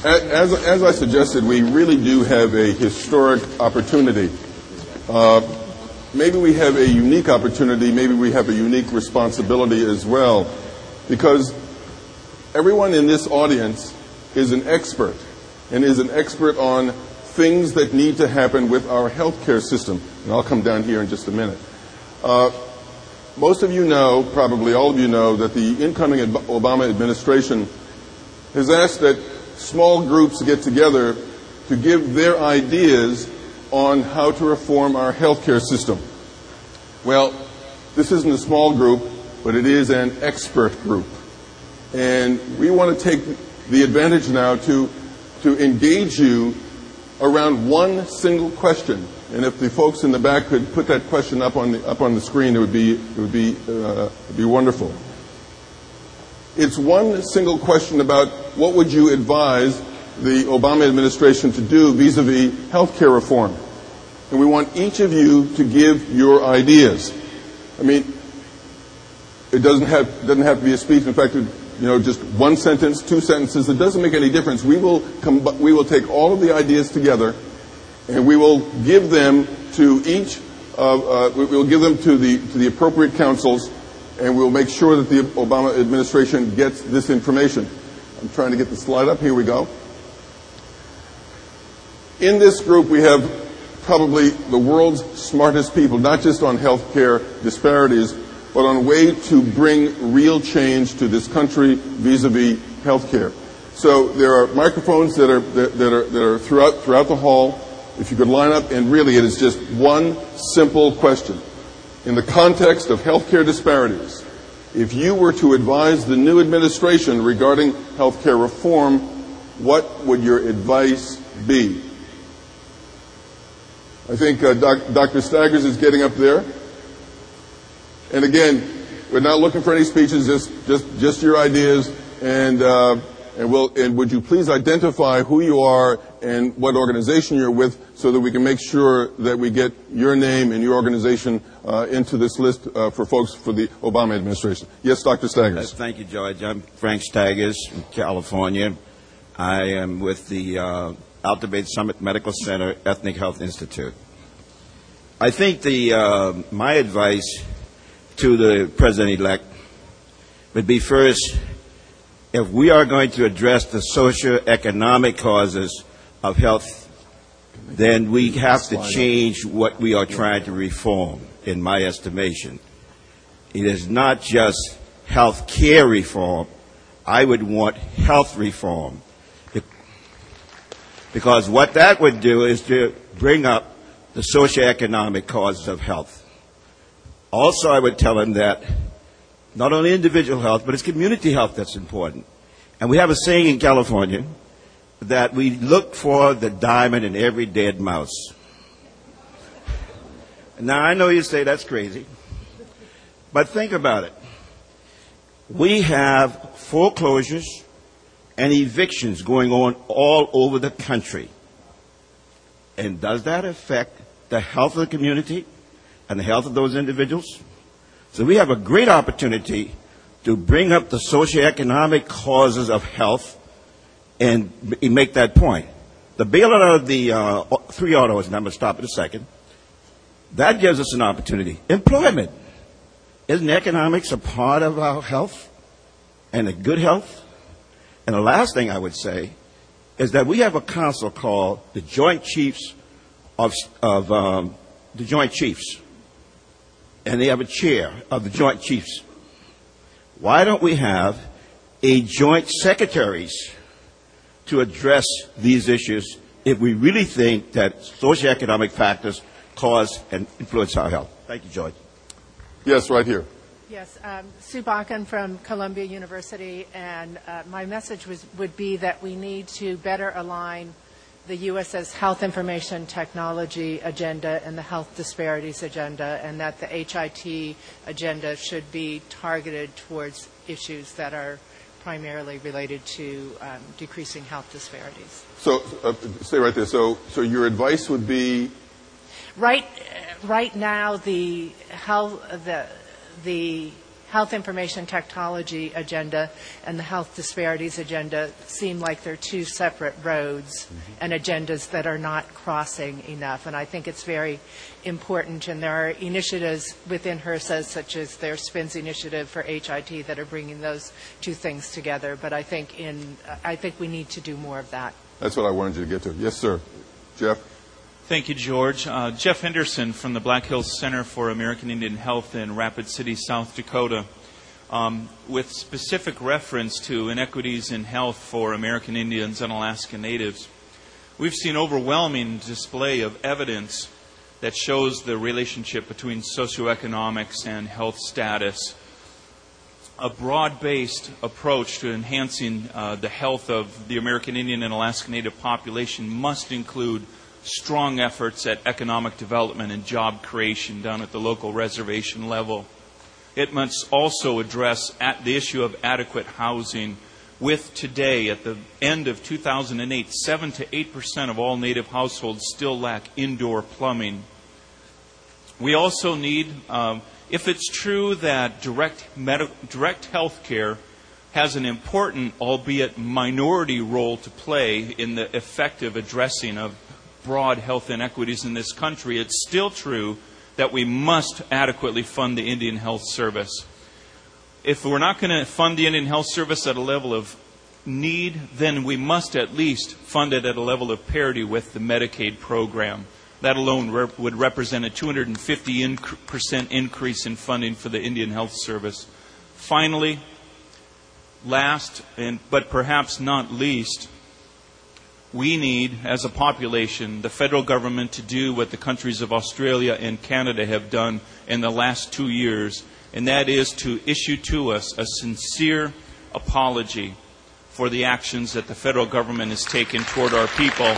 As I suggested, we really do have a historic opportunity. Maybe we have a unique opportunity, maybe we have a unique responsibility as well, because everyone in this audience is an expert, and is an expert on things that need to happen with our healthcare system. And I'll come down here in just a minute. Most of you know, probably all of you know, that the incoming Obama administration has asked that small groups get together to give their ideas on how to reform our healthcare system. Well, this isn't a small group, but it is an expert group. And we want to take the advantage now to engage you around one single question. And if the folks in the back could put that question up on the screen, it would be wonderful. It's one single question about what would you advise the Obama administration to do vis-a-vis healthcare reform. And we want each of you to give your ideas. I mean, it doesn't have to be a speech. In fact, just one sentence, two sentences. It doesn't make any difference. We will take all of the ideas together, and we will give them to each. We will give them to the appropriate councils, and we will make sure that the Obama administration gets this information. I'm trying to get the slide up. Here we go. In this group, we have probably the world's smartest people, not just on healthcare disparities, but on a way to bring real change to this country vis-a-vis healthcare. So there are microphones that are throughout the hall. If you could line up, and really it is just one simple question. In the context of healthcare disparities, if you were to advise the new administration regarding healthcare reform, what would your advice be? I think Dr. Staggers is getting up there. And again, we're not looking for any speeches, just your ideas. And would you please identify who you are and what organization you're with, so that we can make sure that we get your name and your organization into this list for folks for the Obama administration. Yes, Dr. Staggers. Thank you, George. I'm Frank Staggers from California. I am with the Altabate Summit Medical Center Ethnic Health Institute. I think my advice to the president-elect would be, first, if we are going to address the socio-economic causes of health, then we have to change what we are trying to reform, in my estimation. It is not just health care reform. I would want health reform. Because what that would do is to bring up the socioeconomic causes of health. Also, I would tell him that not only individual health, but it's community health that's important. And we have a saying in California that we look for the diamond in every dead mouse. Now, I know you say that's crazy, but think about it. We have foreclosures and evictions going on all over the country. And does that affect the health of the community and the health of those individuals? So we have a great opportunity to bring up the socioeconomic causes of health and make that point. The bailout of the three autos, and I'm going to stop in a second, that gives us an opportunity. Employment. Isn't economics a part of our health and a good health? And the last thing I would say is that we have a council called the Joint Chiefs of the Joint Chiefs, and they have a chair of the Joint Chiefs. Why don't we have a joint secretaries to address these issues if we really think that socioeconomic factors cause and influence our health? Thank you, George. Yes, right here. Yes, Sue Bakken from Columbia University, and my message would be that we need to better align the U.S.'s health information technology agenda and the health disparities agenda, and that the HIT agenda should be targeted towards issues that are primarily related to decreasing health disparities. So, stay right there. So your advice would be? Right now, the health health information technology agenda and the health disparities agenda seem like they're two separate roads and agendas that are not crossing enough. And I think it's very important, and there are initiatives within HRSA, such as their SPINS initiative for HIT, that are bringing those two things together. But I think we need to do more of that. That's what I wanted you to get to. Yes, sir. Jeff? Thank you, George. Jeff Henderson from the Black Hills Center for American Indian Health in Rapid City, South Dakota. With specific reference to inequities in health for American Indians and Alaska Natives, we've seen overwhelming display of evidence that shows the relationship between socioeconomics and health status. A broad-based approach to enhancing the health of the American Indian and Alaska Native population must include strong efforts at economic development and job creation down at the local reservation level. It must also address the issue of adequate housing, with today, at the end of 2008, 7 to 8% of all Native households still lack indoor plumbing. We also need, if it's true that direct health care has an important, albeit minority, role to play in the effective addressing of broad health inequities in this country, it's still true that we must adequately fund the Indian Health Service. If we're not going to fund the Indian Health Service at a level of need, then we must at least fund it at a level of parity with the Medicaid program. That alone would represent a 250% increase in funding for the Indian Health Service. Finally, last, but perhaps not least, we need, as a population, the federal government to do what the countries of Australia and Canada have done in the last 2 years, and that is to issue to us a sincere apology for the actions that the federal government has taken toward our people.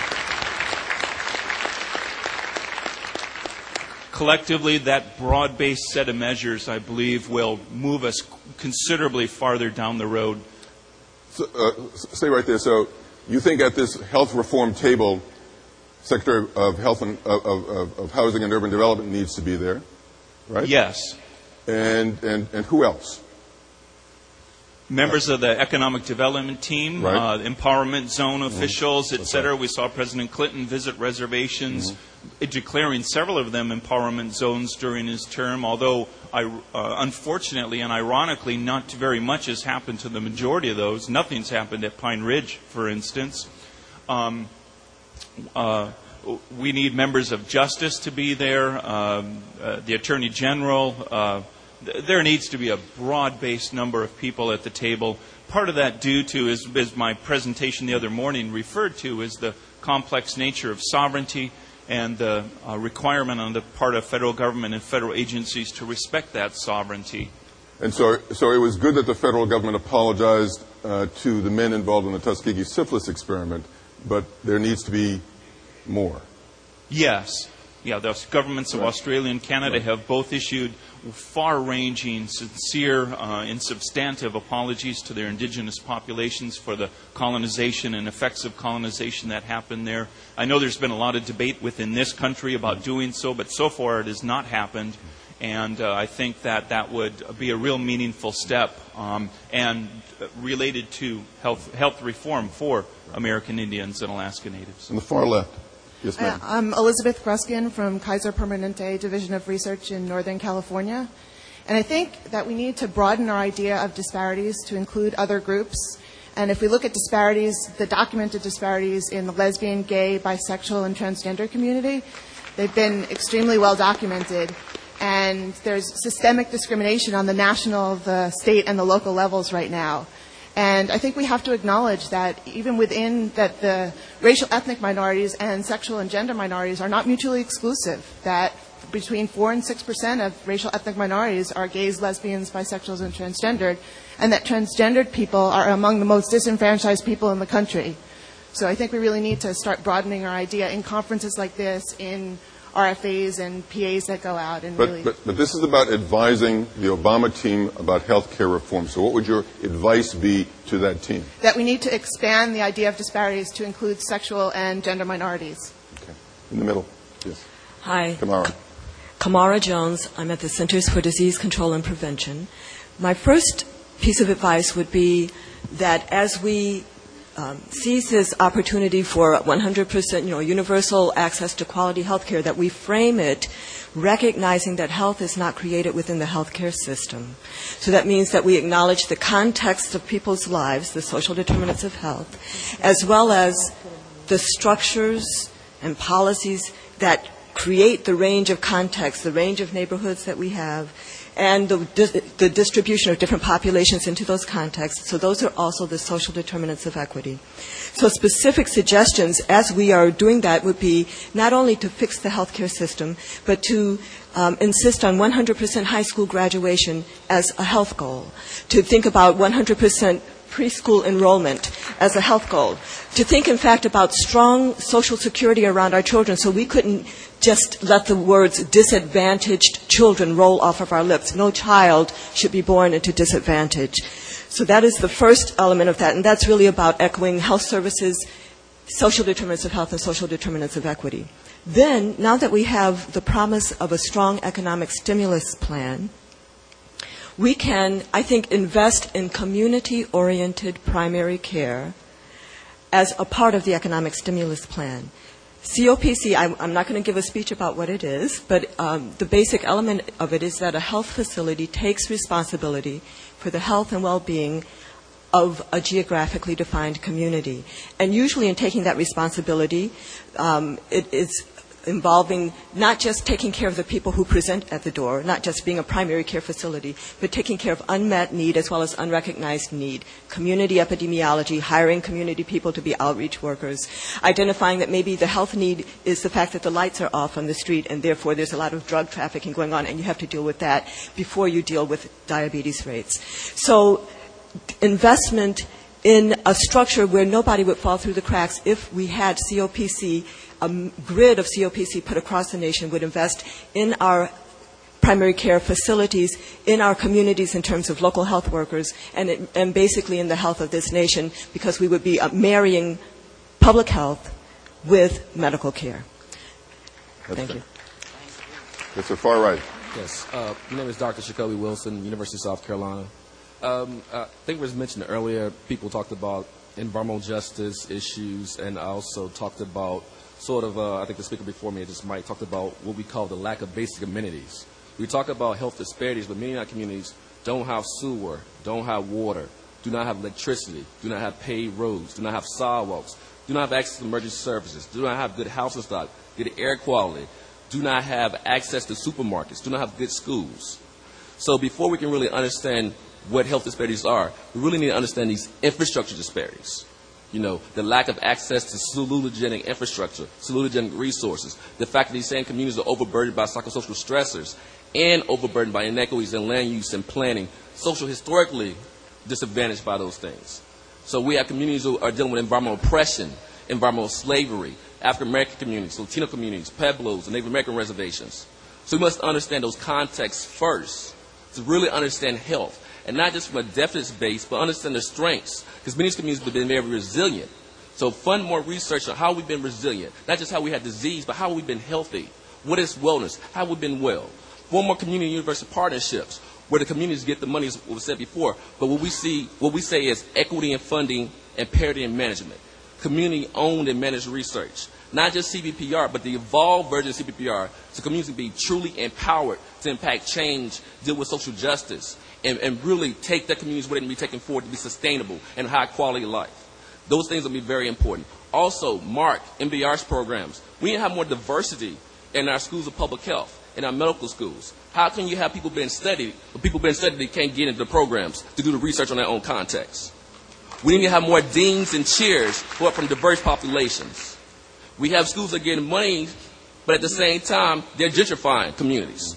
Collectively, that broad-based set of measures, I believe, will move us considerably farther down the road. Stay right there. So you think at this health reform table, Secretary of Health and of Housing and Urban Development needs to be there, right? Yes. And who else? Members of the Economic Development Team, right. Empowerment Zone officials, et cetera. We saw President Clinton visit reservations, declaring several of them empowerment zones during his term, although unfortunately and ironically not very much has happened to the majority of those. Nothing's happened at Pine Ridge, for instance. We need members of justice to be there, the Attorney General. There needs to be a broad-based number of people at the table. Part of that due to, as my presentation the other morning referred to, is the complex nature of sovereignty and the requirement on the part of federal government and federal agencies to respect that sovereignty. And so it was good that the federal government apologized to the men involved in the Tuskegee syphilis experiment, but there needs to be more. Yes. Yeah, the governments of Australia and Canada have both issued far-ranging, sincere, and substantive apologies to their indigenous populations for the colonization and effects of colonization that happened there. I know there's been a lot of debate within this country about doing so, but so far it has not happened. And I think that would be a real meaningful step and related to health reform for American Indians and Alaska Natives. On the far left. Yes, ma'am. I'm Elizabeth Gruskin from Kaiser Permanente Division of Research in Northern California. And I think that we need to broaden our idea of disparities to include other groups. And if we look at disparities, the documented disparities in the lesbian, gay, bisexual, and transgender community, they've been extremely well documented. And there's systemic discrimination on the national, the state, and the local levels right now. And I think we have to acknowledge that even within that the racial ethnic minorities and sexual and gender minorities are not mutually exclusive, that between 4 and 6% of racial ethnic minorities are gays, lesbians, bisexuals, and transgendered, and that transgendered people are among the most disenfranchised people in the country. So I think we really need to start broadening our idea in conferences like this, in RFAs and PAs that go out. And but this is about advising the Obama team about health care reform. So what would your advice be to that team? That we need to expand the idea of disparities to include sexual and gender minorities. Okay. In the middle. Yes. Hi. Kamara. Kamara Jones. I'm at the Centers for Disease Control and Prevention. My first piece of advice would be that as we seize this opportunity for 100% universal access to quality health care, that we frame it recognizing that health is not created within the healthcare system. So that means that we acknowledge the context of people's lives, the social determinants of health, as well as the structures and policies that create the range of contexts, the range of neighborhoods that we have, and the distribution of different populations into those contexts. So those are also the social determinants of equity. So specific suggestions as we are doing that would be not only to fix the healthcare system, but to insist on 100% high school graduation as a health goal, to think about 100% preschool enrollment as a health goal, to think, in fact, about strong social security around our children so we couldn't just let the words disadvantaged children roll off of our lips. No child should be born into disadvantage. So that is the first element of that, and that's really about echoing health services, social determinants of health, and social determinants of equity. Then, now that we have the promise of a strong economic stimulus plan, we can, I think, invest in community-oriented primary care as a part of the economic stimulus plan. COPC, I'm not going to give a speech about what it is, but the basic element of it is that a health facility takes responsibility for the health and well-being of a geographically defined community. And usually in taking that responsibility, it is involving not just taking care of the people who present at the door, not just being a primary care facility, but taking care of unmet need as well as unrecognized need, community epidemiology, hiring community people to be outreach workers, identifying that maybe the health need is the fact that the lights are off on the street and therefore there's a lot of drug trafficking going on and you have to deal with that before you deal with diabetes rates. So investment in a structure where nobody would fall through the cracks if we had COPC, a grid of COPC put across the nation would invest in our primary care facilities, in our communities in terms of local health workers, and basically in the health of this nation, because we would be marrying public health with medical care. Thank you. Yes, sir, far right. Yes. My name is Dr. Jacoby Wilson, University of South Carolina. I think it was mentioned earlier, people talked about environmental justice issues, and I also talked about I think the speaker before me, just Mike, talked about what we call the lack of basic amenities. We talk about health disparities, but many of our communities don't have sewer, don't have water, do not have electricity, do not have paved roads, do not have sidewalks, do not have access to emergency services, do not have good housing stock, good air quality, do not have access to supermarkets, do not have good schools. So before we can really understand what health disparities are, we really need to understand these infrastructure disparities. The lack of access to salutogenic infrastructure, salutogenic resources, the fact that these same communities are overburdened by psychosocial stressors and overburdened by inequities in land use and planning, historically disadvantaged by those things. So we have communities who are dealing with environmental oppression, environmental slavery, African American communities, Latino communities, Pueblos, and Native American reservations. So we must understand those contexts first to really understand health. And not just from a deficit base, but understand the strengths. Because many communities have been very resilient. So fund more research on how we've been resilient. Not just how we had disease, but how we've been healthy. What is wellness? How we've been well. Form more community university partnerships where the communities get the money, as was said before. But what we say is equity in funding and parity in management. Community-owned and managed research. Not just CBPR, but the evolved version of CBPR, so communities can be truly empowered to impact change, deal with social justice, and really take that communities where they can be taken forward to be sustainable and high quality of life. Those things will be very important. Also, MARC, MBR's programs. We need to have more diversity in our schools of public health, in our medical schools. How can you have people being studied, but people being studied that can't get into the programs to do the research on their own context? We need to have more deans and chairs who are from diverse populations. We have schools that are getting money, but at the same time, they're gentrifying communities.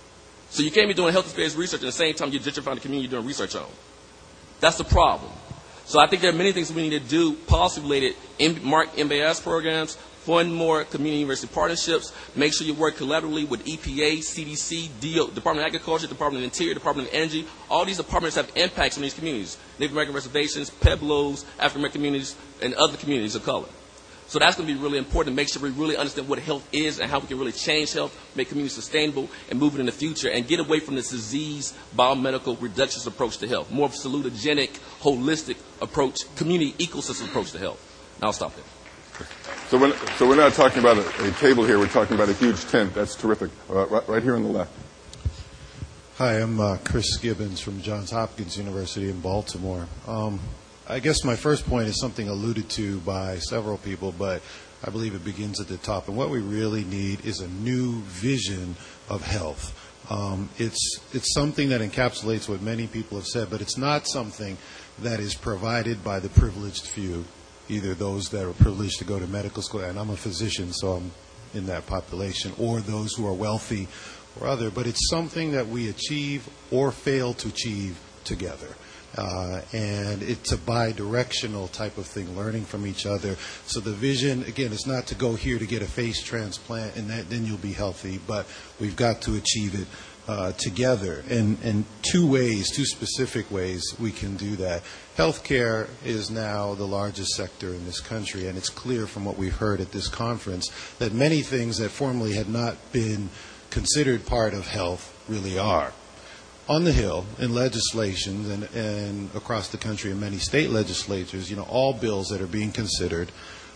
So you can't be doing health disparities research at the same time you're gentrifying the community you're doing research on. That's the problem. So I think there are many things we need to do, policy-related, MARC, MBS programs, fund more community university partnerships, make sure you work collaboratively with EPA, CDC, Department of Agriculture, Department of Interior, Department of Energy. All these departments have impacts on these communities. Native American reservations, Pueblos, African American communities, and other communities of color. So that's going to be really important to make sure we really understand what health is and how we can really change health, make communities sustainable, and move it in the future, and get away from this disease, biomedical, reductionist approach to health. More of a salutogenic, holistic approach, community ecosystem approach to health. And I'll stop there. So we're not talking about a table here. We're talking about a huge tent. That's terrific. Right here on the left. Hi, I'm Chris Gibbons from Johns Hopkins University in Baltimore. I guess my first point is something alluded to by several people, but I believe it begins at the top. And what we really need is a new vision of health. It's something that encapsulates what many people have said, but it's not something that is provided by the privileged few, either those that are privileged to go to medical school, and I'm a physician, so I'm in that population, or those who are wealthy or other, but it's something that we achieve or fail to achieve together. And it's a bi-directional type of thing, learning from each other. So the vision, again, is not to go here to get a face transplant and then you'll be healthy, but we've got to achieve it together. And two specific ways we can do that. Healthcare is now the largest sector in this country, and it's clear from what we've heard at this conference that many things that formerly had not been considered part of health really are. On the Hill, in legislation and across the country in many state legislatures, all bills that are being considered,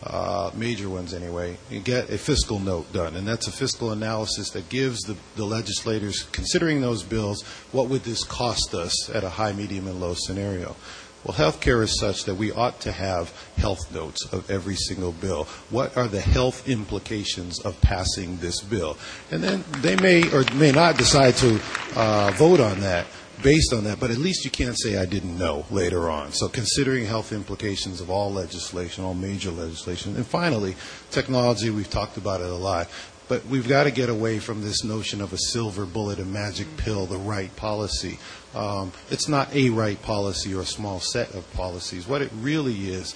major ones anyway, you get a fiscal note done. And that's a fiscal analysis that gives the legislators, considering those bills, what would this cost us at a high, medium, and low scenario. Well, healthcare is such that we ought to have health notes of every single bill. What are the health implications of passing this bill? And then they may or may not decide to vote on that based on that, but at least you can't say I didn't know later on. So considering health implications of all legislation, all major legislation. And finally, technology, we've talked about it a lot. But we've got to get away from this notion of a silver bullet, a magic pill, the right policy. It's not a right policy or a small set of policies. What it really is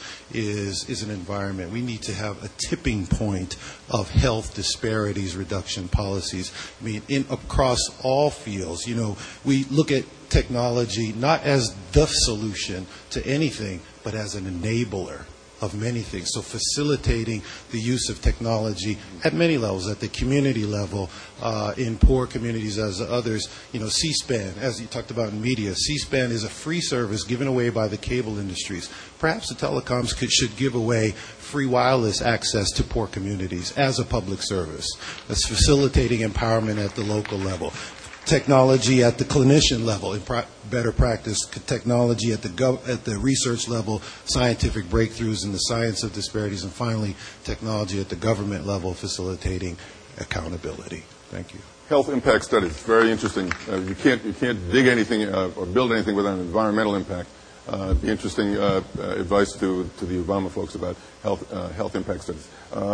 an environment. We need to have a tipping point of health disparities reduction policies. I mean, across all fields, we look at technology not as the solution to anything, but as an enabler of many things. So facilitating the use of technology at many levels, at the community level, in poor communities as others. C-SPAN, as you talked about in media, C-SPAN is a free service given away by the cable industries. Perhaps the telecoms should give away free wireless access to poor communities as a public service. That's facilitating empowerment at the local level. Technology at the clinician level, in better practice, technology at the research level, scientific breakthroughs in the science of disparities, and finally, technology at the government level, facilitating accountability. Thank you. Health impact studies, very interesting. You can't dig anything or build anything without an environmental impact. Be interesting advice to the Obama folks about health impact studies.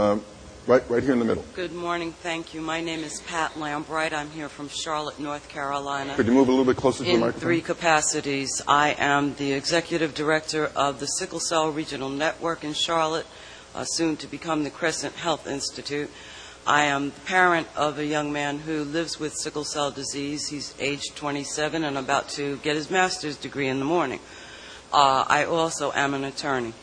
Right here in the middle. Good morning. Thank you. My name is Pat Lambright. I'm here from Charlotte, North Carolina. Could you move a little bit closer to the microphone? In 3 capacities. I am the executive director of the Sickle Cell Regional Network in Charlotte, soon to become the Crescent Health Institute. I am the parent of a young man who lives with sickle cell disease. He's age 27 and about to get his master's degree in the morning. I also am an attorney.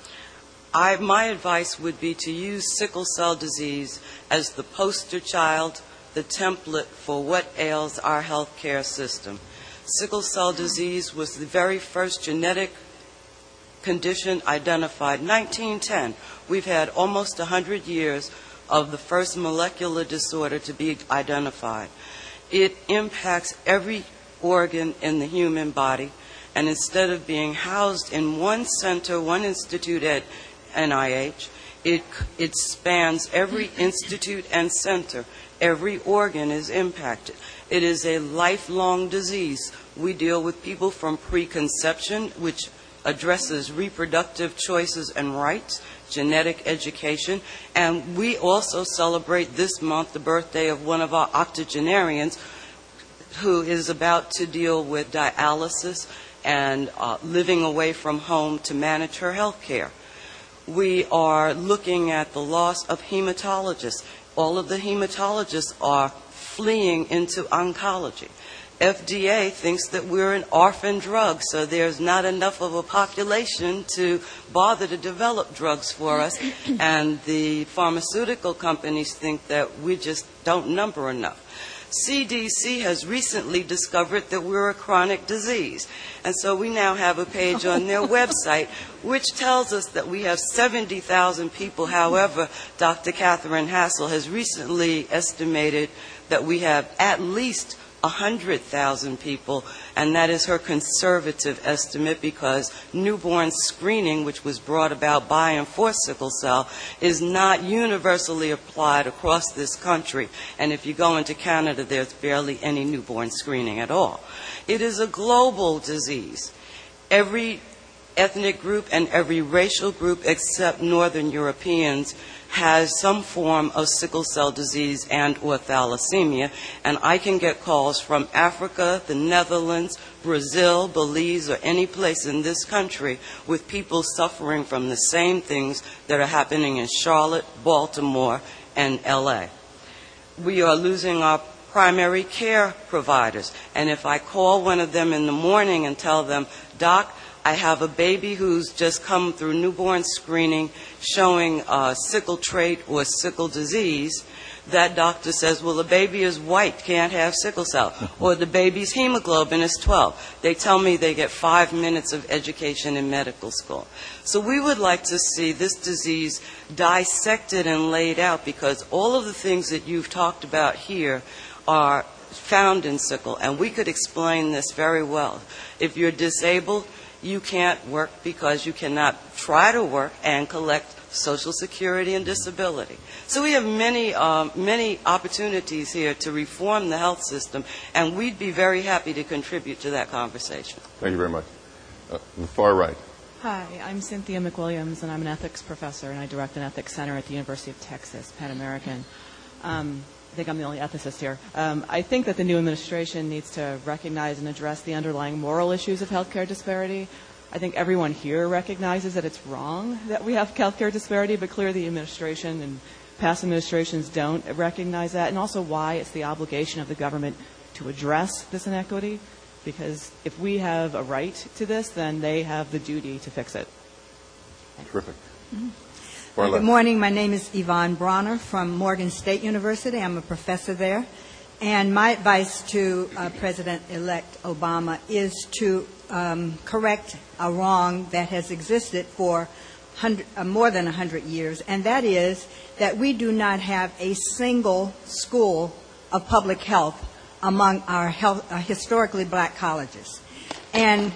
My advice would be to use sickle cell disease as the poster child, the template for what ails our healthcare system. Sickle cell disease was the very first genetic condition identified. 1910. We've had almost 100 years of the first molecular disorder to be identified. It impacts every organ in the human body, and instead of being housed in one center, one institute at NIH, it spans every institute and center. Every organ is impacted. It is a lifelong disease. We deal with people from preconception, which addresses reproductive choices and rights, genetic education, and we also celebrate this month the birthday of one of our octogenarians who is about to deal with dialysis and living away from home to manage her health care. We are looking at the loss of hematologists. All of the hematologists are fleeing into oncology. FDA thinks that we're an orphan drug, so there's not enough of a population to bother to develop drugs for us, and the pharmaceutical companies think that we just don't number enough. CDC has recently discovered that we're a chronic disease, and so we now have a page on their website which tells us that we have 70,000 people. However, Dr. Catherine Hassel has recently estimated that we have at least 100,000 people, and that is her conservative estimate because newborn screening, which was brought about by and for sickle cell, is not universally applied across this country. And if you go into Canada, there's barely any newborn screening at all. It is a global disease. Every ethnic group and every racial group except Northern Europeans has some form of sickle cell disease and or thalassemia, and I can get calls from Africa, the Netherlands, Brazil, Belize, or any place in this country with people suffering from the same things that are happening in Charlotte, Baltimore, and LA. We are losing our primary care providers, and if I call one of them in the morning and tell them, "Doc, I have a baby who's just come through newborn screening showing sickle trait or sickle disease," that doctor says, "Well, the baby is white, can't have sickle cell," or "The baby's hemoglobin is 12. They tell me they get 5 minutes of education in medical school. So we would like to see this disease dissected and laid out, because all of the things that you've talked about here are found in sickle, and we could explain this very well. If you're disabled, you can't work because you cannot try to work and collect Social Security and disability. So we have many opportunities here to reform the health system, and we'd be very happy to contribute to that conversation. Thank you very much. The far right. Hi, I'm Cynthia McWilliams, and I'm an ethics professor, and I direct an ethics center at the University of Texas, Pan American. I think I'm the only ethicist here. I think that the new administration needs to recognize and address the underlying moral issues of healthcare disparity. I think everyone here recognizes that it's wrong that we have healthcare disparity, but clearly the administration and past administrations don't recognize that, and also why it's the obligation of the government to address this inequity, because if we have a right to this, then they have the duty to fix it. Terrific. Mm-hmm. Good morning. My name is Yvonne Bronner from Morgan State University. I'm a professor there. And my advice to President-elect Obama is to correct a wrong that has existed for more than 100 years, and that is that we do not have a single school of public health among our historically black colleges. And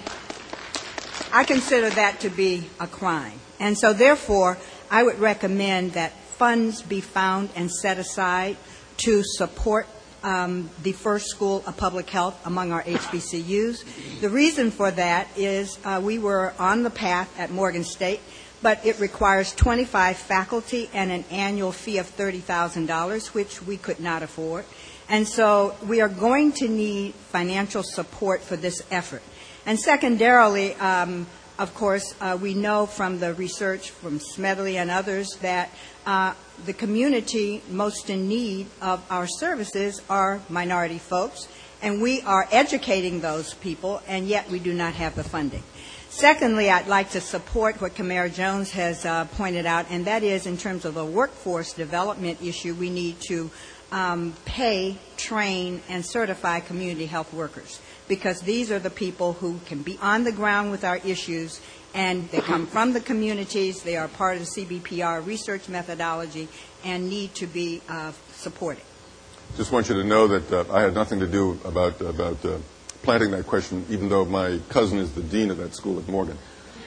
I consider that to be a crime. And so therefore, I would recommend that funds be found and set aside to support the first school of public health among our HBCUs. The reason for that is we were on the path at Morgan State, but it requires 25 faculty and an annual fee of $30,000, which we could not afford. And so we are going to need financial support for this effort. And secondarily, of course, we know from the research from Smedley and others that the community most in need of our services are minority folks, and we are educating those people, and yet we do not have the funding. Secondly, I'd like to support what Camara Jones has pointed out, and that is in terms of a workforce development issue, we need to pay, train, and certify community health workers, because these are the people who can be on the ground with our issues, and they come from the communities, they are part of the CBPR research methodology, and need to be supported. Just want you to know that I had nothing to do about planting that question, even though my cousin is the dean of that school at Morgan.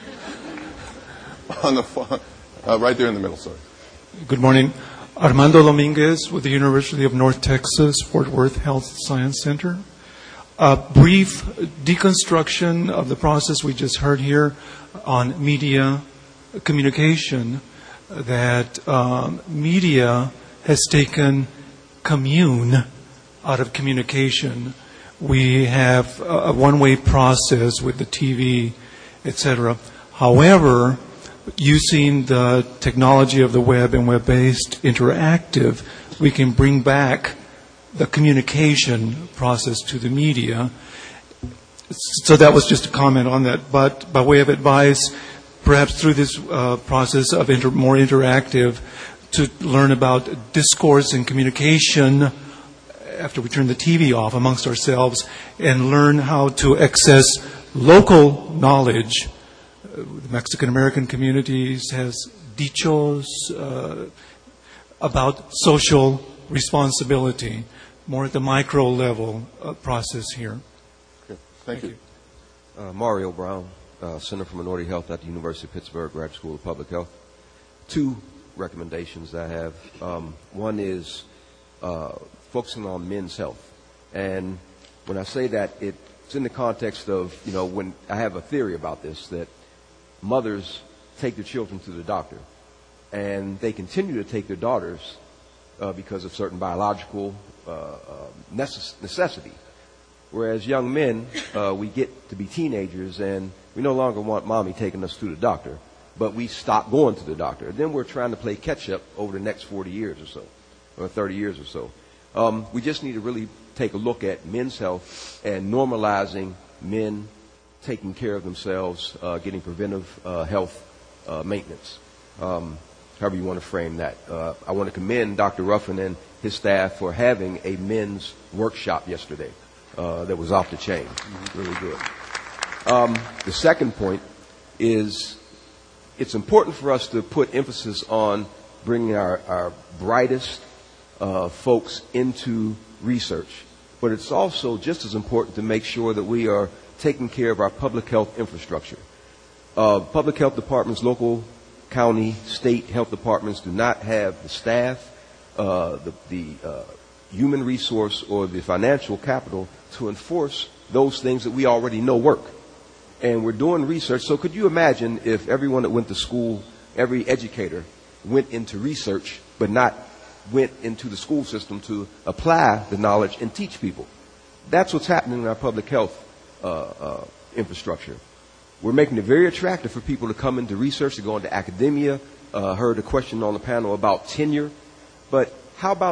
On the right there in the middle, sorry. Good morning. Armando Dominguez with the University of North Texas, Fort Worth Health Science Center. A brief deconstruction of the process we just heard here on media communication, that media has taken commune out of communication. We have a one-way process with the TV, etc. However, using the technology of the web and web-based interactive, we can bring back the communication process to the media. So that was just a comment on that. But by way of advice, perhaps through this process of more interactive, to learn about discourse and communication after we turn the TV off amongst ourselves, and learn how to access local knowledge. The Mexican American communities has dichos about social responsibility, more at the micro level process here. Okay. Thank you. Mario Brown, Center for Minority Health at the University of Pittsburgh Graduate School of Public Health. 2 recommendations I have. One is focusing on men's health. And when I say that, it's in the context of, when I have a theory about this, that mothers take their children to the doctor, and they continue to take their daughters because of certain biological necessity. Whereas young men, we get to be teenagers, and we no longer want mommy taking us to the doctor, but we stop going to the doctor. Then we're trying to play catch-up over the next 40 years or so, or 30 years or so. We just need to really take a look at men's health and normalizing men taking care of themselves, getting preventive health maintenance, however you want to frame that. I want to commend Dr. Ruffin and his staff for having a men's workshop yesterday that was off the chain. Really good. The second point is it's important for us to put emphasis on bringing our brightest folks into research. But it's also just as important to make sure that we are taking care of our public health infrastructure. Public health departments, local, county, state health departments do not have the staff, the human resource, or the financial capital to enforce those things that we already know work. And we're doing research. So could you imagine if everyone that went to school, every educator, went into research, but not went into the school system to apply the knowledge and teach people? That's what's happening in our public health infrastructure. We're making it very attractive for people to come into research, to go into academia. Heard a question on the panel about tenure. But how about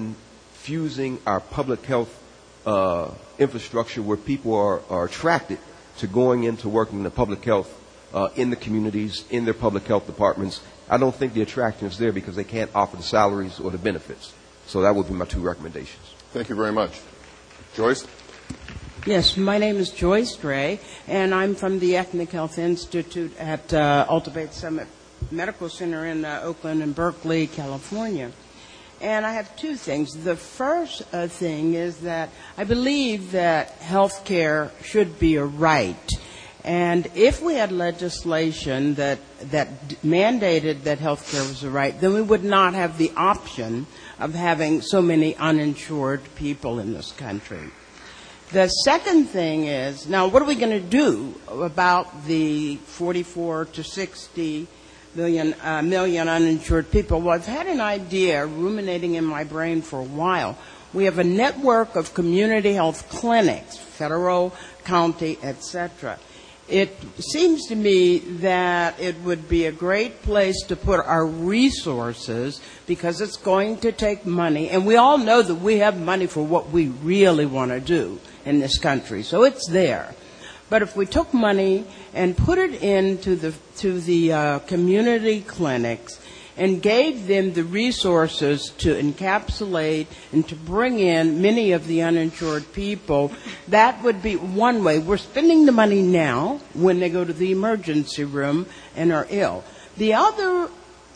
infusing our public health infrastructure where people are attracted to going into working in the public health in the communities, in their public health departments? I don't think the attraction is there because they can't offer the salaries or the benefits. So that would be my 2 recommendations. Thank you very much. Joyce? Yes, my name is Joyce Dray, and I'm from the Ethnic Health Institute at Alta Summit Medical Center in Oakland and Berkeley, California. And I have 2 things. The first thing is that I believe that health care should be a right. And if we had legislation that mandated that health care was a right, then we would not have the option of having so many uninsured people in this country. The second thing is, now what are we going to do about the 44 to 60 million uninsured people? Well, I've had an idea ruminating in my brain for a while. We have a network of community health clinics, federal, county, etc. It seems to me that it would be a great place to put our resources because it's going to take money. And we all know that we have money for what we really want to do in this country. So it's there. But if we took money and put it into the community clinics and gave them the resources to encapsulate and to bring in many of the uninsured people, that would be one way. We're spending the money now when they go to the emergency room and are ill. The other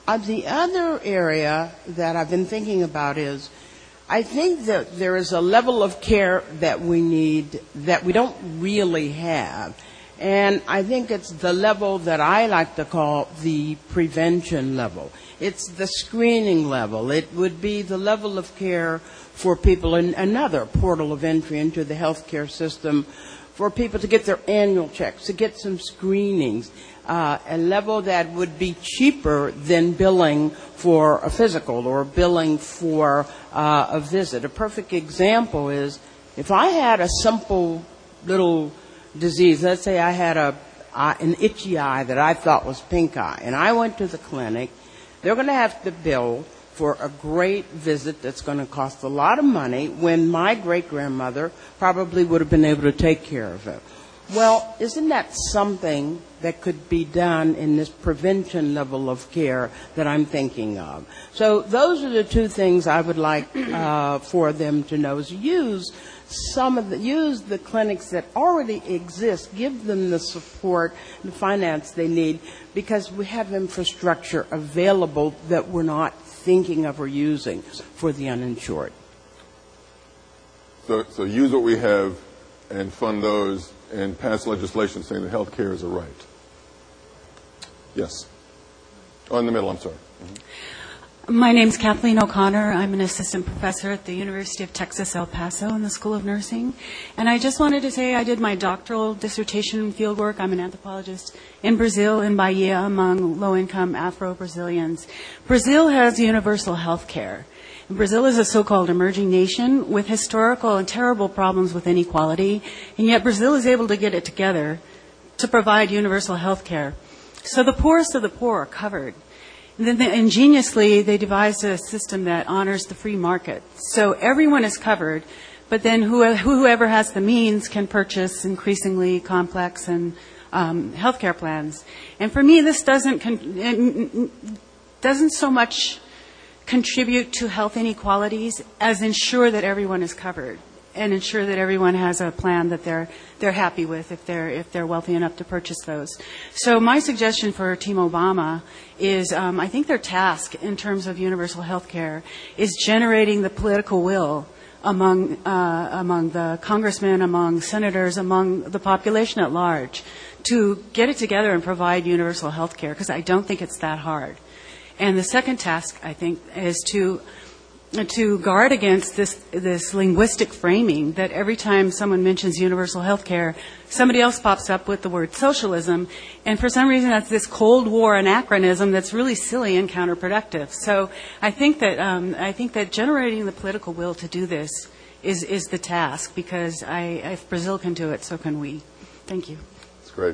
area that I've been thinking about is I think that there is a level of care that we need that we don't really have. And I think it's the level that I like to call the prevention level. It's the screening level. It would be the level of care for people in another portal of entry into the healthcare system, for people to get their annual checks, to get some screenings, a level that would be cheaper than billing for a physical or billing for a visit. A perfect example is if I had a simple little disease, let's say I had an itchy eye that I thought was pink eye, and I went to the clinic, they're going to have to bill for a great visit that's going to cost a lot of money when my great-grandmother probably would have been able to take care of it. Well, isn't that something that could be done in this prevention level of care that I'm thinking of? So those are the two things I would like for them to know, is use the clinics that already exist, give them the support and finance they need, because we have infrastructure available that we're not thinking of or using for the uninsured. So use what we have and fund those and pass legislation saying that health care is a right. Yes. Oh, in the middle, I'm sorry. Mm-hmm. My name's Kathleen O'Connor. I'm an assistant professor at the University of Texas, El Paso in the School of Nursing. And I just wanted to say I did my doctoral dissertation fieldwork. I'm an anthropologist in Brazil, in Bahia, among low-income Afro-Brazilians. Brazil has universal health care. Brazil is a so-called emerging nation with historical and terrible problems with inequality, and yet Brazil is able to get it together to provide universal health care. So the poorest of the poor are covered. And then ingeniously, they devised a system that honors the free market. So everyone is covered, but then whoever has the means can purchase increasingly complex and health care plans. And for me, this doesn't so much contribute to health inequalities as ensure that everyone is covered and ensure that everyone has a plan that they're happy with if they're wealthy enough to purchase those. So my suggestion for Team Obama is I think their task in terms of universal health care is generating the political will among the congressmen, among senators, among the population at large to get it together and provide universal health care, because I don't think it's that hard. And the second task, I think, is to guard against this linguistic framing that every time someone mentions universal health care, somebody else pops up with the word socialism, and for some reason that's this Cold War anachronism that's really silly and counterproductive. So I think that generating the political will to do this is the task, because if Brazil can do it, so can we. Thank you. That's great.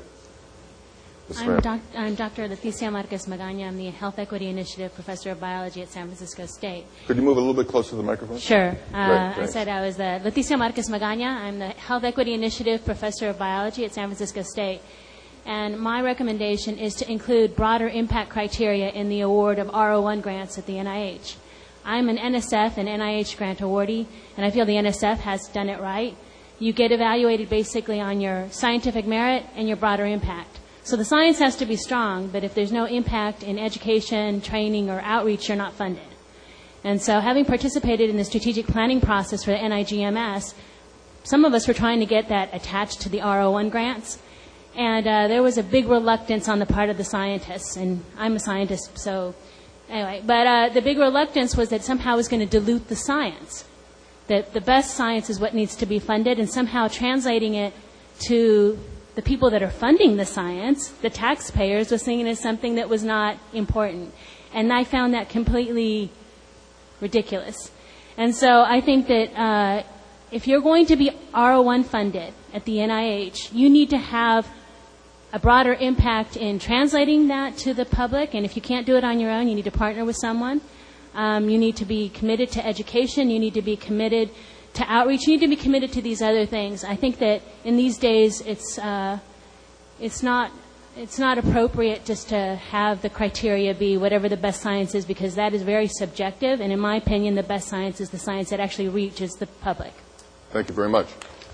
I'm Dr. Leticia Marquez Magaña. I'm the Health Equity Initiative Professor of Biology at San Francisco State. Could you move a little bit closer to the microphone? Sure. Great, I said I was Leticia Marquez Magaña. I'm the Health Equity Initiative Professor of Biology at San Francisco State. And my recommendation is to include broader impact criteria in the award of R01 grants at the NIH. I'm an NSF and NIH grant awardee, and I feel the NSF has done it right. You get evaluated basically on your scientific merit and your broader impact. So the science has to be strong, but if there's no impact in education, training, or outreach, you're not funded. And so having participated in the strategic planning process for the NIGMS, some of us were trying to get that attached to the R01 grants. And there was a big reluctance on the part of the scientists, and I'm a scientist, so anyway. But the big reluctance was that somehow it was going to dilute the science, that the best science is what needs to be funded, and somehow translating it to the people that are funding the science, the taxpayers, was seen as something that was not important. And I found that completely ridiculous. And so I think that if you're going to be R01 funded at the NIH, you need to have a broader impact in translating that to the public. And if you can't do it on your own, you need to partner with someone. You need to be committed to education. You need to be committed to outreach. You need to be committed to these other things. I think that in these days it's not appropriate just to have the criteria be whatever the best science is, because that is very subjective, and in my opinion the best science is the science that actually reaches the public. Thank you very much.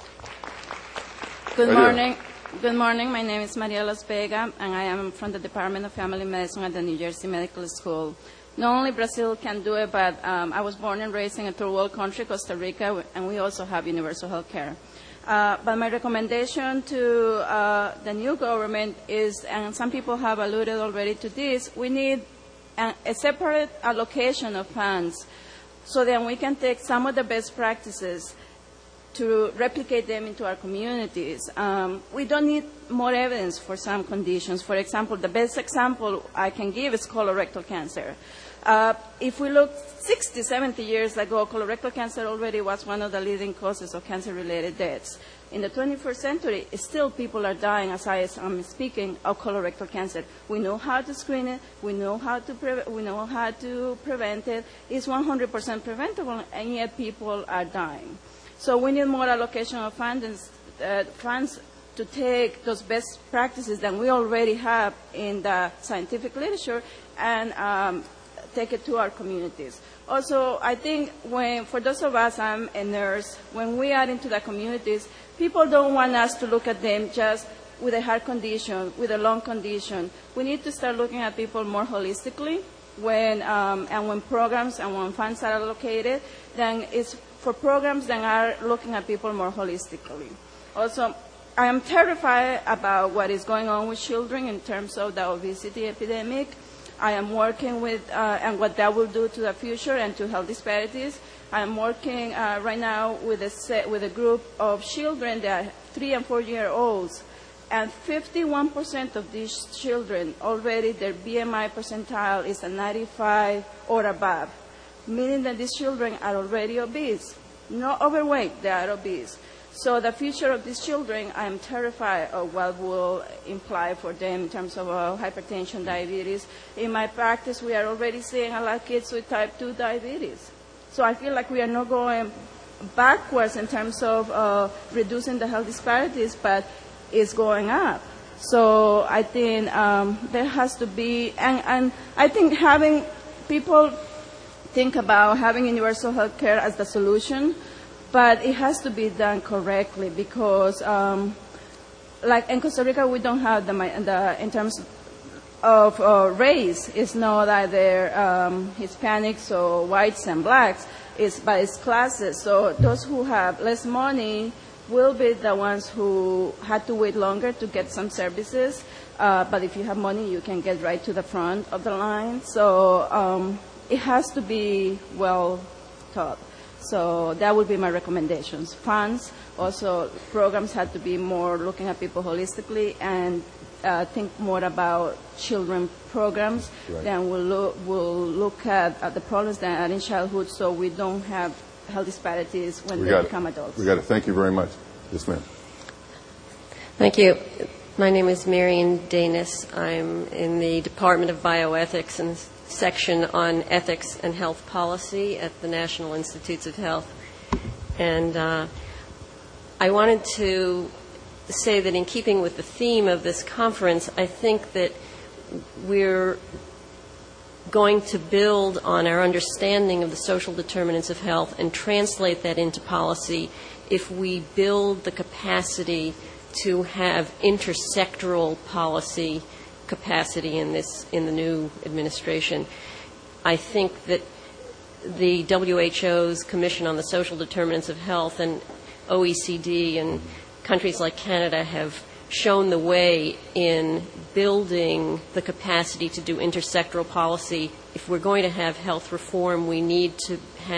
Good morning. Good morning. My name is Maria Los Vega, and I am from the Department of Family Medicine at the New Jersey Medical School. Not only Brazil can do it, but I was born and raised in a third world country, Costa Rica, and we also have universal health care. But my recommendation to the new government is, and some people have alluded already to this, we need a separate allocation of funds so that we can take some of the best practices to replicate them into our communities. We don't need more evidence for some conditions. For example, the best example I can give is colorectal cancer. If we look 60, 70 years ago, colorectal cancer already was one of the leading causes of cancer-related deaths. In the 21st century, still people are dying, as I am speaking, of colorectal cancer. We know how to screen it. We know how to prevent it. It's 100% preventable, and yet people are dying. So we need more allocation of funds to take those best practices that we already have in the scientific literature and take it to our communities. Also, I think for those of us, I'm a nurse, when we are into the communities, people don't want us to look at them just with a heart condition, with a lung condition. We need to start looking at people more holistically when programs and when funds are allocated, then it's for programs that are looking at people more holistically. Also, I am terrified about what is going on with children in terms of the obesity epidemic. I am working with, and what that will do to the future and to health disparities. I am working right now with a group of children that are 3 and 4 year olds, and 51% of these children already their BMI percentile is a 95 or above, meaning that these children are already obese, not overweight, they are obese. So the future of these children, I am terrified of what will imply for them in terms of hypertension, diabetes. In my practice, we are already seeing a lot of kids with type 2 diabetes. So I feel like we are not going backwards in terms of reducing the health disparities, but it's going up. So I think there has to be, and I think having people think about having universal health care as the solution, but it has to be done correctly because, like in Costa Rica, we don't have in terms of race, it's not either Hispanics or whites and blacks, but it's classes. So those who have less money will be the ones who had to wait longer to get some services. But if you have money, you can get right to the front of the line. So it has to be well taught. So that would be my recommendations. Funds, also programs have to be more looking at people holistically and think more about children programs. Right. Then we'll look at the problems that are in childhood so we don't have health disparities when they become adults. We got it. Thank you very much. Yes, ma'am. Thank you. My name is Marion Danis. I'm in the Department of Bioethics and section on ethics and health policy at the National Institutes of Health. And I wanted to say that in keeping with the theme of this conference, I think that we're going to build on our understanding of the social determinants of health and translate that into policy if we build the capacity to have intersectoral policy capacity in the new administration. I think that the WHO's Commission on the Social Determinants of Health and OECD and countries like Canada have shown the way in building the capacity to do intersectoral policy. If we're going to have health reform, we need to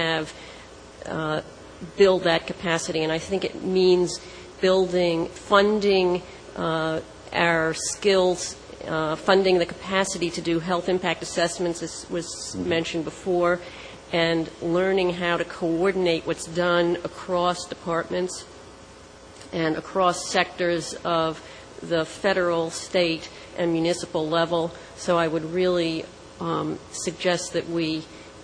build that capacity, and I think it means funding our skills, funding the capacity to do health impact assessments, as was mentioned before, and learning how to coordinate what's done across departments and across sectors of the federal, state, and municipal level. So I would really suggest that we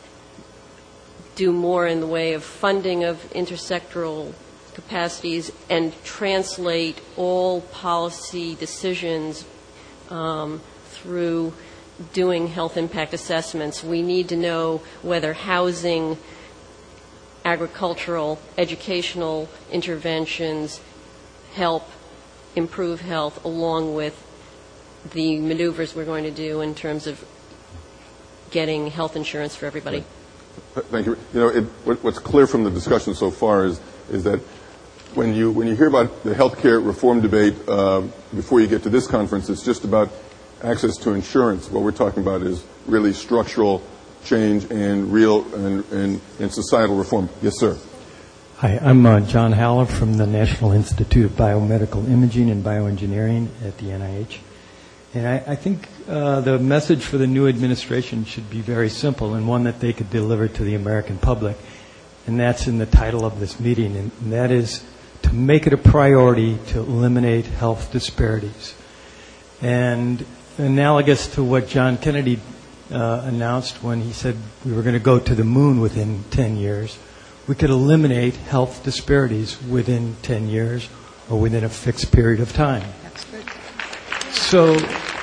do more in the way of funding of intersectoral capacities and translate all policy decisions through doing health impact assessments. We need to know whether housing, agricultural, educational interventions help improve health along with the maneuvers we're going to do in terms of getting health insurance for everybody. Thank you. What's clear from the discussion so far is that when you hear about the healthcare reform debate before you get to this conference, it's just about access to insurance. What we're talking about is really structural change and real and societal reform. Yes, sir. Hi, I'm John Haller from the National Institute of Biomedical Imaging and Bioengineering at the NIH. And I think the message for the new administration should be very simple and one that they could deliver to the American public. And that's in the title of this meeting, and that is to make it a priority to eliminate health disparities. And analogous to what John Kennedy announced when he said we were going to go to the moon within 10 years, we could eliminate health disparities within 10 years or within a fixed period of time. That's good. So,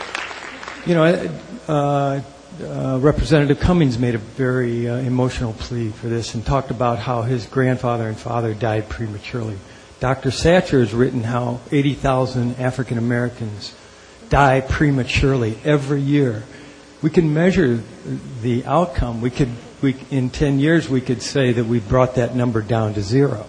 Representative Cummings made a very emotional plea for this and talked about how his grandfather and father died prematurely. Dr. Satcher has written how 80,000 African Americans die prematurely every year. We can measure the outcome. In 10 years, we could say that we brought that number down to zero.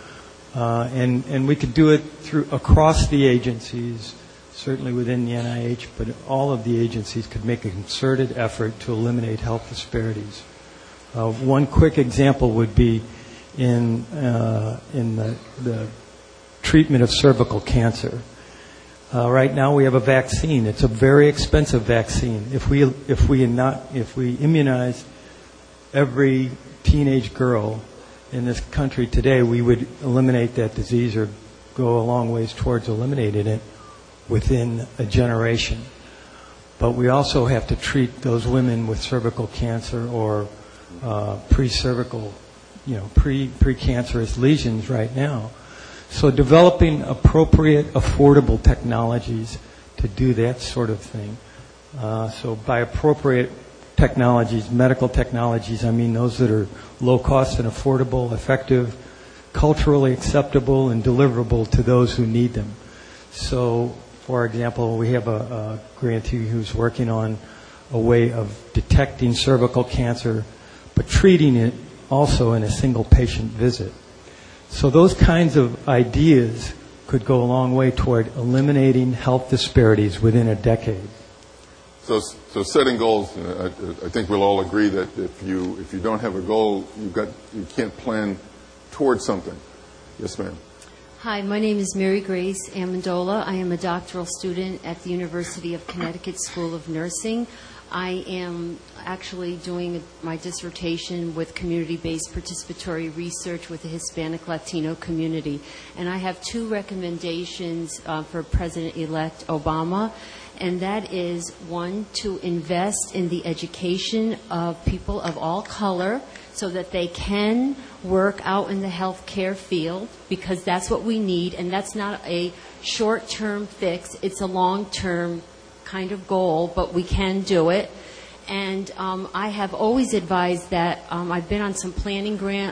And we could do it across the agencies, certainly within the NIH, but all of the agencies could make a concerted effort to eliminate health disparities. One quick example would be in the treatment of cervical cancer. Right now we have a vaccine. It's a very expensive vaccine. If we immunize every teenage girl in this country today, we would eliminate that disease or go a long ways towards eliminating it within a generation. But we also have to treat those women with cervical cancer or pre-cervical, pre-cancerous lesions right now. So developing appropriate, affordable technologies to do that sort of thing. So by appropriate technologies, medical technologies, I mean those that are low cost and affordable, effective, culturally acceptable, and deliverable to those who need them. So, for example, we have a grantee who's working on a way of detecting cervical cancer, but treating it also in a single patient visit. So those kinds of ideas could go a long way toward eliminating health disparities within a decade. So setting goals, I think we'll all agree that if you don't have a goal, you can't plan towards something. Yes, ma'am. Hi, my name is Mary Grace Amendola. I am a doctoral student at the University of Connecticut School of Nursing. I am actually doing my dissertation with community-based participatory research with the Hispanic Latino community. And I have two recommendations for President-elect Obama, and that is, one, to invest in the education of people of all color so that they can work out in the healthcare field, because that's what we need, and that's not a short-term fix. It's a long-term kind of goal, but we can do it. And I have always advised that I've been on some planning grant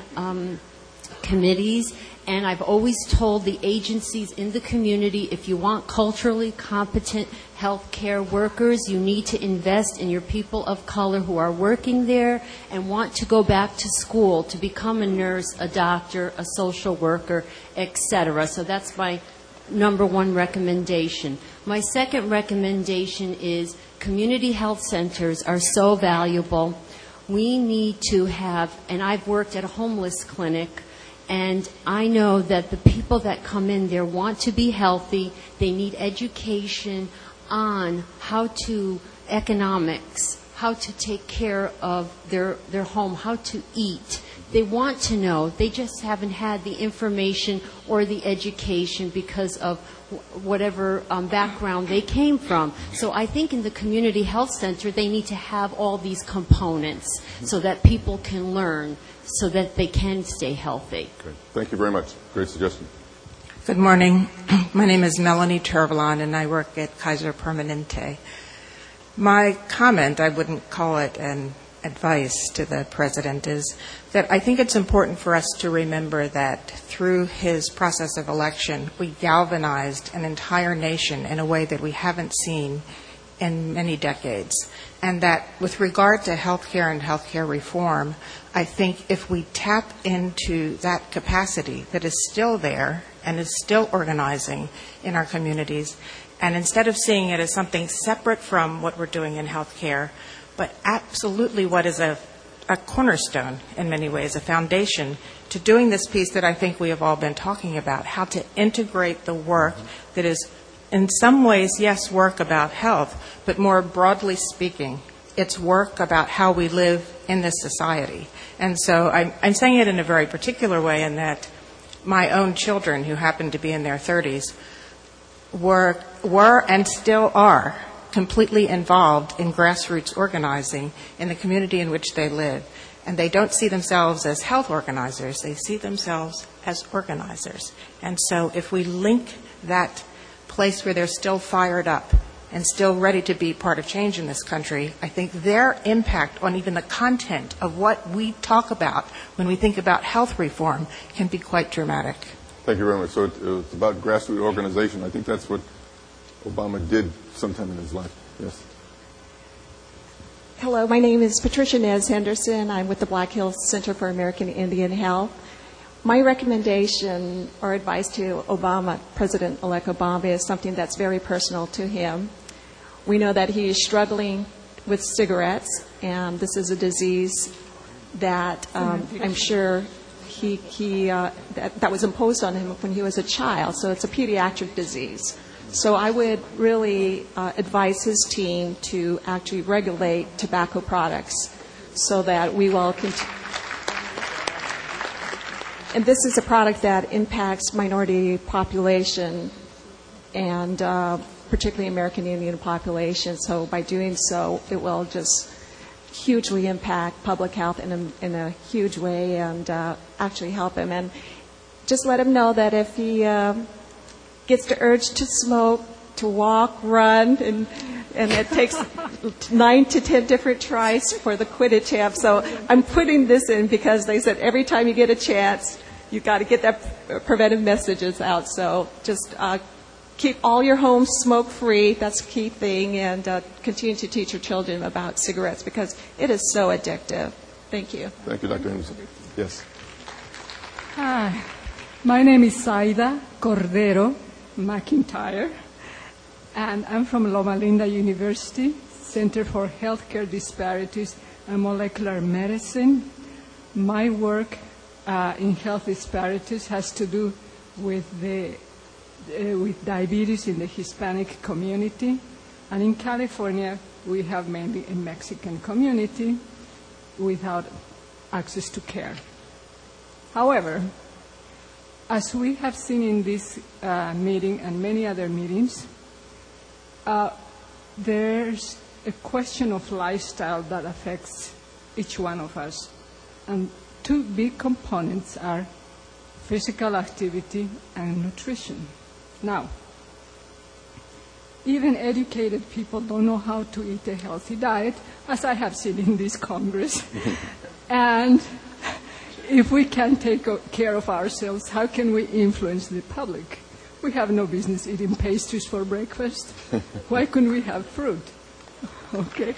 committees, and I've always told the agencies in the community, if you want culturally competent healthcare workers, you need to invest in your people of color who are working there and want to go back to school to become a nurse, a doctor, a social worker, etc. So that's my number one recommendation. My second recommendation is community health centers are so valuable. We need to have, and I've worked at a homeless clinic, and I know that the people that come in there want to be healthy. They need education on how to economics, how to take care of their home, how to eat. They want to know. They just haven't had the information or the education because of whatever background they came from. So I think in the community health center, they need to have all these components so that people can learn, so that they can stay healthy. Great. Thank you very much. Great suggestion. Good morning. My name is Melanie Tervalon, and I work at Kaiser Permanente. My comment, I wouldn't call it an advice to the president, is that I think it's important for us to remember that through his process of election, we galvanized an entire nation in a way that we haven't seen in many decades. And that with regard to healthcare and healthcare reform, I think if we tap into that capacity that is still there and is still organizing in our communities, and instead of seeing it as something separate from what we're doing in healthcare, but absolutely what is a a cornerstone in many ways, a foundation to doing this piece that I think we have all been talking about, how to integrate the work that is in some ways, yes, work about health, but more broadly speaking, it's work about how we live in this society. And so I'm saying it in a very particular way in that my own children, who happen to be in their 30s, were and still are completely involved in grassroots organizing in the community in which they live. And they don't see themselves as health organizers, they see themselves as organizers. And so if we link that place where they're still fired up and still ready to be part of change in this country, I think their impact on even the content of what we talk about when we think about health reform can be quite dramatic. Thank you very much. So it's about grassroots organization. I think that's what Obama did sometime in his life. Yes. Hello, my name is Patricia Nez Henderson. I'm with the Black Hills Center for American Indian Health. My recommendation or advice to Obama, President-elect Obama, is something that's very personal to him. We know that he is struggling with cigarettes, and this is a disease that I'm sure that was imposed on him when he was a child. So it's a pediatric disease. So I would really advise his team to actually regulate tobacco products so that we will continue. And this is a product that impacts minority population and particularly American Indian population. So by doing so, it will just hugely impact public health in a huge way and actually help him. And just let him know that if he gets the urge to smoke, to walk, run, and it takes 9 to 10 different tries for the quit attempt. So I'm putting this in because they said every time you get a chance, you've got to get that preventive messages out. So just keep all your homes smoke-free. That's a key thing. And continue to teach your children about cigarettes because it is so addictive. Thank you. Thank you, Dr. Henderson. Yes. Hi. My name is Saida Cordero McIntyre, and I'm from Loma Linda University, Center for Healthcare Disparities and Molecular Medicine. My work in health disparities has to do with with diabetes in the Hispanic community. And in California, we have mainly a Mexican community without access to care. However, as we have seen in this meeting and many other meetings, there's a question of lifestyle that affects each one of us. And two big components are physical activity and nutrition. Now, even educated people don't know how to eat a healthy diet, as I have seen in this Congress. And if we can't take care of ourselves, how can we influence the public? We have no business eating pastries for breakfast. Why couldn't we have fruit? Okay.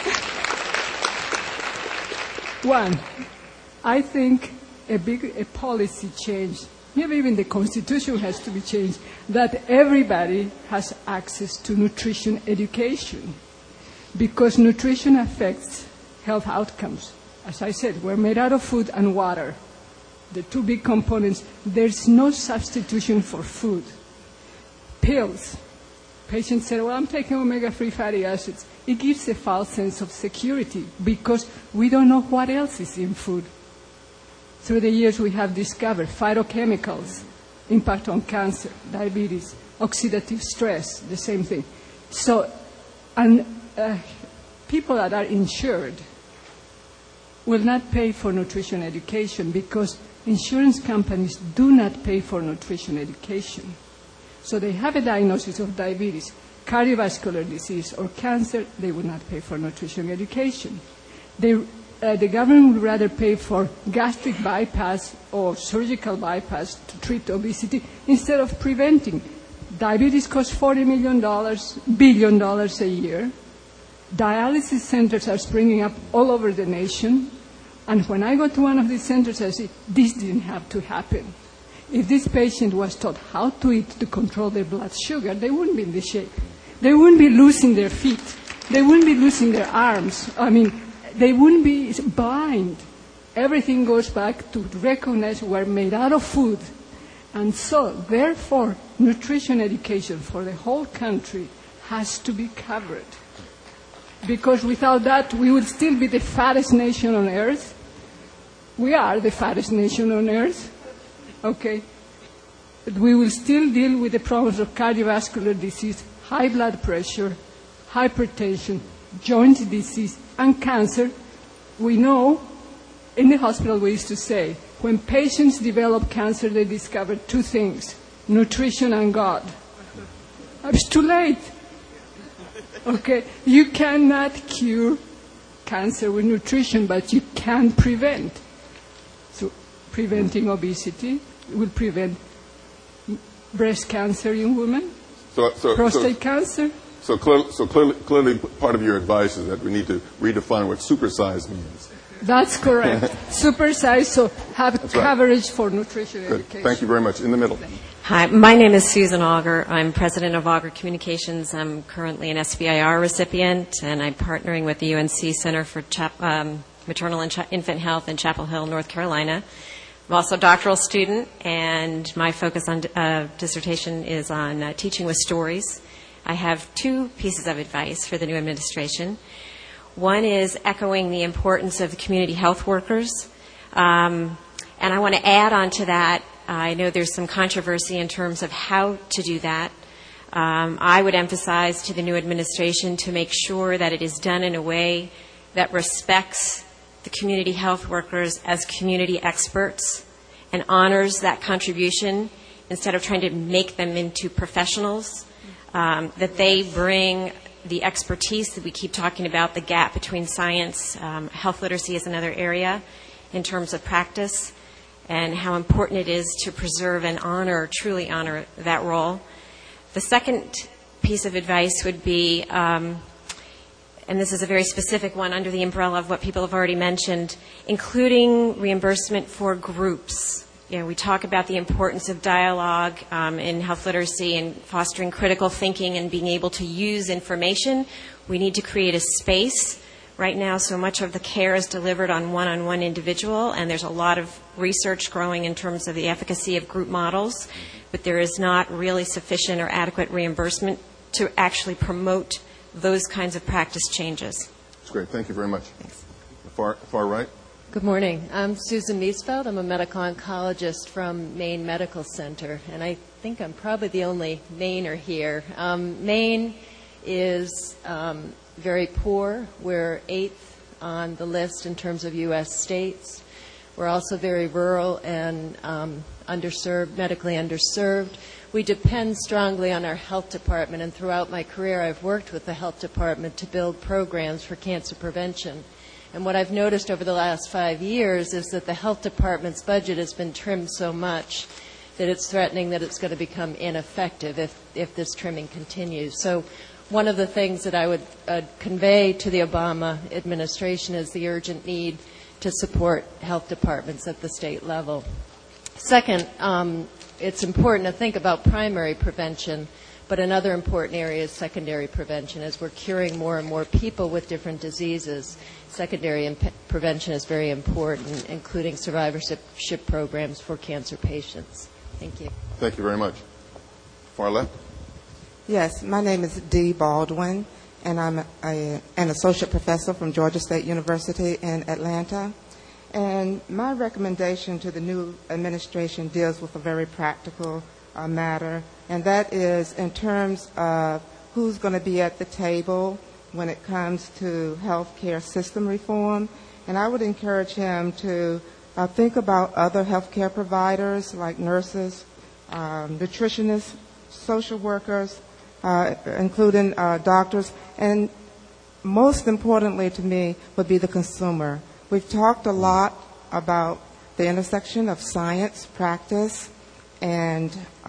One, I think a policy change, maybe even the Constitution has to be changed, that everybody has access to nutrition education, because nutrition affects health outcomes. As I said, we're made out of food and water, the two big components. There's no substitution for food. Pills. Patients say, well, I'm taking omega-3 fatty acids. It gives a false sense of security because we don't know what else is in food. Through the years, we have discovered phytochemicals, impact on cancer, diabetes, oxidative stress, the same thing. So, and people that are insured will not pay for nutrition education because insurance companies do not pay for nutrition education. So they have a diagnosis of diabetes, cardiovascular disease, or cancer, they would not pay for nutrition education. The government would rather pay for gastric bypass or surgical bypass to treat obesity instead of preventing. Diabetes costs $40 billion a year. Dialysis centers are springing up all over the nation. And when I go to one of these centers, I say, this didn't have to happen. If this patient was taught how to eat to control their blood sugar, they wouldn't be in this shape. They wouldn't be losing their feet. They wouldn't be losing their arms. I mean, they wouldn't be blind. Everything goes back to recognize we're made out of food. And so, therefore, nutrition education for the whole country has to be covered. Because without that, we would still be the fattest nation on earth. We are the fattest nation on earth. Okay? But we will still deal with the problems of cardiovascular disease, high blood pressure, hypertension, joint disease, and cancer. We know, in the hospital we used to say, when patients develop cancer, they discover two things, nutrition and God. It's too late. Okay, you cannot cure cancer with nutrition, but you can prevent. So preventing obesity will prevent breast cancer in women, prostate cancer. So clearly part of your advice is that we need to redefine what supersize means. That's correct. Supersize, so have coverage for nutrition education. Thank you very much. In the middle. Hi, my name is Susan Auger. I'm president of Auger Communications. I'm currently an SBIR recipient, and I'm partnering with the UNC Center for Maternal and Infant Health in Chapel Hill, North Carolina. I'm also a doctoral student, and my focus on dissertation is on teaching with stories. I have two pieces of advice for the new administration. One is echoing the importance of the community health workers. And I want to add on to that, I know there's some controversy in terms of how to do that. I would emphasize to the new administration to make sure that it is done in a way that respects the community health workers as community experts and honors that contribution instead of trying to make them into professionals, that they bring the expertise that we keep talking about, the gap between science, health literacy is another area in terms of practice, and how important it is to preserve and honor, truly honor that role. The second piece of advice would be, and this is a very specific one under the umbrella of what people have already mentioned, including reimbursement for groups. You know, we talk about the importance of dialogue in health literacy and fostering critical thinking and being able to use information. We need to create a space. Right now, so much of the care is delivered on one-on-one individual, and there's a lot of research growing in terms of the efficacy of group models, but there is not really sufficient or adequate reimbursement to actually promote those kinds of practice changes. That's great. Thank you very much. Thanks. Far right. Good morning. I'm Susan Miesfeld. I'm a medical oncologist from Maine Medical Center, and I think I'm probably the only Mainer here. Maine is very poor. We're 8th on the list in terms of U.S. states. We're also very rural and underserved, medically underserved. We depend strongly on our health department, and throughout my career I've worked with the health department to build programs for cancer prevention. And what I've noticed over the last 5 years is that the health department's budget has been trimmed so much that it's threatening that it's going to become ineffective if this trimming continues. So one of the things that I would convey to the Obama administration is the urgent need to support health departments at the state level. Second, it's important to think about primary prevention, but another important area is secondary prevention. As we're curing more and more people with different diseases, secondary prevention is very important, including survivorship programs for cancer patients. Thank you. Thank you very much. Far left. Yes, my name is Dee Baldwin, and I'm an associate professor from Georgia State University in Atlanta. And my recommendation to the new administration deals with a very practical matter, and that is in terms of who's going to be at the table when it comes to health care system reform. And I would encourage him to think about other health care providers like nurses, nutritionists, social workers, including doctors, and most importantly to me would be the consumer. We've talked a lot about the intersection of science, practice, and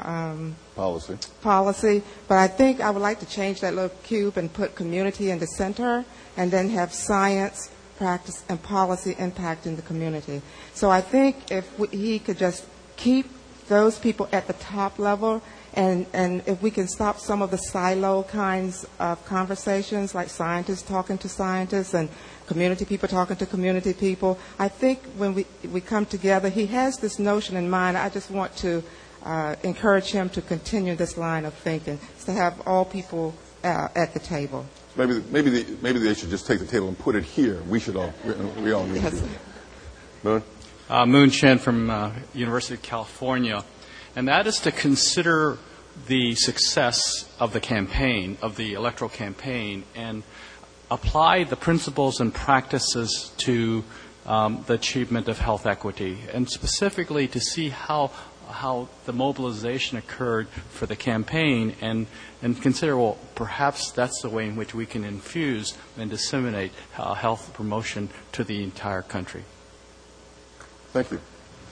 policy, but I think I would like to change that little cube and put community in the center and then have science, practice, and policy impact in the community. So I think if he could just keep those people at the top level, and if we can stop some of the silo kinds of conversations, like scientists talking to scientists and community people talking to community people. I think when we come together, he has this notion in mind. I just want to encourage him to continue this line of thinking, to have all people at the table. Maybe they should just take the table and put it here. We all need to. Moon? Moon Chen from University of California. And that is to consider the success of the campaign, of the electoral campaign, and apply the principles and practices to the achievement of health equity, and specifically to see how the mobilization occurred for the campaign, and consider, well, perhaps that's the way in which we can infuse and disseminate health promotion to the entire country. Thank you.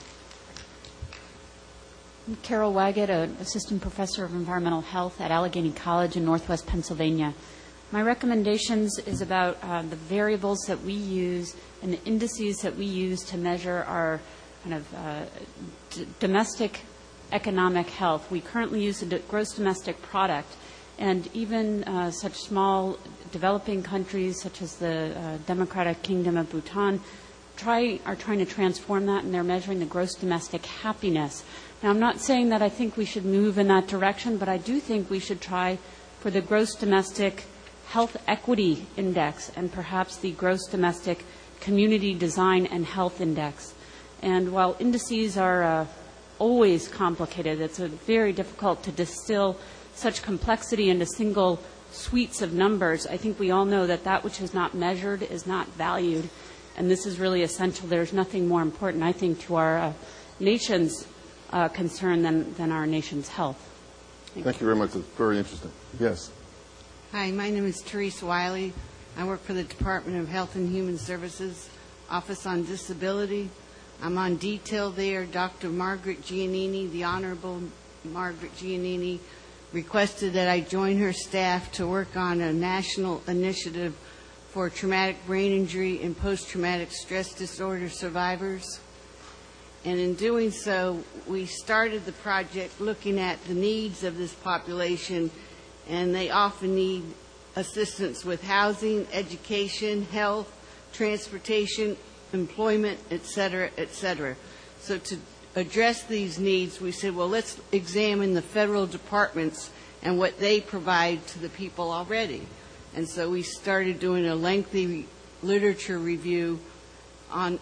I'm Carol Waggett, an assistant professor of environmental health at Allegheny College in Northwest Pennsylvania. My recommendations is about the variables that we use and the indices that we use to measure our kind of domestic economic health. We currently use the gross domestic product, and even such small developing countries such as the Democratic Kingdom of Bhutan are trying to transform that, and they're measuring the gross domestic happiness. Now, I'm not saying that I think we should move in that direction, but I do think we should try for the gross domestic health equity index and perhaps the gross domestic community design and health index. And while indices are always complicated, it's very difficult to distill such complexity into single suites of numbers. I think we all know that that which is not measured is not valued, and this is really essential. There's nothing more important, I think, to our nation's concern than our nation's health. Thank you very much. It's very interesting. Yes. Hi, my name is Therese Wiley. I work for the Department of Health and Human Services, Office on Disability. I'm on detail there. Dr. Margaret Giannini, the Honorable Margaret Giannini, requested that I join her staff to work on a national initiative for traumatic brain injury and post-traumatic stress disorder survivors. And in doing so, we started the project looking at the needs of this population, and they often need assistance with housing, education, health, transportation, employment, et cetera, et cetera. So to address these needs, we said, well, let's examine the federal departments and what they provide to the people already. And so we started doing a lengthy literature review on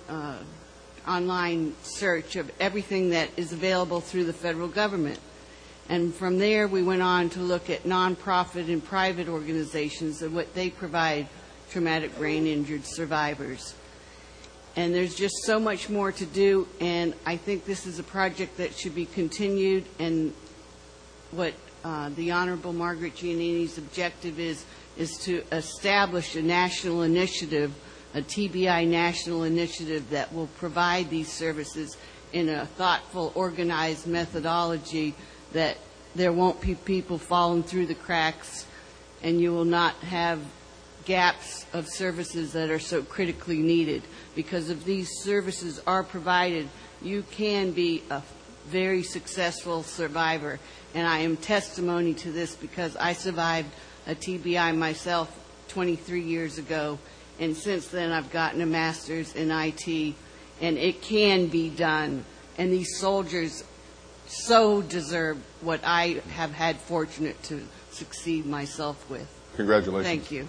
online search of everything that is available through the federal government. And from there, we went on to look at nonprofit and private organizations and what they provide traumatic brain injured survivors. And there's just so much more to do, and I think this is a project that should be continued, and what the Honorable Margaret Giannini's objective is to establish a national initiative, a TBI national initiative that will provide these services in a thoughtful, organized methodology, that there won't be people falling through the cracks, and you will not have gaps of services that are so critically needed. Because if these services are provided, you can be a very successful survivor. And I am testimony to this because I survived a TBI myself 23 years ago, and since then I've gotten a master's in IT, and it can be done. And these soldiers so deserve what I have had fortunate to succeed myself with. Congratulations. Thank you.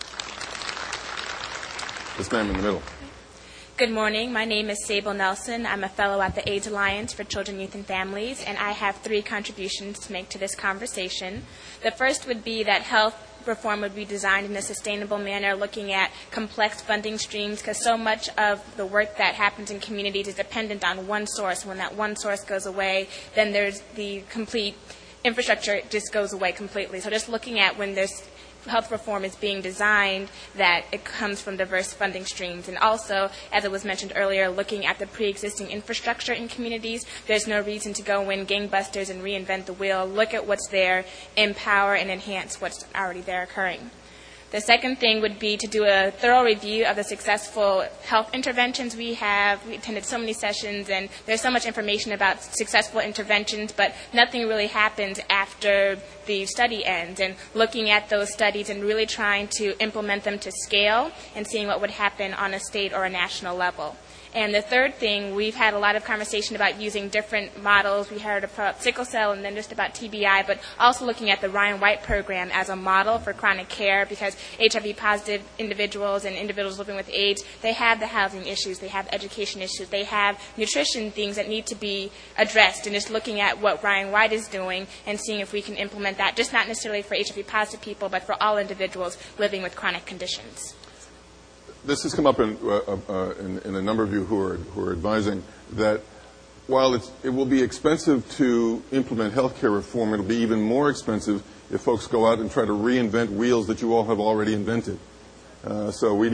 This man in the middle. Good morning. My name is Sable Nelson. I'm a fellow at the AIDS Alliance for Children, Youth, and Families, and I have 3 contributions to make to this conversation. The first would be that health reform would be designed in a sustainable manner, looking at complex funding streams, because so much of the work that happens in communities is dependent on one source. When that one source goes away, then there's the complete infrastructure just goes away completely. So just looking at when there's health reform is being designed, that it comes from diverse funding streams. And also, as it was mentioned earlier, looking at the pre-existing infrastructure in communities. There's no reason to go in gangbusters and reinvent the wheel. Look at what's there, empower and enhance what's already there occurring. The second thing would be to do a thorough review of the successful health interventions we have. We attended so many sessions, and there's so much information about successful interventions, but nothing really happens after the study ends. And looking at those studies and really trying to implement them to scale and seeing what would happen on a state or a national level. And the third thing, we've had a lot of conversation about using different models. We heard about sickle cell and then just about TBI, but also looking at the Ryan White program as a model for chronic care, because HIV-positive individuals and individuals living with AIDS, they have the housing issues, they have education issues, they have nutrition things that need to be addressed, and just looking at what Ryan White is doing and seeing if we can implement that, just not necessarily for HIV-positive people, but for all individuals living with chronic conditions. This has come up in a number of you who are advising that while it will be expensive to implement healthcare reform, it'll be even more expensive if folks go out and try to reinvent wheels that you all have already invented. So we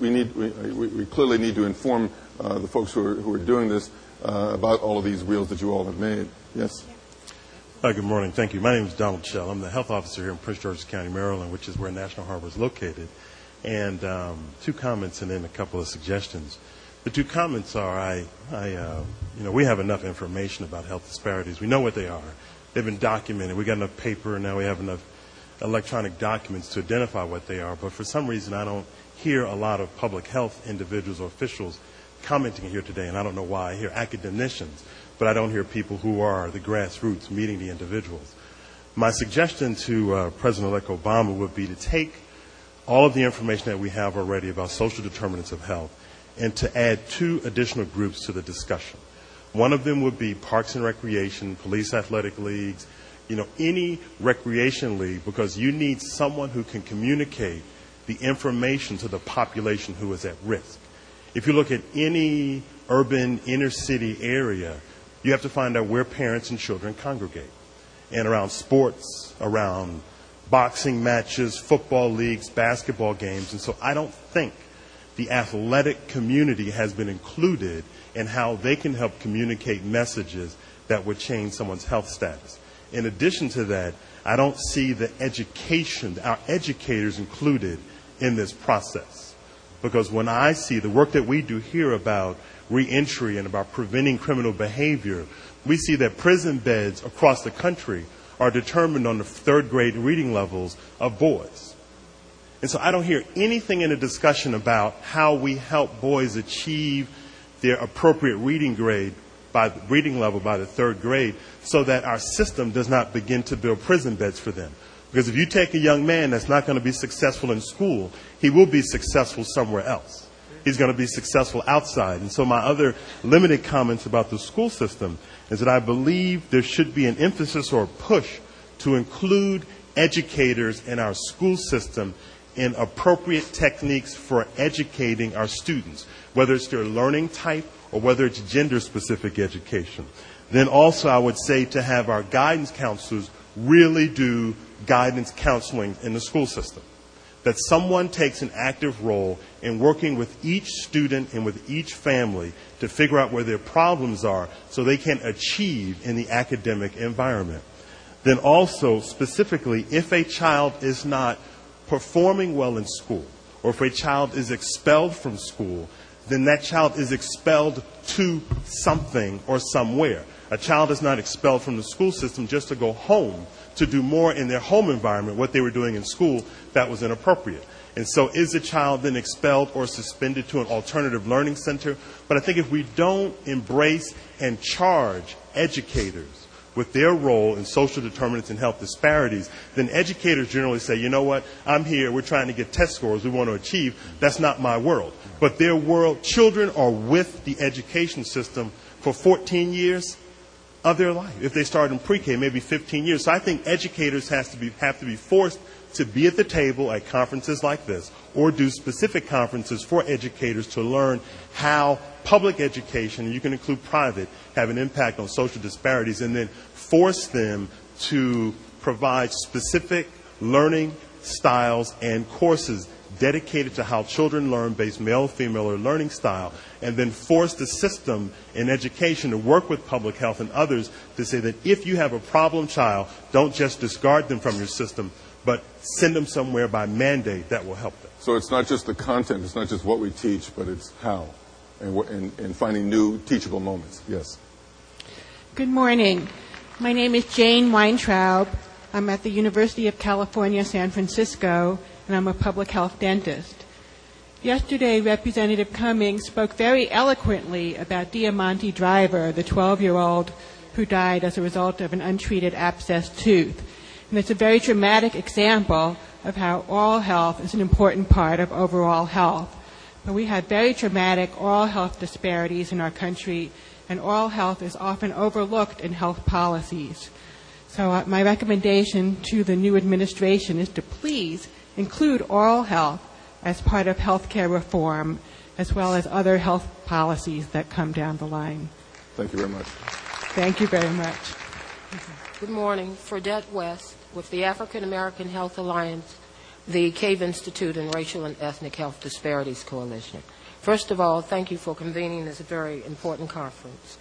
clearly need to inform the folks who are doing this about all of these wheels that you all have made. Yes. Hi, good morning. Thank you. My name is Donald Shell. I'm the health officer here in Prince George's County, Maryland, which is where National Harbor is located. And two comments and then a couple of suggestions. The two comments are, we have enough information about health disparities. We know what they are. They've been documented. We got enough paper, and now we have enough electronic documents to identify what they are. But for some reason, I don't hear a lot of public health individuals or officials commenting here today, and I don't know why. I hear academicians, but I don't hear people who are the grassroots meeting the individuals. My suggestion to President-elect Obama would be to take all of the information that we have already about social determinants of health and to add two additional groups to the discussion. One of them would be parks and recreation, police athletic leagues, any recreation league, because you need someone who can communicate the information to the population who is at risk. If you look at any urban inner city area, you have to find out where parents and children congregate. And around sports, around boxing matches, football leagues, basketball games. And so I don't think the athletic community has been included in how they can help communicate messages that would change someone's health status. In addition to that, I don't see the education, our educators included in this process. Because when I see the work that we do here about reentry and about preventing criminal behavior, we see that prison beds across the country are determined on the third grade reading levels of boys. And so I don't hear anything in the discussion about how we help boys achieve their appropriate reading level by the third grade so that our system does not begin to build prison beds for them. Because if you take a young man that's not going to be successful in school, he will be successful somewhere else. He's going to be successful outside. And so my other limited comments about the school system is that I believe there should be an emphasis or a push to include educators in our school system in appropriate techniques for educating our students, whether it's their learning type or whether it's gender-specific education. Then also I would say to have our guidance counselors really do guidance counseling in the school system. That someone takes an active role in working with each student and with each family to figure out where their problems are so they can achieve in the academic environment. Then also, specifically, if a child is not performing well in school, or if a child is expelled from school, then that child is expelled to something or somewhere. A child is not expelled from the school system just to go home to do more in their home environment, what they were doing in school that was inappropriate. And so is the child then expelled or suspended to an alternative learning center? But I think if we don't embrace and charge educators with their role in social determinants and health disparities, then educators generally say, you know what, I'm here, we're trying to get test scores we want to achieve. That's not my world. But their world, children are with the education system for 14 years of their life. If they start in pre-K, maybe 15 years. So I think educators have to be forced to be at the table at conferences like this or do specific conferences for educators to learn how public education, and you can include private, have an impact on social disparities, and then force them to provide specific learning styles and courses dedicated to how children learn based male, female, or learning style, and then force the system in education to work with public health and others to say that if you have a problem child, don't just discard them from your system, but send them somewhere by mandate that will help them. So it's not just the content, it's not just what we teach, but it's how, and finding new teachable moments. Yes. Good morning. My name is Jane Weintraub. I'm at the University of California, San Francisco, and I'm a public health dentist. Yesterday, Representative Cummings spoke very eloquently about Diamante Driver, the 12-year-old who died as a result of an untreated abscessed tooth. And it's a very dramatic example of how oral health is an important part of overall health. But we have very dramatic oral health disparities in our country, and oral health is often overlooked in health policies. So my recommendation to the new administration is to please include oral health as part of health care reform, as well as other health policies that come down the line. Thank you very much. Thank you very much. Good morning. Fredette West with the African American Health Alliance, the Cave Institute, and Racial and Ethnic Health Disparities Coalition. First of all, thank you for convening this very important conference.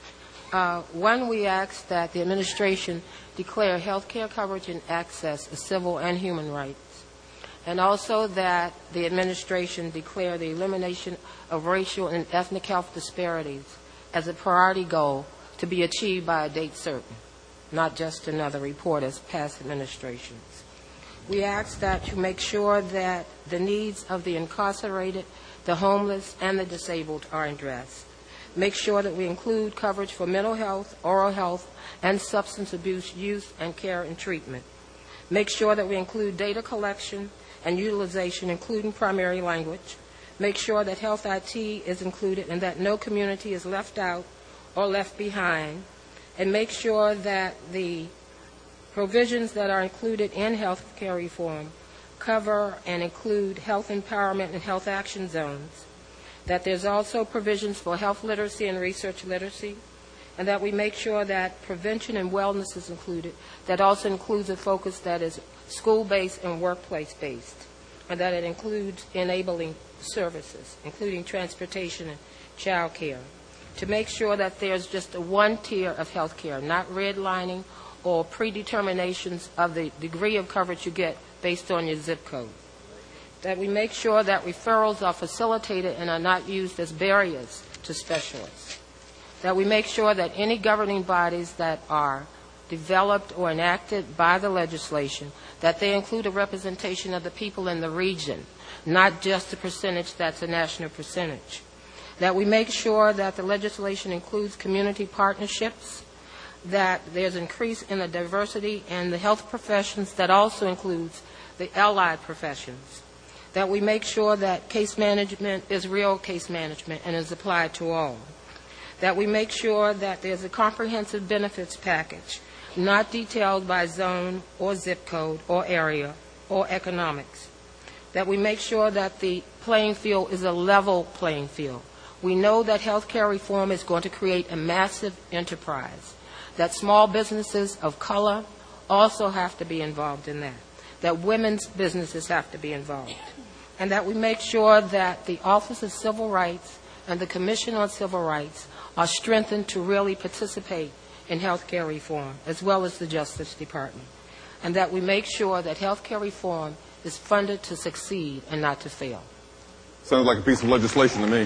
One, we ask that the administration declare health care coverage and access as civil and human rights, and also that the administration declare the elimination of racial and ethnic health disparities as a priority goal to be achieved by a date certain, not just another report as past administrations. We ask that you make sure that the needs of the incarcerated, the homeless, and the disabled are addressed. Make sure that we include coverage for mental health, oral health, and substance abuse use and care and treatment. Make sure that we include data collection and utilization, including primary language. Make sure that health IT is included and that no community is left out or left behind. And make sure that the provisions that are included in health care reform cover and include health empowerment and health action zones, that there's also provisions for health literacy and research literacy, and that we make sure that prevention and wellness is included. That also includes a focus that is school-based and workplace-based, and that it includes enabling services, including transportation and child care, to make sure that there's just one tier of health care, not redlining or predeterminations of the degree of coverage you get based on your zip code. That we make sure that referrals are facilitated and are not used as barriers to specialists. That we make sure that any governing bodies that are developed or enacted by the legislation, that they include a representation of the people in the region, not just a percentage that's a national percentage. That we make sure that the legislation includes community partnerships, that there's increase in the diversity in the health professions that also includes the allied professions. That we make sure that case management is real case management and is applied to all. That we make sure that there's a comprehensive benefits package, not detailed by zone or zip code or area or economics. That we make sure that the playing field is a level playing field. We know that health care reform is going to create a massive enterprise, that small businesses of color also have to be involved in that, that women's businesses have to be involved, and that we make sure that the Office of Civil Rights and the Commission on Civil Rights are strengthened to really participate in health care reform, as well as the Justice Department, and that we make sure that health care reform is funded to succeed and not to fail. Sounds like a piece of legislation to me.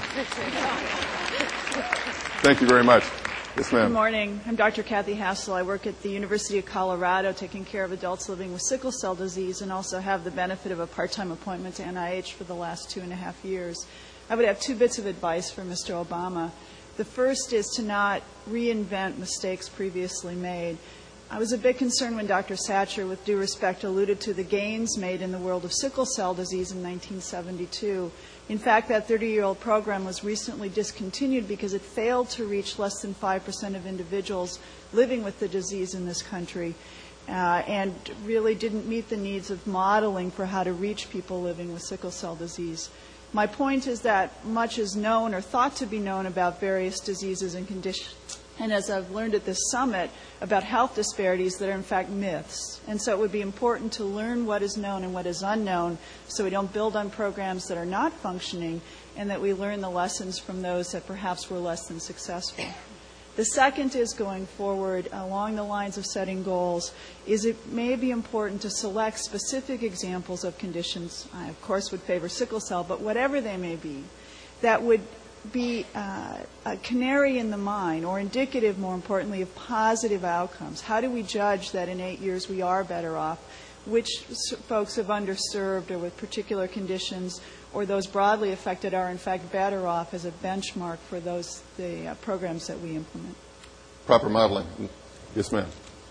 Thank you very much. Yes, ma'am. Good morning. I'm Dr. Kathy Hassel. I work at the University of Colorado taking care of adults living with sickle cell disease and also have the benefit of a part-time appointment to NIH for the last 2.5 years. I would have 2 bits of advice for Mr. Obama. The first is to not reinvent mistakes previously made. I was a bit concerned when Dr. Satcher, with due respect, alluded to the gains made in the world of sickle cell disease in 1972. In fact, that 30-year-old program was recently discontinued because it failed to reach less than 5% of individuals living with the disease in this country and really didn't meet the needs of modeling for how to reach people living with sickle cell disease. My point is that much is known or thought to be known about various diseases and conditions, and as I've learned at this summit, about health disparities that are in fact myths. And so it would be important to learn what is known and what is unknown so we don't build on programs that are not functioning and that we learn the lessons from those that perhaps were less than successful. The second is going forward along the lines of setting goals is it may be important to select specific examples of conditions. I, of course, would favor sickle cell, but whatever they may be, that would be a canary in the mine or indicative, more importantly, of positive outcomes. How do we judge that in 8 years we are better off? Which folks have underserved or with particular conditions or those broadly affected are in fact better off as a benchmark for the programs that we implement? Proper modeling. Yes, ma'am.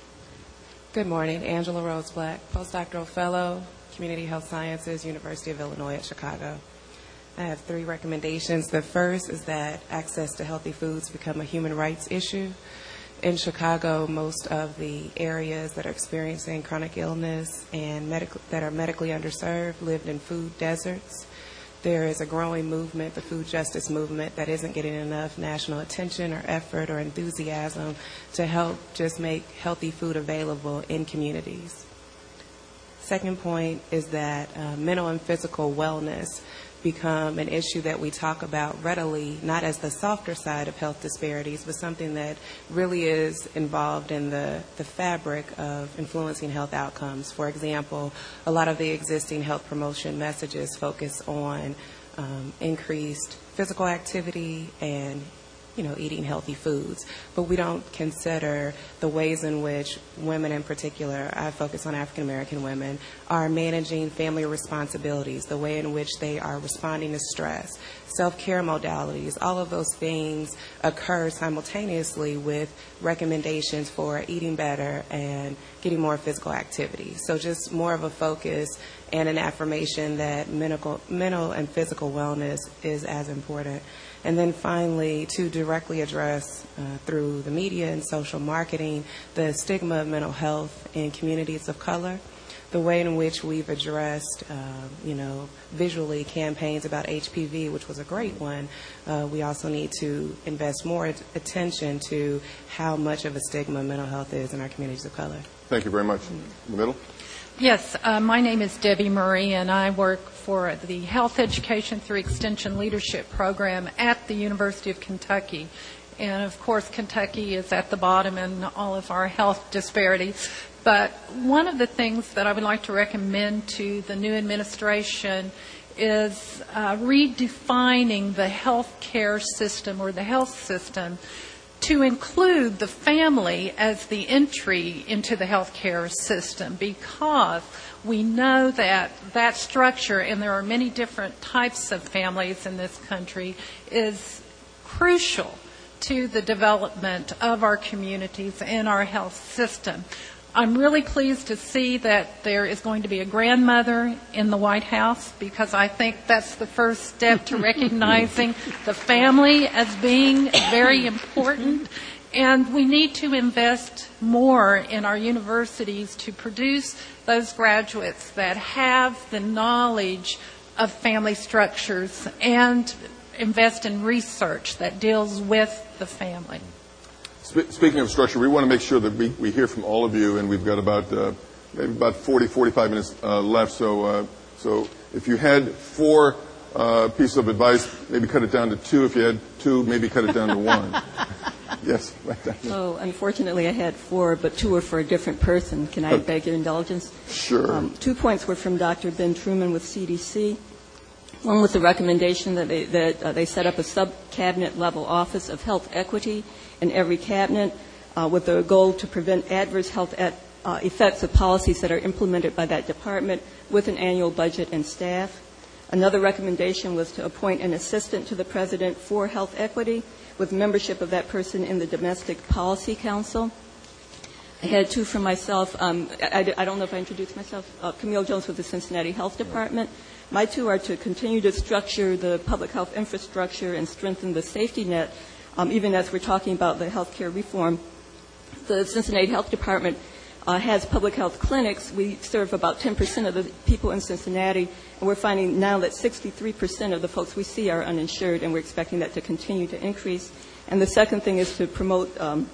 Good morning. Angela Rose Black, postdoctoral fellow, Community Health Sciences, University of Illinois at Chicago. I have 3 recommendations. The first is that access to healthy foods become a human rights issue. In Chicago, most of the areas that are experiencing chronic illness and that are medically underserved lived in food deserts. There is a growing movement, the food justice movement, that isn't getting enough national attention or effort or enthusiasm to help just make healthy food available in communities. Second point is that mental and physical wellness become an issue that we talk about readily, not as the softer side of health disparities, but something that really is involved in the fabric of influencing health outcomes. For example, a lot of the existing health promotion messages focus on increased physical activity and eating healthy foods. But we don't consider the ways in which women in particular, I focus on African American women, are managing family responsibilities, the way in which they are responding to stress, self-care modalities. All of those things occur simultaneously with recommendations for eating better and getting more physical activity. So just more of a focus and an affirmation that mental and physical wellness is as important. And then finally, to directly address through the media and social marketing the stigma of mental health in communities of color, the way in which we've addressed, visually campaigns about HPV, which was a great one. We also need to invest more attention to how much of a stigma mental health is in our communities of color. Thank you very much. In the middle. Yes, my name is Debbie Murray, and I work for the Health Education through Extension Leadership Program at the University of Kentucky. And, of course, Kentucky is at the bottom in all of our health disparities. But one of the things that I would like to recommend to the new administration is redefining the health care system or the health system to include the family as the entry into the healthcare system, because we know that that structure, and there are many different types of families in this country, is crucial to the development of our communities and our health system. I'm really pleased to see that there is going to be a grandmother in the White House, because I think that's the first step to recognizing the family as being very important. And we need to invest more in our universities to produce those graduates that have the knowledge of family structures and invest in research that deals with the family. Speaking of structure, we want to make sure that we hear from all of you, and we've got about maybe about 40, 45 minutes left. So if you had 4 pieces of advice, maybe cut it down to 2. If you had 2, maybe cut it down to 1. Yes, right there. So unfortunately, I had 4, but 2 were for a different person. Can I beg your indulgence? Sure. 2 points were from Dr. Ben Truman with CDC. One was the recommendation that they set up a sub-cabinet level office of health equity in every cabinet with the goal to prevent adverse health effects of policies that are implemented by that department with an annual budget and staff. Another recommendation was to appoint an assistant to the president for health equity with membership of that person in the Domestic Policy Council. I had 2 from myself. I don't know if I introduced myself. Camille Jones with the Cincinnati Health Department. My 2 are to continue to structure the public health infrastructure and strengthen the safety net, even as we're talking about the health care reform. The Cincinnati Health Department has public health clinics. We serve about 10% of the people in Cincinnati, and we're finding now that 63% of the folks we see are uninsured, and we're expecting that to continue to increase. And the second thing is to promote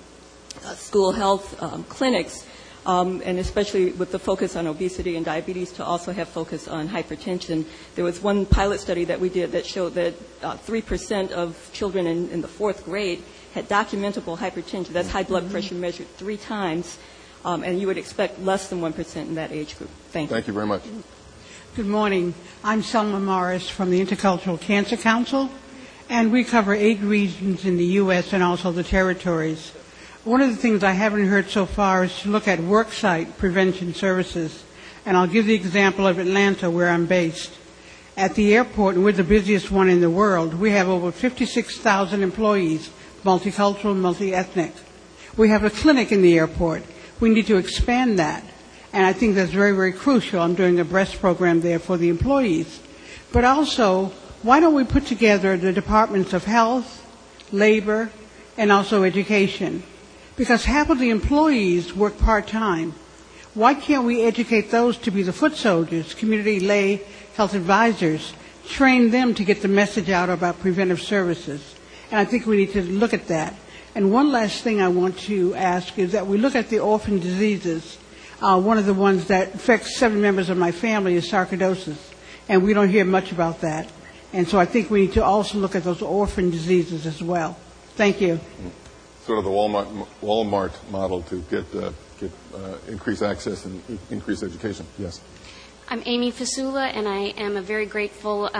school health clinics, and especially with the focus on obesity and diabetes, to also have focus on hypertension. There was one pilot study that we did that showed that 3% of children in the 4th grade had documentable hypertension. That's high blood pressure measured 3 times, and you would expect less than 1% in that age group. Thank you. Thank you very much. Good morning. I'm Selma Morris from the Intercultural Cancer Council, and we cover 8 regions in the U.S. and also the territories. One of the things I haven't heard so far is to look at worksite prevention services, and I'll give the example of Atlanta, where I'm based. At the airport, and we're the busiest one in the world, we have over 56,000 employees, multicultural, multi-ethnic. We have a clinic in the airport. We need to expand that, and I think that's very, very crucial. I'm doing a breast program there for the employees. But also, why don't we put together the departments of health, labor, and also education? Because half of the employees work part-time. Why can't we educate those to be the foot soldiers, community lay health advisors, train them to get the message out about preventive services? And I think we need to look at that. And one last thing I want to ask is that we look at the orphan diseases. One of the ones that affects 7 members of my family is sarcoidosis, and we don't hear much about that. And so I think we need to also look at those orphan diseases as well. Thank you. Sort of the Walmart model to get increased access and increased education. Yes. I'm Amy Fasula, and I am a very grateful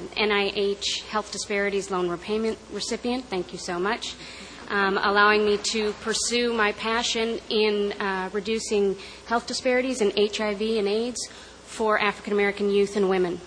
NIH Health Disparities Loan Repayment recipient. Thank you so much. Allowing me to pursue my passion in reducing health disparities in HIV and AIDS for African American youth and women.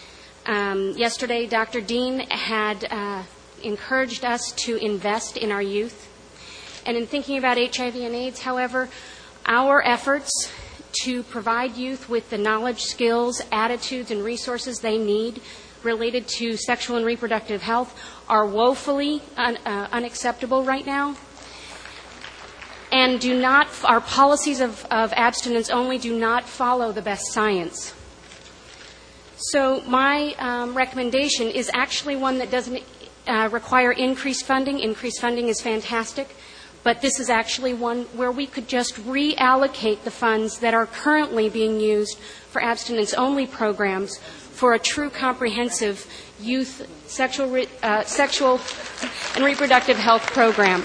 Yesterday, Dr. Dean had encouraged us to invest in our youth. And in thinking about HIV and AIDS, however, our efforts to provide youth with the knowledge, skills, attitudes, and resources they need related to sexual and reproductive health are woefully unacceptable right now. And our policies of abstinence only do not follow the best science. So my recommendation is actually one that doesn't require increased funding. Increased funding is fantastic. But this is actually one where we could just reallocate the funds that are currently being used for abstinence-only programs for a true comprehensive youth sexual and reproductive health program.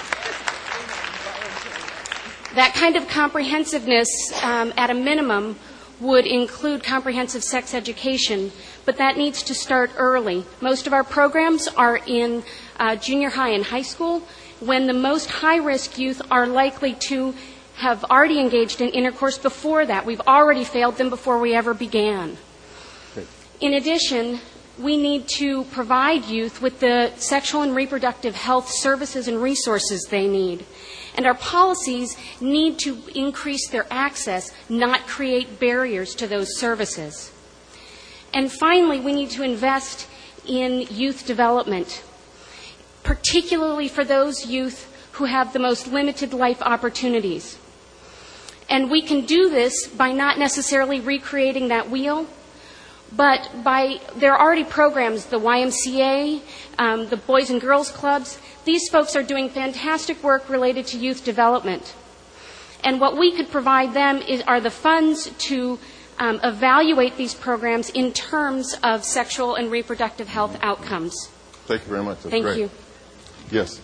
That kind of comprehensiveness, at a minimum, would include comprehensive sex education, but that needs to start early. Most of our programs are in junior high and high school, when the most high-risk youth are likely to have already engaged in intercourse before that. We've already failed them before we ever began. In addition, we need to provide youth with the sexual and reproductive health services and resources they need. And our policies need to increase their access, not create barriers to those services. And finally, we need to invest in youth development, particularly for those youth who have the most limited life opportunities. And we can do this by not necessarily recreating that wheel, but there are already programs, the YMCA, the Boys and Girls Clubs. These folks are doing fantastic work related to youth development. And what we could provide them are the funds to evaluate these programs in terms of sexual and reproductive health outcomes. Thank you very much. That's Thank great. you. Yes.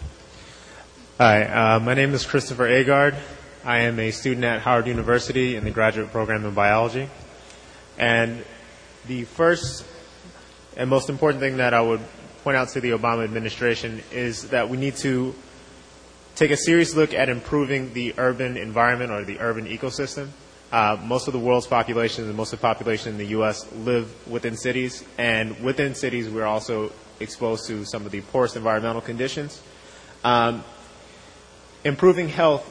Hi, my name is Christopher Agard. I am a student at Howard University in the graduate program in biology. And the first and most important thing that I would point out to the Obama administration is that we need to take a serious look at improving the urban environment or the urban ecosystem. Most of the world's population and most of the population in the U.S. live within cities, and within cities we're also exposed to some of the poorest environmental conditions. Improving the health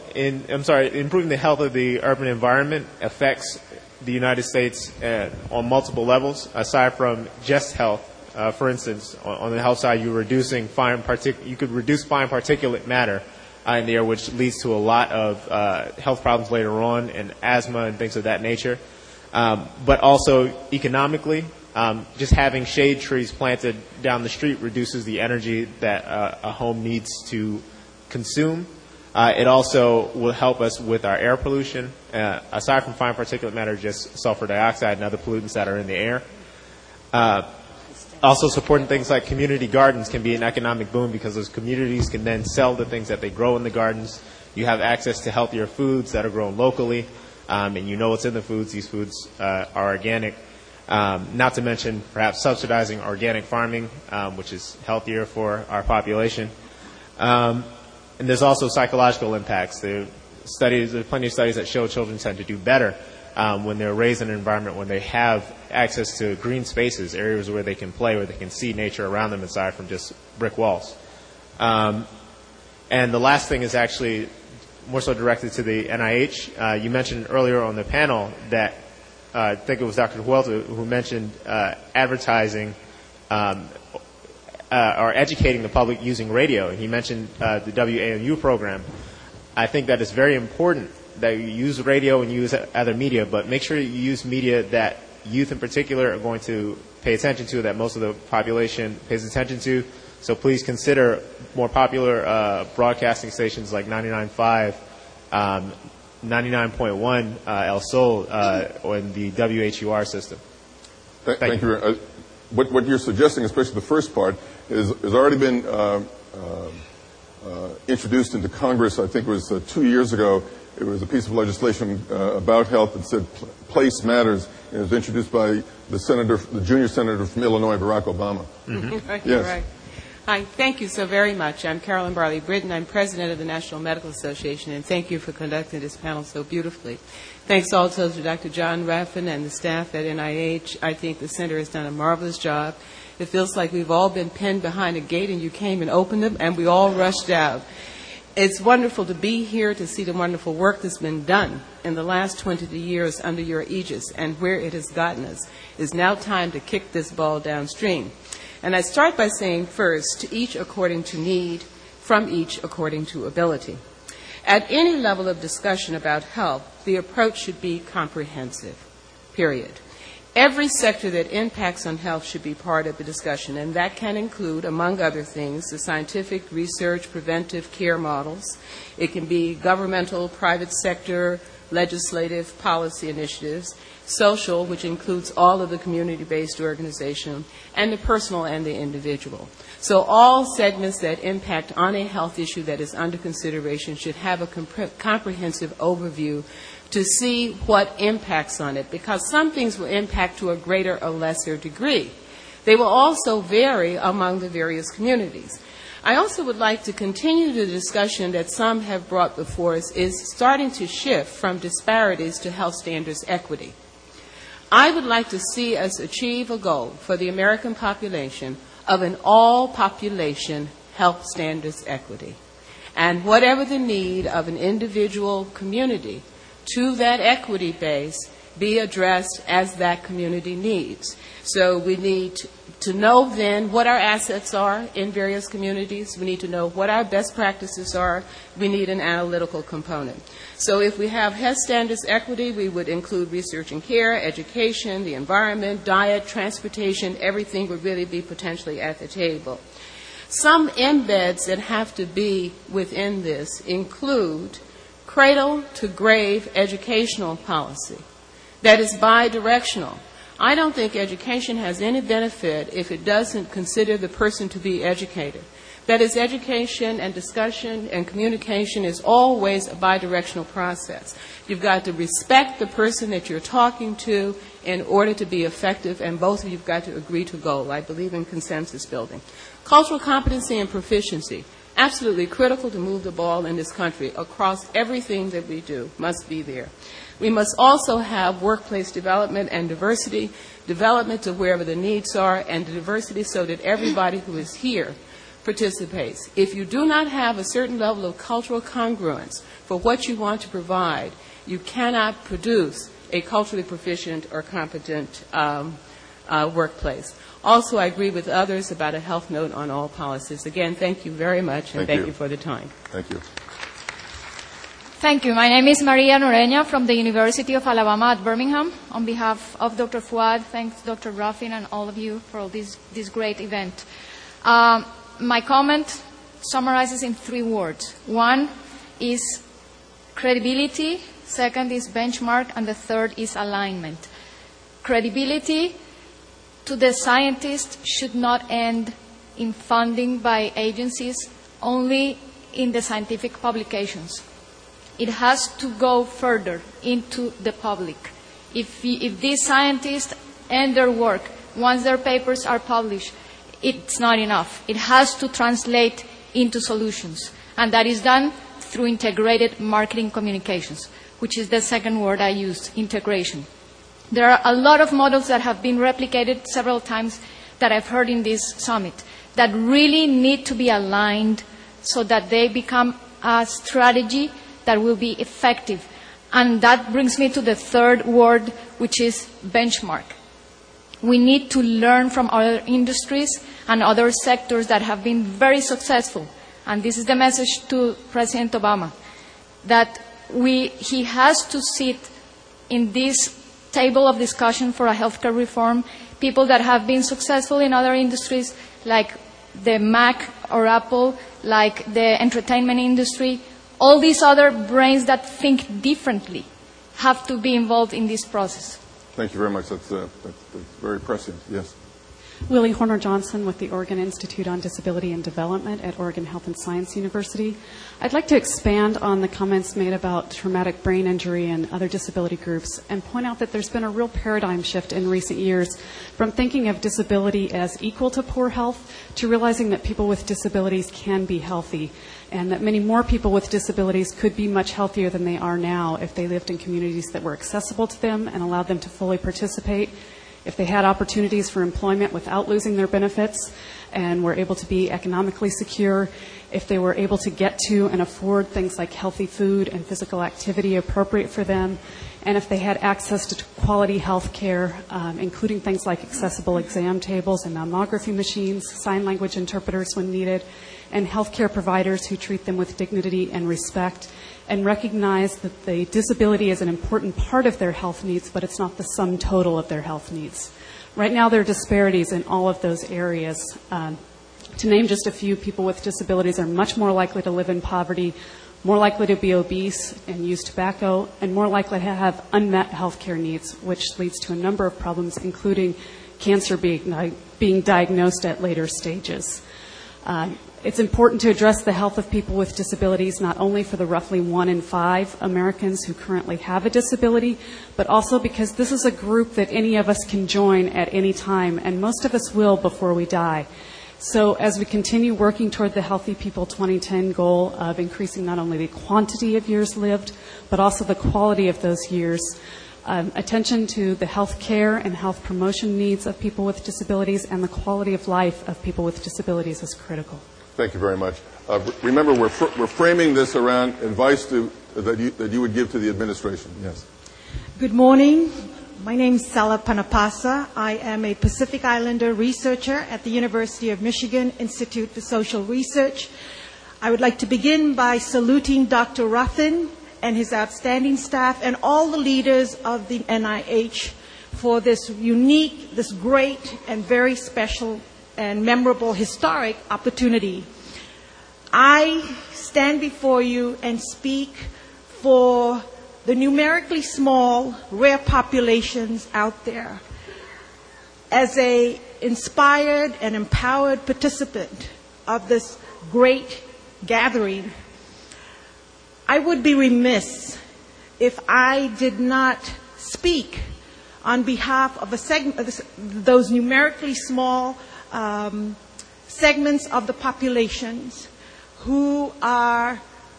of the urban environment affects the United States on multiple levels. Aside from just health, for instance, on the health side, you could reduce fine particulate matter in the air, which leads to a lot of health problems later on, and asthma and things of that nature. But also economically, just having shade trees planted down the street reduces the energy that a home needs to consume. It also will help us with our air pollution, aside from fine particulate matter, just sulfur dioxide and other pollutants that are in the air. Also, supporting things like community gardens can be an economic boom because those communities can then sell the things that they grow in the gardens. You have access to healthier foods that are grown locally, and you know what's in the foods. These foods are organic. Not to mention perhaps subsidizing organic farming, which is healthier for our population. And there's also psychological impacts. There's plenty of studies that show children tend to do better when they're raised in an environment when they have access to green spaces, areas where they can play, where they can see nature around them aside from just brick walls. And the last thing is actually more so directed to the NIH. You mentioned earlier on the panel that I think it was Dr. Huerta who mentioned advertising or educating the public using radio. And he mentioned the WAMU program. I think that it's very important that you use radio and use other media, but make sure you use media that youth in particular are going to pay attention to, that most of the population pays attention to. So please consider more popular broadcasting stations like 99.5, 99.1 El Sol, or in the WHUR system. Thank you. What you're suggesting, especially the first part, has already been introduced into Congress. I think it was 2 years ago. It was a piece of legislation about health that said place matters, and it was introduced by the junior senator from Illinois, Barack Obama. Mm-hmm. Yes. Right. Hi, thank you so very much. I'm Carolyn Barley Britton. I'm president of the National Medical Association, and thank you for conducting this panel so beautifully. Thanks also to Dr. John Raffin and the staff at NIH. I think the center has done a marvelous job. It feels like we've all been pinned behind a gate, and you came and opened them, and we all rushed out. It's wonderful to be here to see the wonderful work that's been done in the last 20 years under your aegis and where it has gotten us. It's now time to kick this ball downstream. And I start by saying first, to each according to need, from each according to ability. At any level of discussion about health, the approach should be comprehensive, period. Every sector that impacts on health should be part of the discussion, and that can include, among other things, the scientific research preventive care models. It can be governmental, private sector, legislative policy initiatives, social, which includes all of the community-based organization, and the personal and the individual. So all segments that impact on a health issue that is under consideration should have a comprehensive overview to see what impacts on it, because some things will impact to a greater or lesser degree. They will also vary among the various communities. I also would like to continue the discussion that some have brought before us is starting to shift from disparities to health standards equity. I would like to see us achieve a goal for the American population of an all-population health standards equity. And whatever the need of an individual community, to that equity base be addressed as that community needs. So we need to know then what our assets are in various communities. We need to know what our best practices are. We need an analytical component. So if we have health standards equity, we would include research and care, education, the environment, diet, transportation. Everything would really be potentially at the table. Some embeds that have to be within this include cradle to grave educational policy that is bidirectional. I don't think education has any benefit if it doesn't consider the person to be educated. That is, education and discussion and communication is always a bidirectional process. You've got to respect the person that you're talking to in order to be effective, and both of you've got to agree to goal. I believe in consensus building. Cultural competency and proficiency. Absolutely critical to move the ball in this country across everything that we do must be there. We must also have workplace development and diversity, development to wherever the needs are, and diversity so that everybody who is here participates. If you do not have a certain level of cultural congruence for what you want to provide, you cannot produce a culturally proficient or competent workplace. Also, I agree with others about a health note on all policies. Again, thank you very much, and thank you for the time. Thank you. Thank you. My name is Maria Noreña from the University of Alabama at Birmingham. On behalf of Dr. Fuad, thanks Dr. Raffin and all of you for this great event. My comment summarizes in 3 words. 1 is credibility, 2nd is benchmark, and the 3rd is alignment. Credibility, to the scientists should not end in funding by agencies only in the scientific publications. It has to go further into the public. If these scientists end their work, once their papers are published, it's not enough. It has to translate into solutions. And that is done through integrated marketing communications, which is the second word I used, integration. There are a lot of models that have been replicated several times that I've heard in this summit that really need to be aligned so that they become a strategy that will be effective. And that brings me to the third word, which is benchmark. We need to learn from other industries and other sectors that have been very successful. And this is the message to President Obama, that he has to sit in this table of discussion for a healthcare reform, people that have been successful in other industries like the Mac or Apple, like the entertainment industry. All these other brains that think differently have to be involved in this process. Thank you very much. That's very prescient. Yes. Willie Horner Johnson with the Oregon Institute on Disability and Development at Oregon Health and Science University. I'd like to expand on the comments made about traumatic brain injury and other disability groups and point out that there's been a real paradigm shift in recent years from thinking of disability as equal to poor health to realizing that people with disabilities can be healthy and that many more people with disabilities could be much healthier than they are now if they lived in communities that were accessible to them and allowed them to fully participate, if they had opportunities for employment without losing their benefits and were able to be economically secure, if they were able to get to and afford things like healthy food and physical activity appropriate for them, and if they had access to quality health care, including things like accessible exam tables and mammography machines, sign language interpreters when needed, and healthcare providers who treat them with dignity and respect, and recognize that the disability is an important part of their health needs, but it's not the sum total of their health needs. Right now, there are disparities in all of those areas. To name just a few, people with disabilities are much more likely to live in poverty, more likely to be obese and use tobacco, and more likely to have unmet health care needs, which leads to a number of problems, including cancer being diagnosed at later stages. It's important to address the health of people with disabilities, not only for the roughly 1 in 5 Americans who currently have a disability, but also because this is a group that any of us can join at any time, and most of us will before we die. So as we continue working toward the Healthy People 2010 goal of increasing not only the quantity of years lived, but also the quality of those years, attention to the health care and health promotion needs of people with disabilities and the quality of life of people with disabilities is critical. Thank you very much. Remember, we're framing this around advice that you would give to the administration. Yes. Good morning. My name is Sala Panapasa. I am a Pacific Islander researcher at the University of Michigan Institute for Social Research. I would like to begin by saluting Dr. Ruffin and his outstanding staff and all the leaders of the NIH for this unique, this great, and very special and memorable historic opportunity. I stand before you and speak for the numerically small, rare populations out there. As an inspired and empowered participant of this great gathering, I would be remiss if I did not speak on behalf of a segment of those numerically small segments of the populations who are,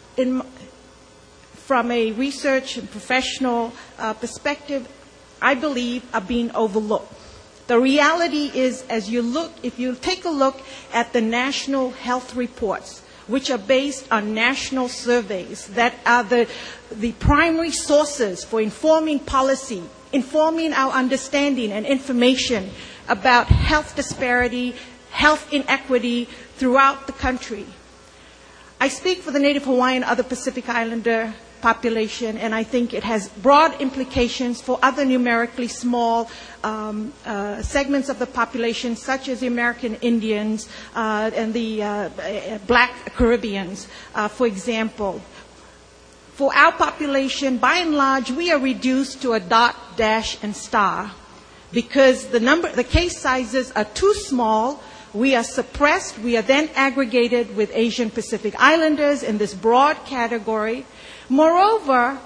from a research and professional perspective, I believe are being overlooked. The reality is, if you take a look at the national health reports, which are based on national surveys that are the primary sources for informing policy, informing our understanding and information about health disparity, health inequity throughout the country. I speak for the Native Hawaiian, other Pacific Islander population, and I think it has broad implications for other numerically small segments of the population, such as the American Indians and the Black Caribbeans, for example. For our population, by and large, we are reduced to a dot, dash, and star. because the case sizes are too small. We are suppressed. We are then aggregated with Asian Pacific Islanders in this broad category. Moreover,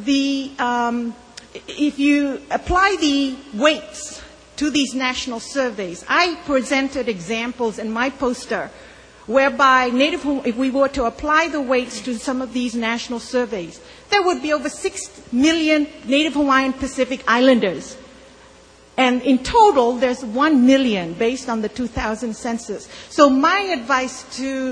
if you apply the weights to these national surveys, I presented examples in my poster whereby if we were to apply the weights to some of these national surveys, there would be over 6 million Native Hawaiian Pacific Islanders. And in total, there's 1 million based on the 2000 census. So my advice to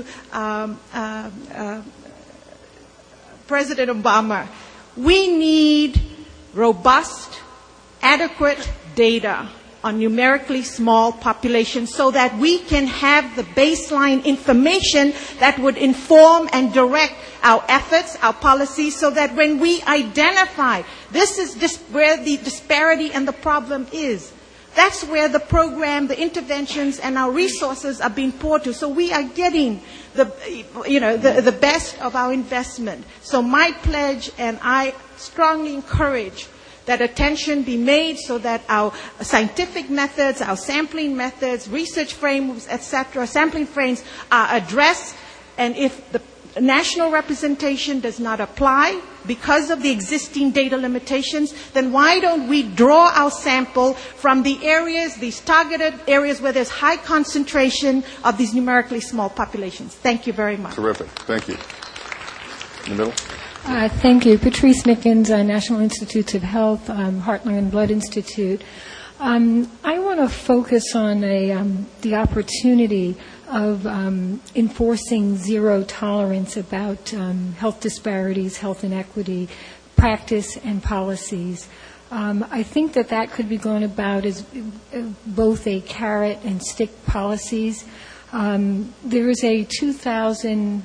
President Obama, we need robust, adequate data on numerically small populations so that we can have the baseline information that would inform and direct our efforts, our policies, so that when we identify this is where the disparity and the problem is, that's where the program, the interventions, and our resources are being poured to. So we are getting the best of our investment. So my pledge, and I strongly encourage that attention be made so that our scientific methods, our sampling methods, research frameworks, etc., sampling frames are addressed. And if the national representation does not apply because of the existing data limitations, then why don't we draw our sample from the areas, these targeted areas where there's high concentration of these numerically small populations? Thank you very much. Terrific. Thank you. In the middle. Thank you. Patrice Mickens, National Institutes of Health, Heart-Lung Blood Institute. I want to focus on the opportunity of enforcing zero tolerance about health disparities, health inequity, practice, and policies. I think that could be gone about as both a carrot and stick policies. There is a 2000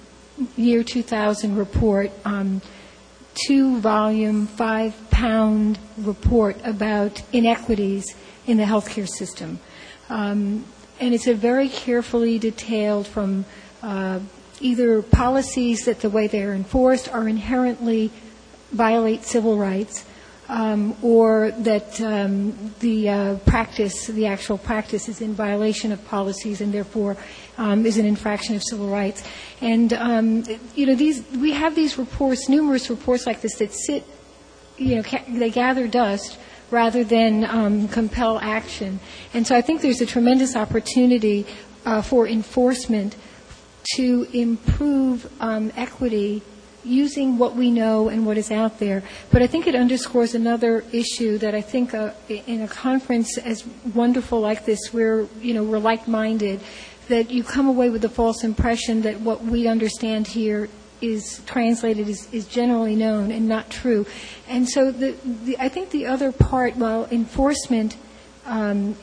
report, 2-volume, 5-pound report about inequities in the healthcare system. And it's a very carefully detailed from either policies that the way they're enforced are inherently violate civil rights, or that the actual practice is in violation of policies and therefore is an infraction of civil rights. And we have these reports, numerous reports like this that sit, they gather dust rather than compel action. And so I think there's a tremendous opportunity for enforcement to improve equity using what we know and what is out there. But I think it underscores another issue that I think in a conference as wonderful like this, where we're like-minded, that you come away with the false impression that what we understand here is translated is generally known and not true. And so I think the other part, while enforcement could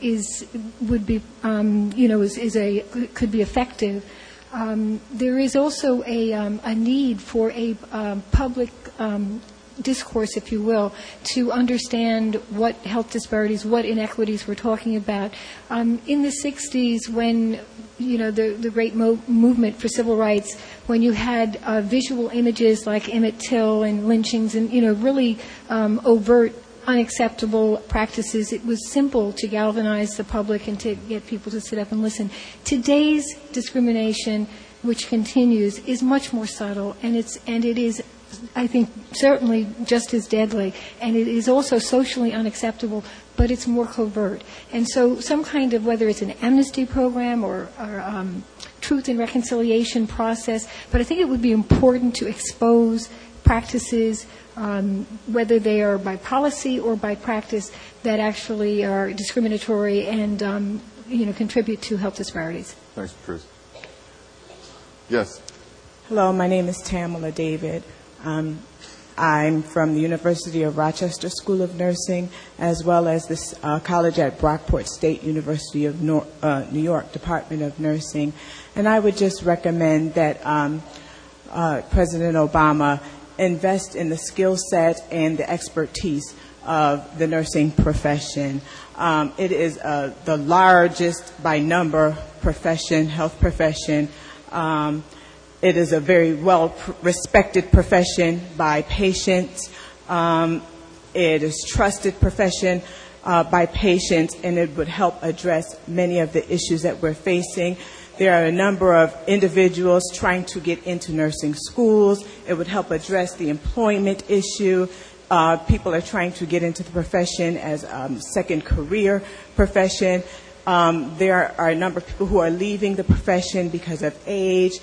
be effective, there is also a need for a public discourse, if you will, to understand what health disparities, what inequities we're talking about. In the 60s, when the great movement for civil rights, when you had visual images like Emmett Till and lynchings and really overt, unacceptable practices, it was simple to galvanize the public and to get people to sit up and listen. Today's discrimination, which continues, is much more subtle, and it is, I think, certainly just as deadly, and it is also socially unacceptable, but it's more covert. And so some kind of, whether it's an amnesty program or truth and reconciliation process, but I think it would be important to expose practices, whether they are by policy or by practice, that actually are discriminatory and contribute to health disparities. Thanks, Patrice. Yes. Hello, my name is Tamala David. I'm from the University of Rochester School of Nursing, as well as this college at Brockport State University of New York, Department of Nursing. And I would just recommend that President Obama invest in the skill set and the expertise of the nursing profession. It is the largest by number profession, health profession. It is a very well-respected profession by patients. It is trusted profession by patients, and it would help address many of the issues that we're facing. There are a number of individuals trying to get into nursing schools. It would help address the employment issue. People are trying to get into the profession as second career profession. There are a number of people who are leaving the profession because of age.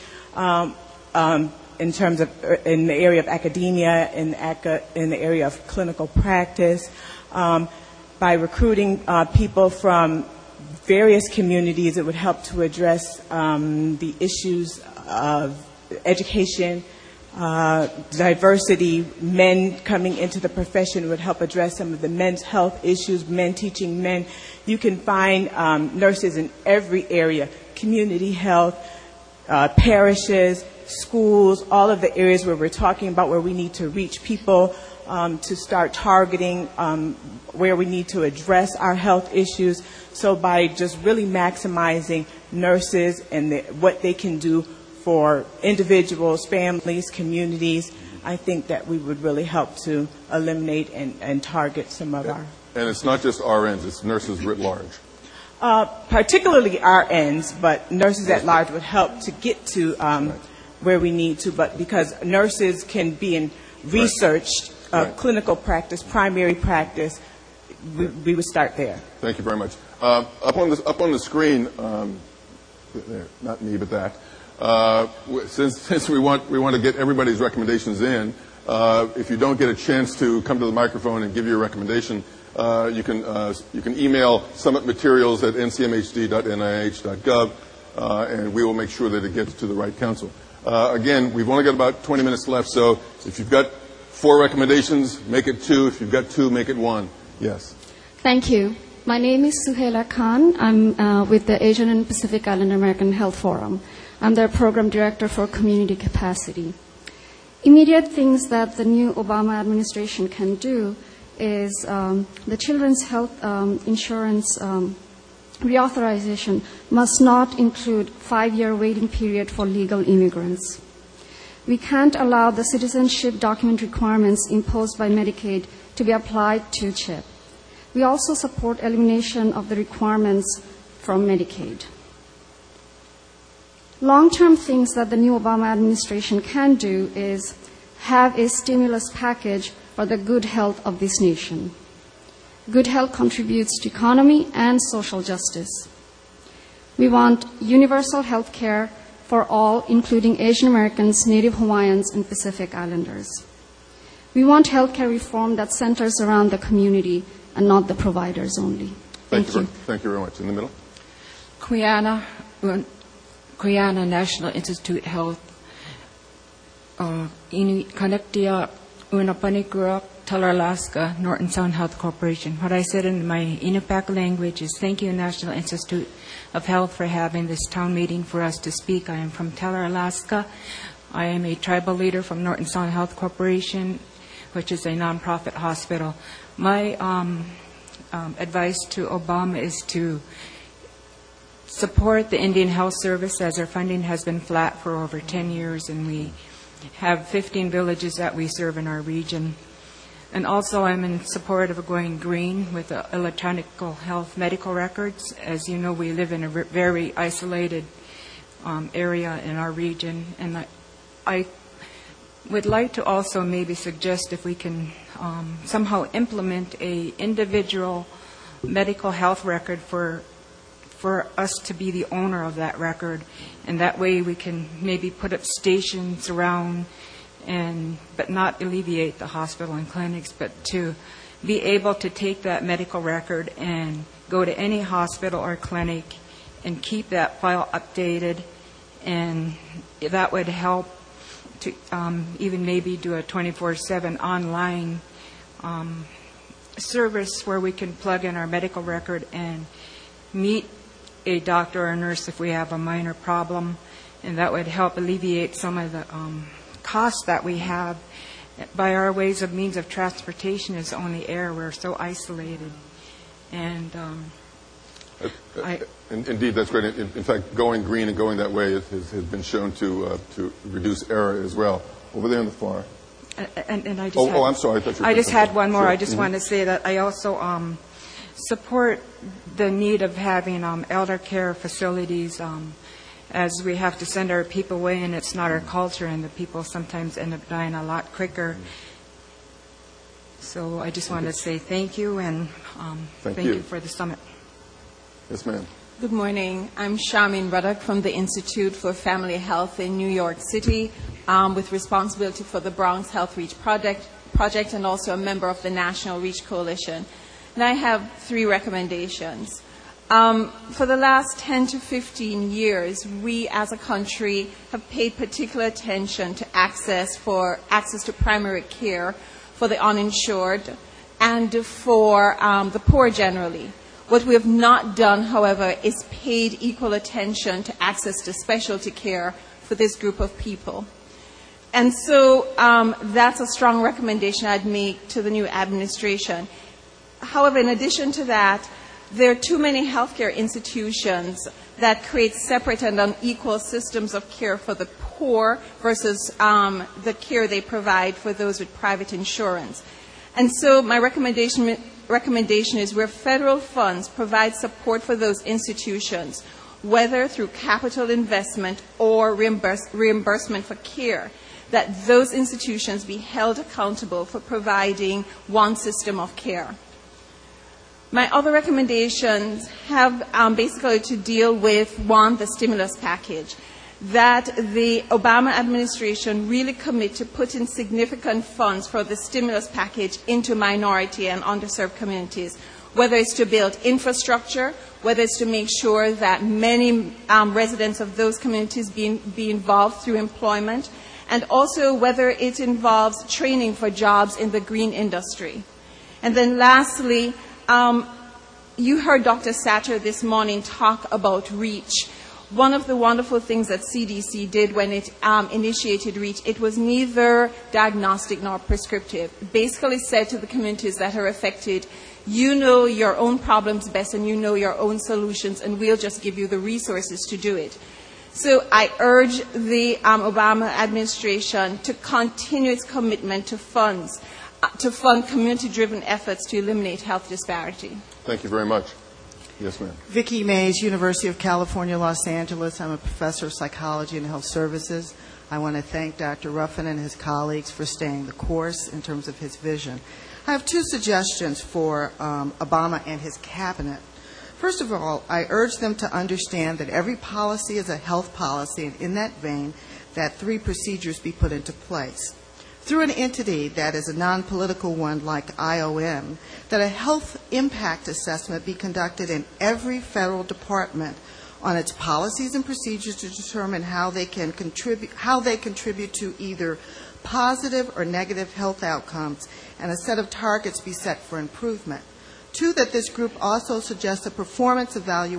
In terms of in the area of academia, in the area of clinical practice, by recruiting people from various communities, it would help to address the issues of education, diversity. Men coming into the profession would help address some of the men's health issues, men teaching men. You can find nurses in every area, community health, parishes, schools, all of the areas where we're talking about where we need to reach people, to start targeting where we need to address our health issues. So by just really maximizing nurses and what they can do for individuals, families, communities, I think that we would really help to eliminate and target some of our... And it's not just RNs, it's nurses writ large. Particularly RNs, but nurses at large would help to get to where we need to. But because nurses can be in research, clinical practice, primary practice, we would start there. Thank you very much. Up on the screen, there, not me, but that. Since we want to get everybody's recommendations in, if you don't get a chance to come to the microphone and give your recommendation, you can email summitmaterials@ncmhd.nih.gov, and we will make sure that it gets to the right council. Again, we've only got about 20 minutes left, so if you've got 4 recommendations, make it 2. If you've got 2, make it 1. Yes. Thank you. My name is Suhaila Khan. I'm with the Asian and Pacific Islander American Health Forum. I'm their program director for community capacity. Immediate things that the new Obama administration can do is the children's health insurance reauthorization must not include 5-year waiting period for legal immigrants. We can't allow the citizenship document requirements imposed by Medicaid to be applied to CHIP. We also support elimination of the requirements from Medicaid. Long-term things that the new Obama administration can do is have a stimulus package for the good health of this nation. Good health contributes to economy and social justice. We want universal health care for all, including Asian Americans, Native Hawaiians, and Pacific Islanders. We want health care reform that centers around the community and not the providers only. Thank you. Thank you very much. In the middle. Quiana National Institute Health. Connectia Unapanikura, Teller, Alaska, Norton Sound Health Corporation. What I said in my Inupiaq language is thank you, National Institute of Health, for having this town meeting for us to speak. I am from Teller, Alaska. I am a tribal leader from Norton Sound Health Corporation, which is a nonprofit hospital. My advice to Obama is to support the Indian Health Service, as our funding has been flat for over 10 years, and we have 15 villages that we serve in our region. And also I'm in support of going green with electronic health medical records. As you know, we live in a very isolated area in our region, and I would like to also maybe suggest if we can somehow implement a individual medical health record for us to be the owner of that record, and that way we can maybe put up stations around, but not alleviate the hospital and clinics, but to be able to take that medical record and go to any hospital or clinic and keep that file updated, and that would help to even maybe do a 24/7 online service where we can plug in our medical record and meet a doctor or a nurse if we have a minor problem, and that would help alleviate some of the costs that we have. By our ways of means of transportation is only air. We're so isolated. And indeed, that's great. In fact, going green and going that way has been shown to reduce error as well. Over there in the far. And I just I'm sorry. I thought you were I just had one more. Sure. I just want to say that I also support the need of having elder care facilities as we have to send our people away and it's not our culture, and the people sometimes end up dying a lot quicker. So I just want to say thank you, and thank you for the summit. Yes, ma'am. Good morning. I'm Charmaine Ruddock from the Institute for Family Health in New York City, with responsibility for the Bronx Health Reach project and also a member of the National Reach Coalition. And I have 3 recommendations. For the last 10 to 15 years, we as a country have paid particular attention to access to primary care for the uninsured and for the poor generally. What we have not done, however, is paid equal attention to access to specialty care for this group of people. And so that's a strong recommendation I'd make to the new administration. However, in addition to that, there are too many healthcare institutions that create separate and unequal systems of care for the poor versus the care they provide for those with private insurance. And so my recommendation is where federal funds provide support for those institutions, whether through capital investment or reimbursement for care, that those institutions be held accountable for providing one system of care. My other recommendations have basically to deal with, one, the stimulus package, that the Obama administration really commit to putting significant funds for the stimulus package into minority and underserved communities, whether it's to build infrastructure, whether it's to make sure that many residents of those communities be involved through employment, and also whether it involves training for jobs in the green industry. And then lastly, you heard Dr. Satcher this morning talk about REACH. One of the wonderful things that CDC did when it initiated REACH, it was neither diagnostic nor prescriptive. It basically said to the communities that are affected, you know your own problems best and you know your own solutions, and we'll just give you the resources to do it. So I urge the Obama administration to continue its commitment to fund community-driven efforts to eliminate health disparity. Thank you very much. Yes, ma'am. Vicki Mays, University of California, Los Angeles. I'm a professor of psychology and health services. I want to thank Dr. Ruffin and his colleagues for staying the course in terms of his vision. I have 2 suggestions for Obama and his cabinet. First of all, I urge them to understand that every policy is a health policy, and in that vein, that 3 procedures be put into place. Through an entity that is a non-political one like IOM, that a health impact assessment be conducted in every federal department on its policies and procedures to determine how they contribute to either positive or negative health outcomes, and a set of targets be set for improvement. 2, that this group also suggests a performance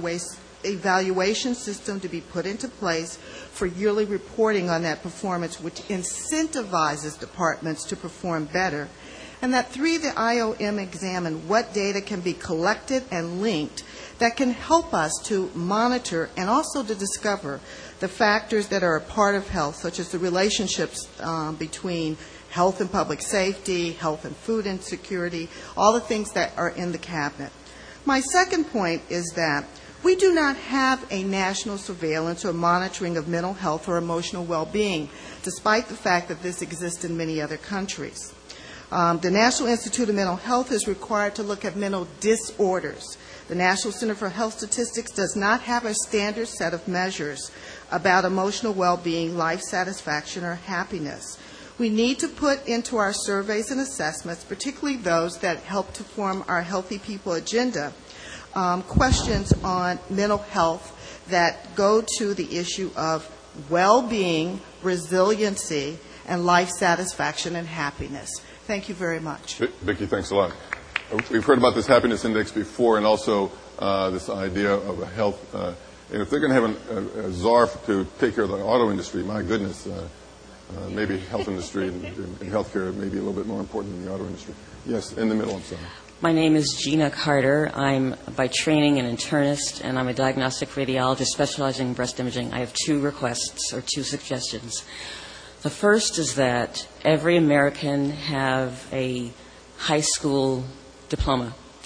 evaluation system to be put into place for yearly reporting on that performance, which incentivizes departments to perform better. And that 3, the IOM examine what data can be collected and linked that can help us to monitor and also to discover the factors that are a part of health, such as the relationships between health and public safety, health and food insecurity, all the things that are in the cabinet. My second point is that we do not have a national surveillance or monitoring of mental health or emotional well-being, despite the fact that this exists in many other countries. The National Institute of Mental Health is required to look at mental disorders. The National Center for Health Statistics does not have a standard set of measures about emotional well-being, life satisfaction, or happiness. We need to put into our surveys and assessments, particularly those that help to form our Healthy People agenda, questions on mental health that go to the issue of well-being, resiliency, and life satisfaction and happiness. Thank you very much. Vicki, thanks a lot. We've heard about this happiness index before, and also this idea of a health. And if they're going to have a czar to take care of the auto industry, my goodness, maybe health industry and healthcare may be a little bit more important than the auto industry. Yes, in the middle, I'm sorry. My name is Gina Carter. I'm by training an internist, and I'm a diagnostic radiologist specializing in breast imaging. I have 2 requests or 2 suggestions. The first is that every American have a high school diploma.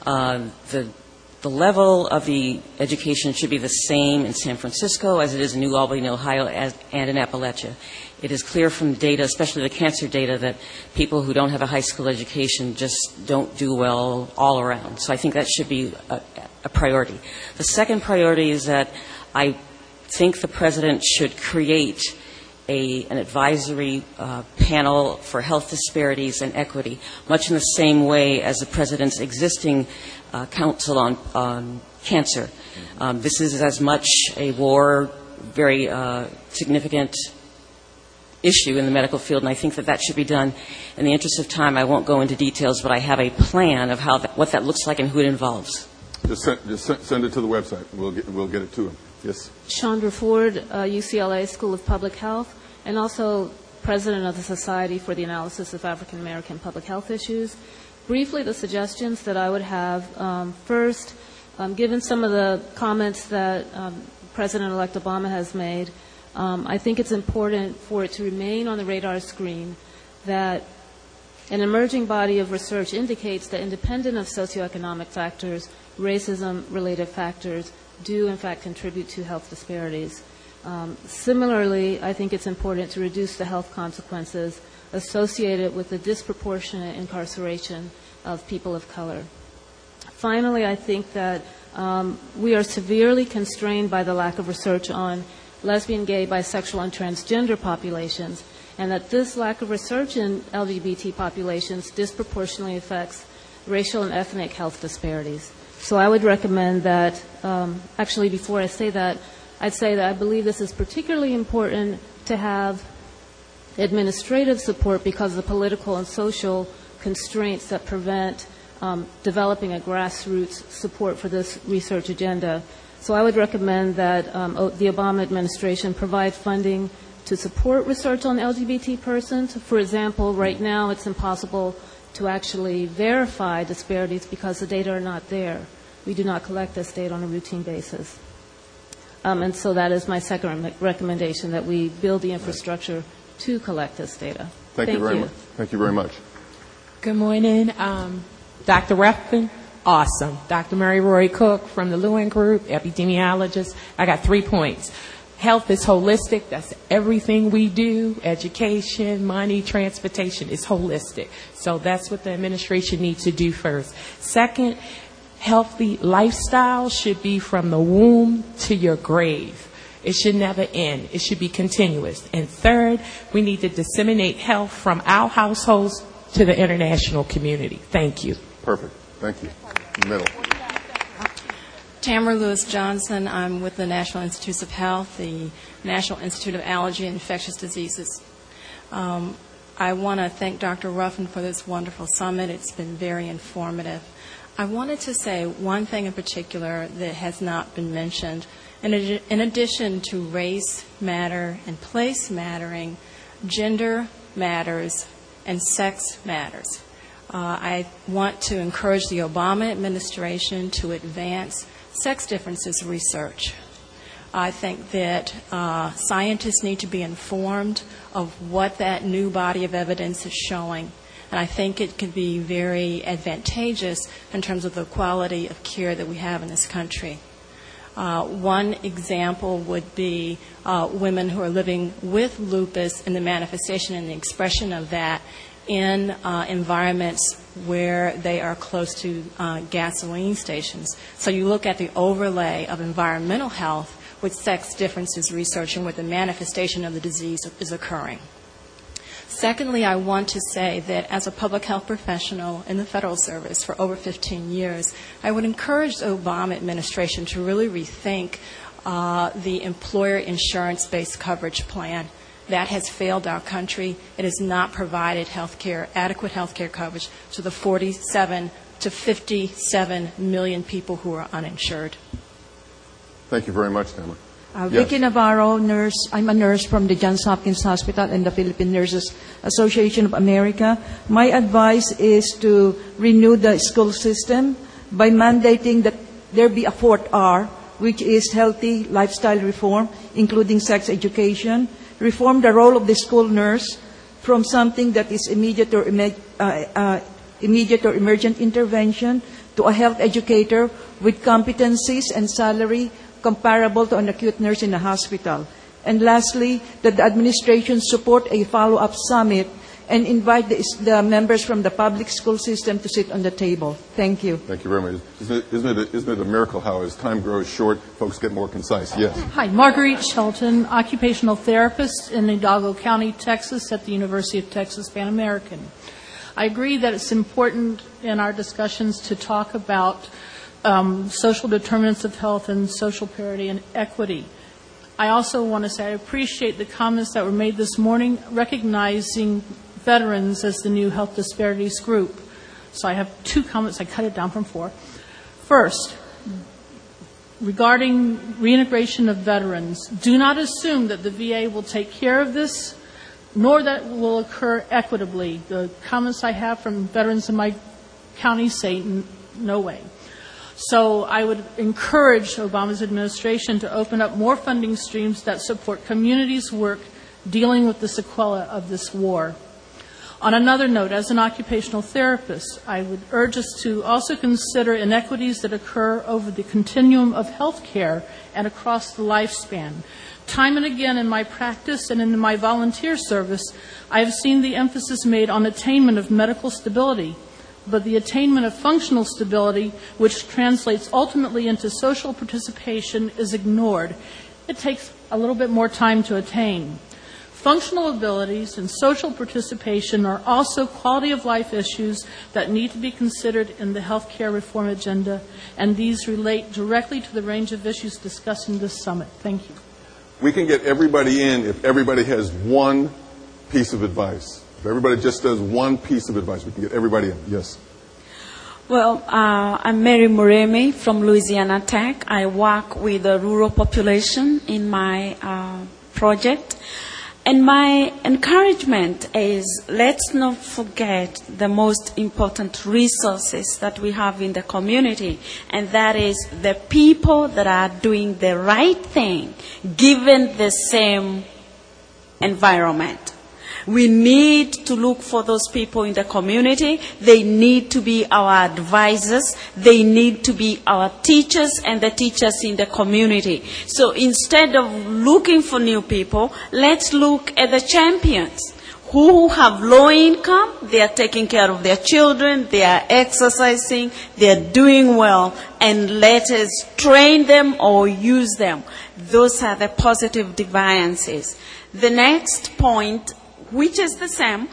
The level of the education should be the same in San Francisco as it is in New Albany, Ohio, and in Appalachia. It is clear from data, especially the cancer data, that people who don't have a high school education just don't do well all around. So I think that should be a priority. The second priority is that I think the President should create an advisory panel for health disparities and equity, much in the same way as the President's existing Council on Cancer. This is as much a very significant issue in the medical field, and I think that should be done. In the interest of time, I won't go into details, but I have a plan of what that looks like and who it involves. Just send it to the website. We'll get it to him. Yes. Chandra Ford, UCLA School of Public Health, and also President of the Society for the Analysis of African American Public Health Issues. Briefly, the suggestions that I would have, first, given some of the comments that President-elect Obama has made, I think it's important for it to remain on the radar screen that an emerging body of research indicates that independent of socioeconomic factors, racism-related factors do in fact contribute to health disparities. Similarly, I think it's important to reduce the health consequences associated with the disproportionate incarceration of people of color. Finally, I think that we are severely constrained by the lack of research on lesbian, gay, bisexual, and transgender populations, and that this lack of research in LGBT populations disproportionately affects racial and ethnic health disparities. So I would recommend that, actually before I say that, I'd say that I believe this is particularly important to have administrative support because of the political and social constraints that prevent developing a grassroots support for this research agenda. So I would recommend that the Obama administration provide funding to support research on LGBT persons. For example, right now it's impossible to actually verify disparities because the data are not there. We do not collect this data on a routine basis. And so that is my second recommendation, that we build the infrastructure to collect this data. Thank you very much. Thank you very much. Good morning. Dr. Ruffin, awesome. Dr. Mary Roy Cook from the Lewin Group, epidemiologist. I got 3 points. Health is holistic. That's everything we do. Education, money, transportation is holistic. So that's what the administration needs to do first. Second, healthy lifestyle should be from the womb to your grave. It should never end. It should be continuous. And third, we need to disseminate health from our households to the international community. Thank you. Perfect. Thank you. Middle. Tamara Lewis Johnson. I'm with the National Institutes of Health, the National Institute of Allergy and Infectious Diseases. I want to thank Dr. Ruffin for this wonderful summit. It's been very informative. I wanted to say one thing in particular that has not been mentioned. In addition to race matter and place mattering, gender matters and sex matters. I want to encourage the Obama administration to advance sex differences research. I think that scientists need to be informed of what that new body of evidence is showing. And I think it could be very advantageous in terms of the quality of care that we have in this country. One example would be women who are living with lupus and the manifestation and the expression of that in environments where they are close to gasoline stations. So you look at the overlay of environmental health with sex differences research and where the manifestation of the disease is occurring. Secondly, I want to say that as a public health professional in the federal service for over 15 years, I would encourage the Obama administration to really rethink the employer insurance-based coverage plan. That has failed our country. It has not provided adequate health care coverage to the 47 to 57 million people who are uninsured. Thank you very much, Tamara. Vicky Navarro, nurse. I'm a nurse from the Johns Hopkins Hospital and the Philippine Nurses Association of America. My advice is to renew the school system by mandating that there be a 4th R, which is healthy lifestyle reform, including sex education. Reform the role of the school nurse from something that is immediate or emergent intervention to a health educator with competencies and salary comparable to an acute nurse in a hospital. And lastly, that the administration support a follow-up summit and invite the members from the public school system to sit on the table. Thank you. Thank you very much. Isn't it a miracle how as time grows short, folks get more concise? Yes. Hi, Marguerite Shelton, occupational therapist in Hidalgo County, Texas, at the University of Texas Pan American. I agree that it's important in our discussions to talk about social determinants of health and social parity and equity. I also want to say I appreciate the comments that were made this morning recognizing veterans as the new health disparities group. So I have 2 comments. I cut it down from 4. First, regarding reintegration of veterans, do not assume that the VA will take care of this, nor that it will occur equitably. The comments I have from veterans in my county say no way. So I would encourage Obama's administration to open up more funding streams that support communities' work dealing with the sequelae of this war. On another note, as an occupational therapist, I would urge us to also consider inequities that occur over the continuum of health care and across the lifespan. Time and again in my practice and in my volunteer service, I have seen the emphasis made on attainment of medical stability, but the attainment of functional stability, which translates ultimately into social participation, is ignored. It takes a little bit more time to attain. Functional abilities and social participation are also quality of life issues that need to be considered in the healthcare reform agenda, and these relate directly to the range of issues discussed in this summit. Thank you. We can get everybody in if everybody has one piece of advice. If everybody just does one piece of advice, we can get everybody in. Yes. Well, I'm Mary Mureme from Louisiana Tech. I work with the rural population in my project. And my encouragement is, let's not forget the most important resources that we have in the community, and that is the people that are doing the right thing, given the same environment. We need to look for those people in the community. They need to be our advisors. They need to be our teachers and the teachers in the community. So instead of looking for new people, let's look at the champions who have low income. They are taking care of their children. They are exercising. They are doing well. And let us train them or use them. Those are the positive deviances. The next point, which is the same,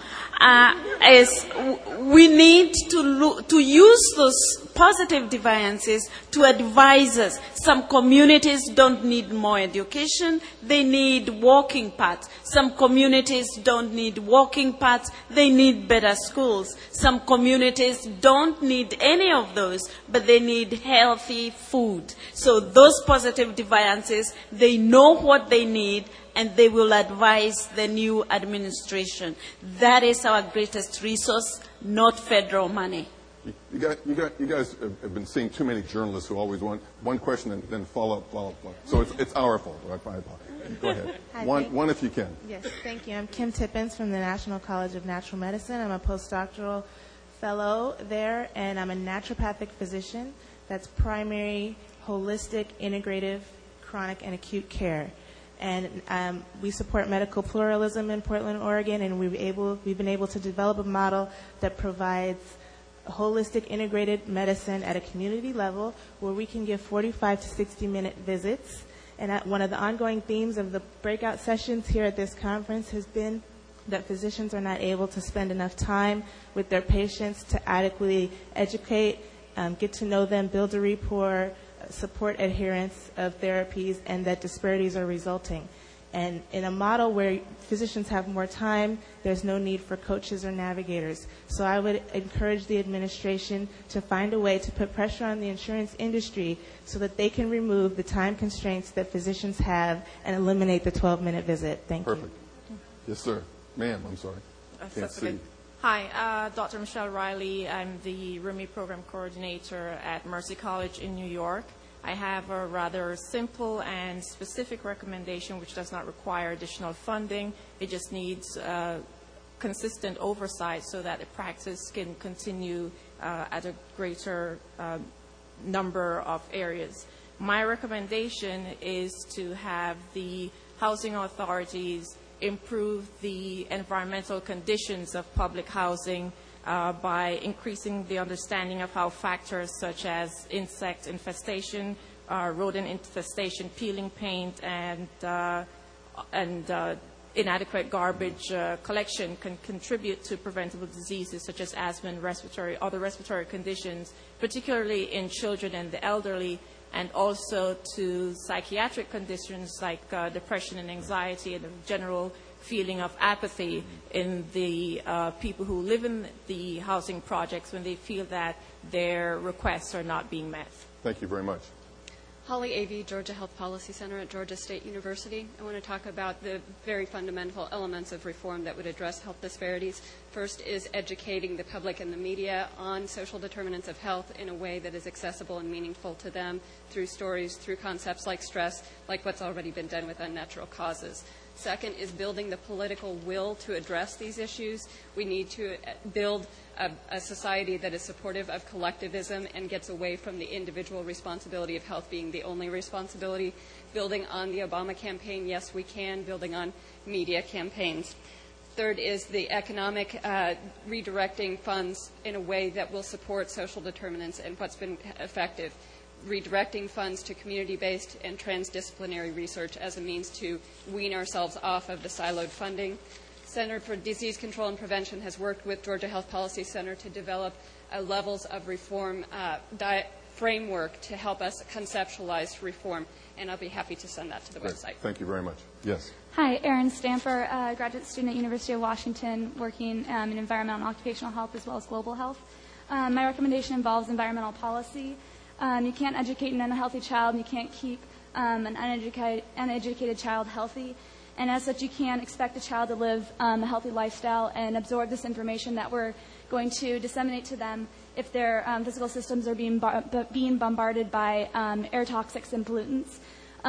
is we need to use those positive deviances to advise us. Some communities don't need more education, they need walking paths. Some communities don't need walking paths, they need better schools. Some communities don't need any of those, but they need healthy food. So those positive deviances, they know what they need, and they will advise the new administration. That is our greatest resource, not federal money. You guys have been seeing too many journalists who always want one question and then follow up. So it's our fault. Right? Go ahead. Hi, one if you can. Yes, thank you. I'm Kim Tippins from the National College of Natural Medicine. I'm a postdoctoral fellow there, and I'm a naturopathic physician. That's primary, holistic, integrative, chronic, and acute care. And we support medical pluralism in Portland, Oregon, and we've been able to develop a model that provides holistic integrated medicine at a community level where we can give 45 to 60-minute visits. And one of the ongoing themes of the breakout sessions here at this conference has been that physicians are not able to spend enough time with their patients to adequately educate, get to know them, build a rapport, support adherence of therapies, and that disparities are resulting. And in a model where physicians have more time, there's no need for coaches or navigators. So I would encourage the administration to find a way to put pressure on the insurance industry so that they can remove the time constraints that physicians have and eliminate the 12-minute visit. Thank you. Perfect. Yes, sir. Ma'am, I'm sorry. Can't see. Hi, Dr. Michelle Riley. I'm the RUMI program coordinator at Mercy College in New York. I have a rather simple and specific recommendation which does not require additional funding. It just needs consistent oversight so that the practice can continue at a greater number of areas. My recommendation is to have the housing authorities improve the environmental conditions of public housing by increasing the understanding of how factors such as insect infestation, rodent infestation, peeling paint, and inadequate garbage collection can contribute to preventable diseases such as asthma and other respiratory conditions, particularly in children and the elderly, and also to psychiatric conditions like depression and anxiety and a general feeling of apathy in the people who live in the housing projects when they feel that their requests are not being met. Thank you very much. Holly Avey, Georgia Health Policy Center at Georgia State University. I want to talk about the very fundamental elements of reform that would address health disparities. First is educating the public and the media on social determinants of health in a way that is accessible and meaningful to them through stories, through concepts like stress, like what's already been done with unnatural causes. Second is building the political will to address these issues. We need to build a society that is supportive of collectivism and gets away from the individual responsibility of health being the only responsibility. Building on the Obama campaign, yes, we can. Building on media campaigns. Third is the economic redirecting funds in a way that will support social determinants and what's been effective. Redirecting funds to community-based and transdisciplinary research as a means to wean ourselves off of the siloed funding. Center for Disease Control and Prevention has worked with Georgia Health Policy Center to develop a levels of reform framework to help us conceptualize reform, and I'll be happy to send that to the website. Thank you very much. Yes. Hi, Erin Stamper, graduate student at University of Washington, working in environmental and occupational health as well as global health. My recommendation involves environmental policy. You can't educate an unhealthy child, and you can't keep an uneducated child healthy. And as such, you can't expect a child to live a healthy lifestyle and absorb this information that we're going to disseminate to them if their physical systems are being bombarded by air toxics and pollutants.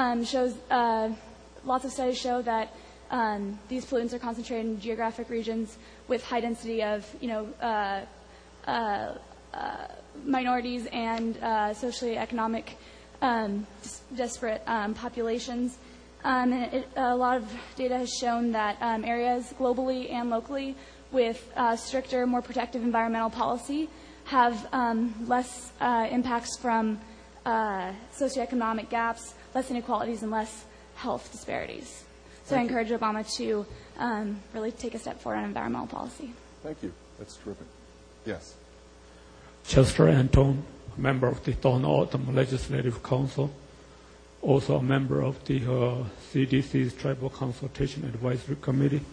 Lots of studies show that these pollutants are concentrated in geographic regions with high density of, minorities and socially economic disparate populations. A lot of data has shown that areas globally and locally with stricter, more protective environmental policy have less impacts from socioeconomic gaps, less inequalities, and less health disparities. So I encourage Obama to really take a step forward on environmental policy. Thank you. That's terrific. Yes. Chester Anton, a member of the Thorn Autumn Legislative Council, also a member of the CDC's Tribal Consultation Advisory Committee,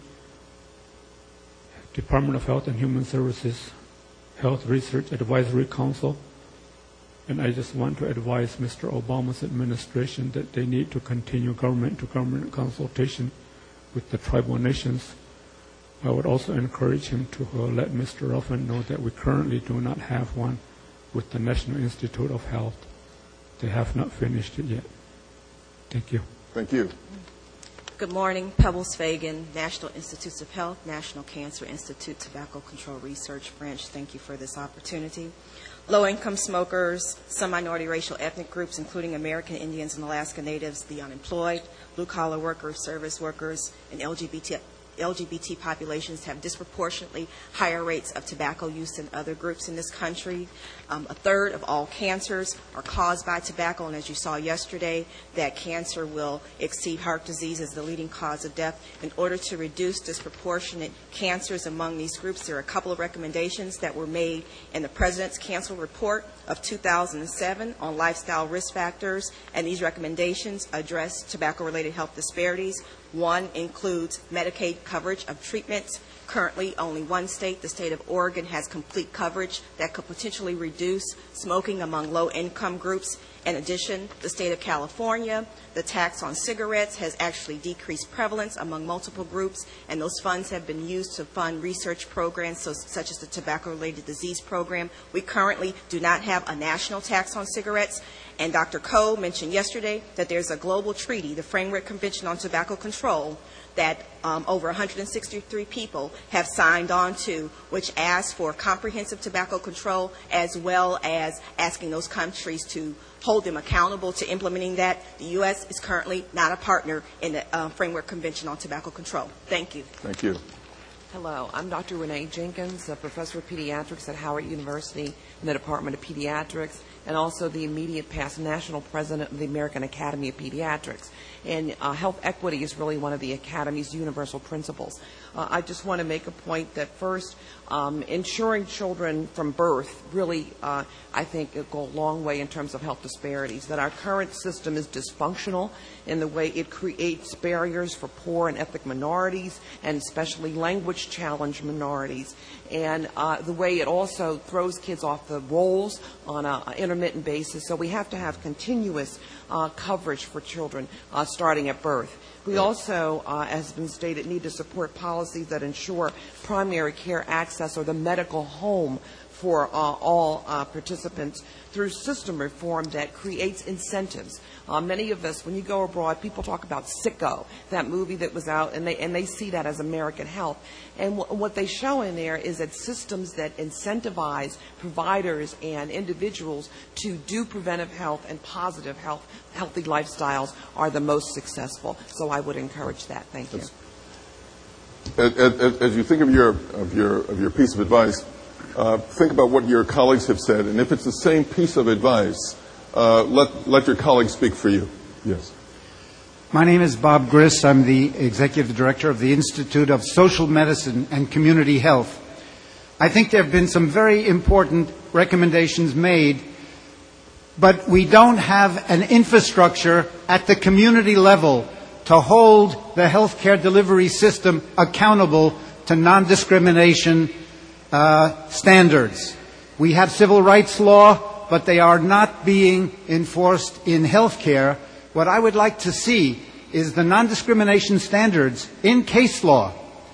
Department of Health and Human Services Health Research Advisory Council, and I just want to advise Mr. Obama's administration that they need to continue government-to-government consultation with the tribal nations. I would also encourage him to let Mr. Ruffin know that we currently do not have one with the National Institute of Health. They have not finished it yet. Thank you. Thank you. Good morning. Pebbles Fagan, National Institutes of Health, National Cancer Institute, Tobacco Control Research Branch. Thank you for this opportunity. Low-income smokers, some minority racial ethnic groups, including American Indians and Alaska Natives, the unemployed, blue-collar workers, service workers, and LGBT populations have disproportionately higher rates of tobacco use than other groups in this country. A third of all cancers are caused by tobacco, and as you saw yesterday, that cancer will exceed heart disease as the leading cause of death. In order to reduce disproportionate cancers among these groups, there are a couple of recommendations that were made in the President's Cancer Report of 2007 on lifestyle risk factors, and these recommendations address tobacco-related health disparities. One includes Medicaid coverage of treatments. Currently, only one state, the state of Oregon, has complete coverage that could potentially reduce smoking among low-income groups. In addition, the state of California, the tax on cigarettes has actually decreased prevalence among multiple groups, and those funds have been used to fund research programs such as the Tobacco-Related Disease Program. We currently do not have a national tax on cigarettes, and Dr. Koh mentioned yesterday that there's a global treaty, the Framework Convention on Tobacco Control, that over 163 people have signed on to, which asks for comprehensive tobacco control, as well as asking those countries to hold them accountable to implementing that. The U.S. is currently not a partner in the Framework Convention on Tobacco Control. Thank you. Thank you. Hello, I'm Dr. Renee Jenkins, a professor of pediatrics at Howard University in the Department of Pediatrics, and also the immediate past national president of the American Academy of Pediatrics. And health equity is really one of the Academy's universal principles. I just want to make a point that first, ensuring children from birth really, I think, it go a long way in terms of health disparities, that our current system is dysfunctional in the way it creates barriers for poor and ethnic minorities, and especially language-challenged minorities, and the way it also throws kids off the rolls on an intermittent basis. So we have to have continuous coverage for children starting at birth. We also, as has been stated, need to support policies that ensure primary care access or the medical home for all participants through system reform that creates incentives. Many of us, when you go abroad, people talk about Sicko, that movie that was out, and they see that as American health. And what they show in there is that systems that incentivize providers and individuals to do preventive health and positive health, healthy lifestyles are the most successful. So I would encourage that. Thank you. As you think of your piece of advice, think about what your colleagues have said, and if it's the same piece of advice, let your colleagues speak for you. Yes. My name is Bob Griss. I'm the Executive Director of the Institute of Social Medicine and Community Health. I think there have been some very important recommendations made, but we don't have an infrastructure at the community level to hold the healthcare delivery system accountable to non-discrimination standards. We have civil rights law, but they are not being enforced in healthcare. What I would like to see is the non-discrimination standards in case law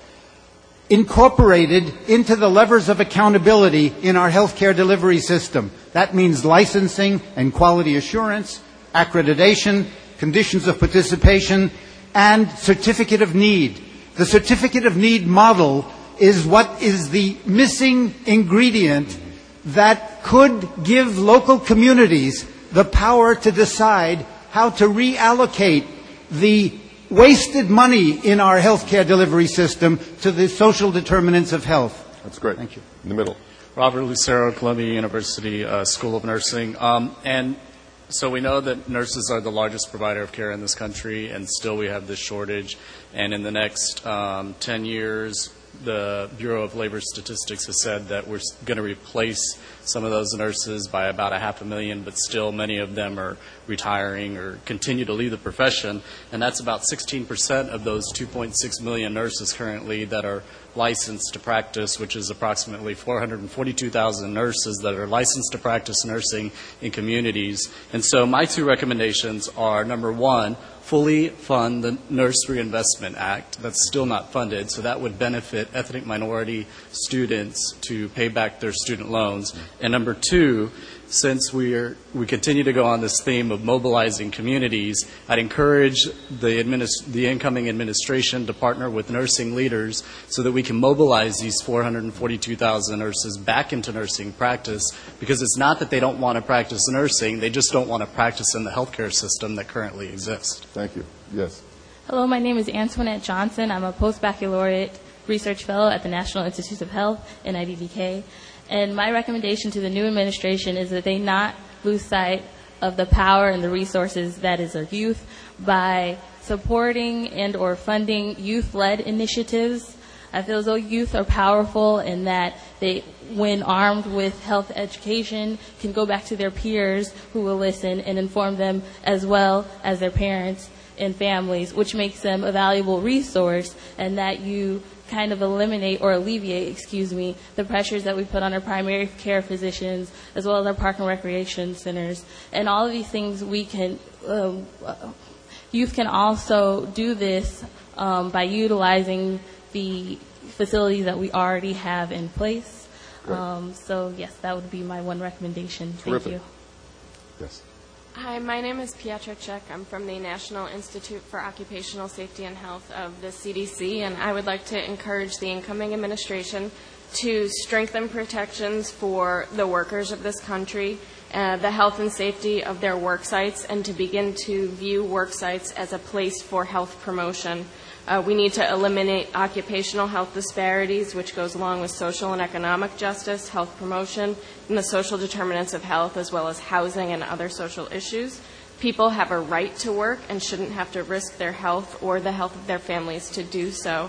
incorporated into the levers of accountability in our healthcare delivery system. That means licensing and quality assurance, accreditation, conditions of participation, and certificate of need. The certificate of need model is what is the missing ingredient that could give local communities the power to decide how to reallocate the wasted money in our healthcare delivery system to the social determinants of health. That's great. Thank you. In the middle. Robert Lucero, Columbia University School of Nursing. And so we know that nurses are the largest provider of care in this country, and still we have this shortage. And in the next 10 years, the Bureau of Labor Statistics has said that we're going to replace some of those nurses by about 500,000, but still many of them are retiring or continue to leave the profession. And that's about 16% of those 2.6 million nurses currently that are licensed to practice, which is approximately 442,000 nurses that are licensed to practice nursing in communities. And so my two recommendations are, number one, fully fund the Nurse Reinvestment Act. That's still not funded, so that would benefit ethnic minority students to pay back their student loans. And number two, since we continue to go on this theme of mobilizing communities, I'd encourage the incoming administration to partner with nursing leaders so that we can mobilize these 442,000 nurses back into nursing practice, because it's not that they don't want to practice nursing, they just don't want to practice in the healthcare system that currently exists. Thank you. Yes. Hello, my name is Antoinette Johnson. I'm a post-baccalaureate research fellow at the National Institutes of Health, NIDDK. And my recommendation to the new administration is that they not lose sight of the power and the resources that is our youth by supporting and or funding youth-led initiatives. I feel as though youth are powerful in that they, when armed with health education, can go back to their peers who will listen and inform them as well as their parents and families, which makes them a valuable resource, and that you kind of alleviate the pressures that we put on our primary care physicians as well as our park and recreation centers. And all of these things we can, youth can also do this by utilizing the facilities that we already have in place. So yes, that would be my one recommendation. Terrific. Thank you. Yes. Hi, my name is Pietra Czech. I'm from the National Institute for Occupational Safety and Health of the CDC, and I would like to encourage the incoming administration to strengthen protections for the workers of this country, the health and safety of their work sites, and to begin to view work sites as a place for health promotion. We need to eliminate occupational health disparities, which goes along with social and economic justice, health promotion, and the social determinants of health, as well as housing and other social issues. People have a right to work and shouldn't have to risk their health or the health of their families to do so.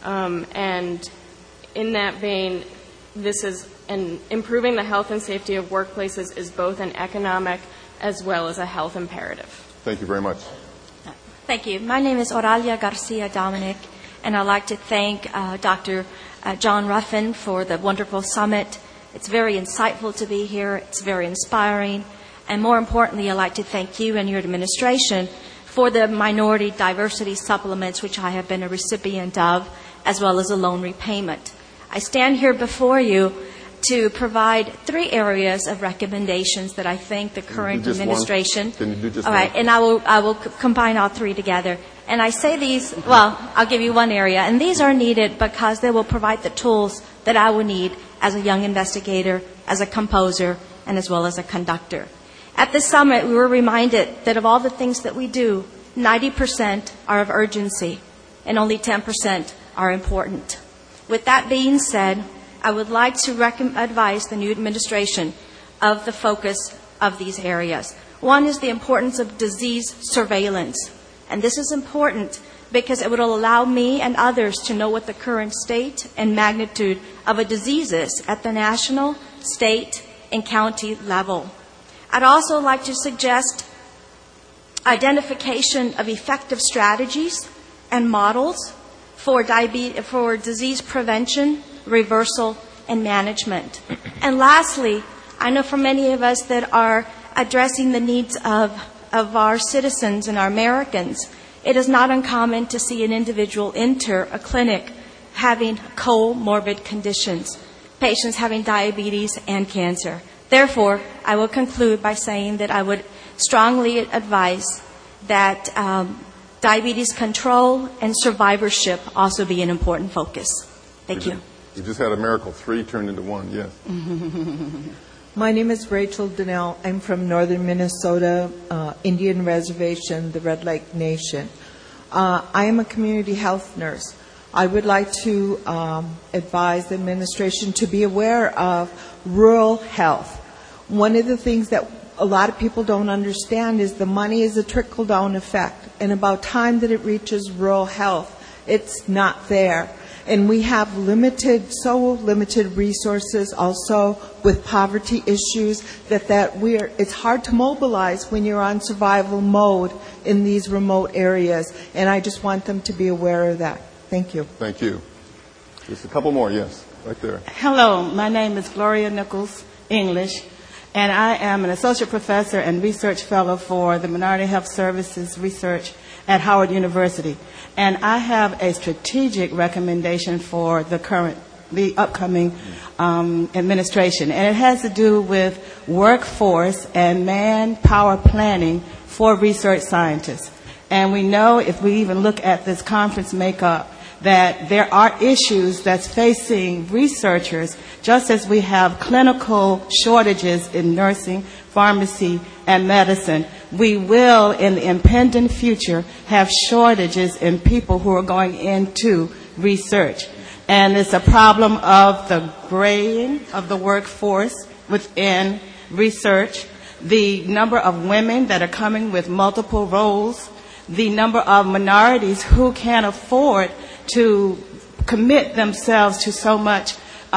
And in that vein, improving the health and safety of workplaces is both an economic as well as a health imperative. Thank you very much. Thank you. My name is Oralia Garcia Dominic, and I'd like to thank Dr. John Ruffin for the wonderful summit. It's very insightful to be here. It's very inspiring. And more importantly, I'd like to thank you and your administration for the minority diversity supplements, which I have been a recipient of, as well as a loan repayment. I stand here before you to provide 3 areas of recommendations that I think the current administration. Can you do just all right, and I will combine all 3 together. And I say these, well, I'll give you one area, and these are needed because they will provide the tools that I will need as a young investigator, as a composer, and as well as a conductor. At the summit, we were reminded that of all the things that we do, 90% are of urgency, and only 10% are important. With that being said, I would like to advise the new administration of the focus of these areas. One is the importance of disease surveillance. And this is important because it would allow me and others to know what the current state and magnitude of a disease is at the national, state, and county level. I'd also like to suggest identification of effective strategies and models for disease prevention, reversal, and management. And lastly, I know for many of us that are addressing the needs of our citizens and our Americans, it is not uncommon to see an individual enter a clinic having comorbid conditions, patients having diabetes and cancer. Therefore, I will conclude by saying that I would strongly advise that diabetes control and survivorship also be an important focus. Thank you. You just had a miracle. 3 turned into 1, yes. My name is Rachel Donnell. I'm from northern Minnesota, Indian Reservation, the Red Lake Nation. I am a community health nurse. I would like to advise the administration to be aware of rural health. One of the things that a lot of people don't understand is the money is a trickle-down effect. And about time that it reaches rural health, it's not there. And we have so limited resources also with poverty issues it's hard to mobilize when you're on survival mode in these remote areas. And I just want them to be aware of that. Thank you. Thank you. Just a couple more, yes, right there. Hello, my name is Gloria Nichols, English, and I am an associate professor and research fellow for the Minority Health Services Research at Howard University. And I have a strategic recommendation for the upcoming administration. And it has to do with workforce and manpower planning for research scientists. And we know, if we even look at this conference makeup, that there are issues that's facing researchers, just as we have clinical shortages in nursing, pharmacy, and medicine. We will, in the impending future, have shortages in people who are going into research. And it's a problem of the graying of the workforce within research, the number of women that are coming with multiple roles, the number of minorities who can't afford to commit themselves to so much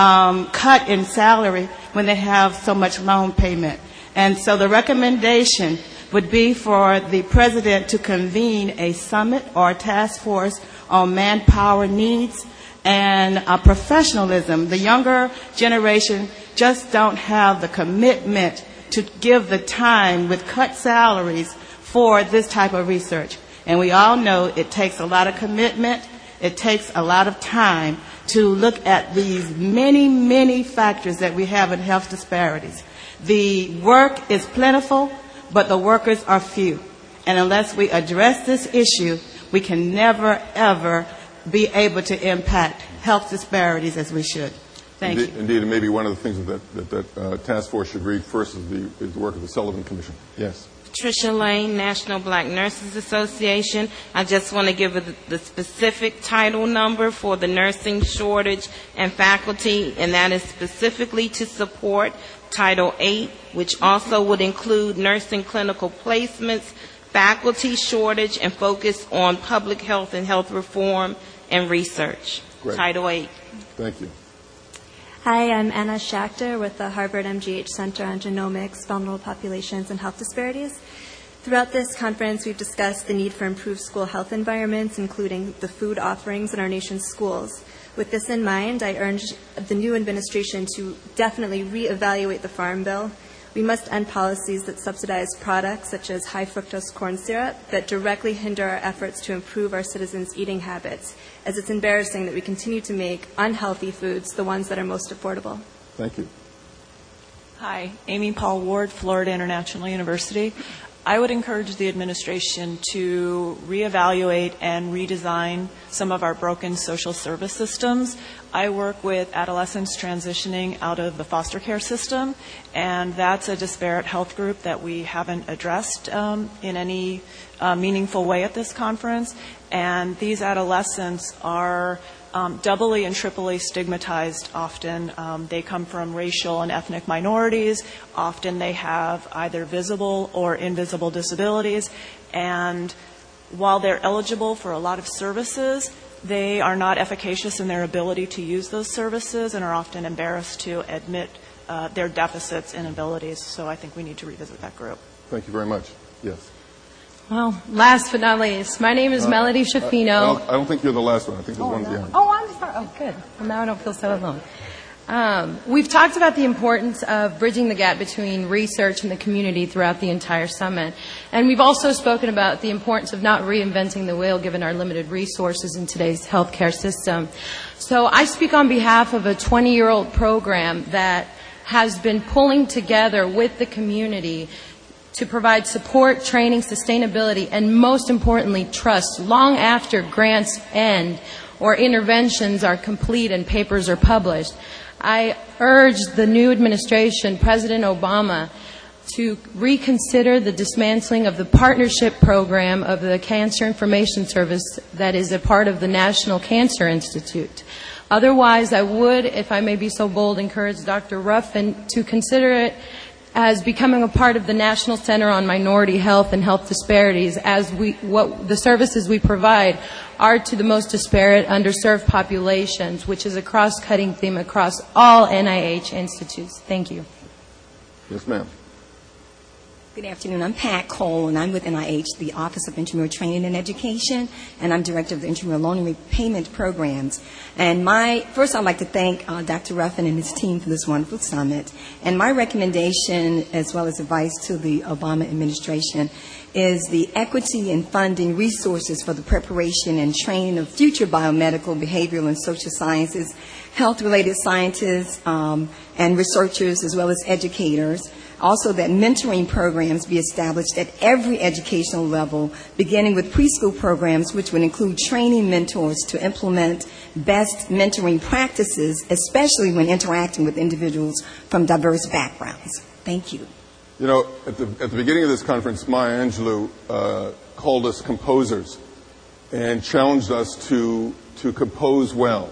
cut in salary when they have so much loan payment. And so the recommendation would be for the president to convene a summit or a task force on manpower needs and professionalism. The younger generation just don't have the commitment to give the time with cut salaries for this type of research. And we all know it takes a lot of commitment. It takes a lot of time to look at these many, many factors that we have in health disparities. The work is plentiful, but the workers are few. And unless we address this issue, we can never, ever be able to impact health disparities as we should. Thank you. Indeed, and maybe one of the things that task force should read first is the work of the Sullivan Commission. Yes. Tricia Lane, National Black Nurses Association. I just want to give the specific title number for the nursing shortage and faculty, and that is specifically to support Title VIII, which also would include nursing clinical placements, faculty shortage, and focus on public health and health reform and research. Great. Title VIII. Thank you. Hi, I'm Anna Schachter with the Harvard MGH Center on Genomics, Vulnerable Populations, and Health Disparities. Throughout this conference, we've discussed the need for improved school health environments, including the food offerings in our nation's schools. With this in mind, I urge the new administration to definitely reevaluate the Farm Bill. We must end policies that subsidize products such as high fructose corn syrup that directly hinder our efforts to improve our citizens' eating habits, as it's embarrassing that we continue to make unhealthy foods the ones that are most affordable. Thank you. Hi, Amy Paul Ward, Florida International University. I would encourage the administration to reevaluate and redesign some of our broken social service systems. I work with adolescents transitioning out of the foster care system, and that's a disparate health group that we haven't addressed in any meaningful way at this conference. And these adolescents are doubly and triply stigmatized often. They come from racial and ethnic minorities. Often they have either visible or invisible disabilities. And while they're eligible for a lot of services, they are not efficacious in their ability to use those services and are often embarrassed to admit their deficits and abilities. So I think we need to revisit that group. Thank you very much. Yes. Well, last but not least, my name is Melody Shafino. I don't think you're the last one. I think there's one behind. Oh, I'm sorry. Oh, good. Well, now I don't feel so alone. We've talked about the importance of bridging the gap between research and the community throughout the entire summit. And we've also spoken about the importance of not reinventing the wheel given our limited resources in today's healthcare system. So I speak on behalf of a 20-year-old program that has been pulling together with the community to provide support, training, sustainability, and most importantly, trust long after grants end or interventions are complete and papers are published. I urge the new administration, President Obama, to reconsider the dismantling of the partnership program of the Cancer Information Service that is a part of the National Cancer Institute. Otherwise, I would, if I may be so bold, encourage Dr. Ruffin to consider it as becoming a part of the National Center on Minority Health and Health Disparities, as what the services we provide are to the most disparate, underserved populations, which is a cross-cutting theme across all NIH institutes. Thank you. Yes, ma'am. Good afternoon. I'm Pat Cole, and I'm with NIH, the Office of Intramural Training and Education, and I'm Director of the Intramural Loan Repayment Programs. And first I'd like to thank Dr. Ruffin and his team for this wonderful summit. And my recommendation, as well as advice to the Obama administration, is the equity in funding resources for the preparation and training of future biomedical, behavioral, and social sciences, health-related scientists, and researchers, as well as educators. Also, that mentoring programs be established at every educational level, beginning with preschool programs, which would include training mentors to implement best mentoring practices, especially when interacting with individuals from diverse backgrounds. Thank you. You know, at the beginning of this conference, Maya Angelou called us composers and challenged us to compose well.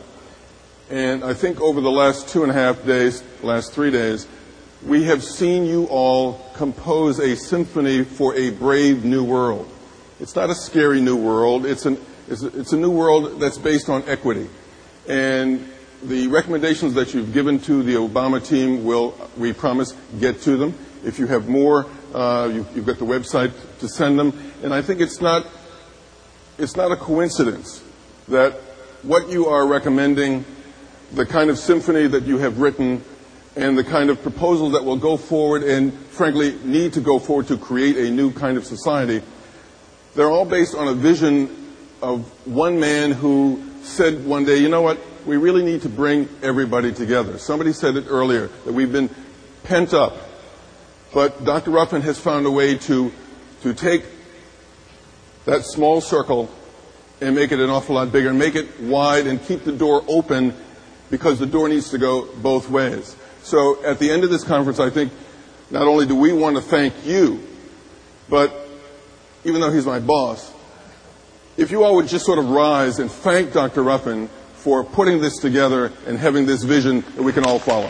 And I think over the last 2.5 days, last 3 days, we have seen you all compose a symphony for a brave new world. It's not a scary new world. It's a new world that's based on equity. And the recommendations that you've given to the Obama team will, we promise, get to them. If you have more, you've got the website to send them. And I think it's not a coincidence that what you are recommending, the kind of symphony that you have written, and the kind of proposals that will go forward and, frankly, need to go forward to create a new kind of society, they're all based on a vision of one man who said one day, you know what, we really need to bring everybody together. Somebody said it earlier, that we've been pent up. But Dr. Ruffin has found a way to take that small circle and make it an awful lot bigger, and make it wide and keep the door open, because the door needs to go both ways. So at the end of this conference, I think not only do we want to thank you, but even though he's my boss, if you all would just sort of rise and thank Dr. Ruffin for putting this together and having this vision that we can all follow.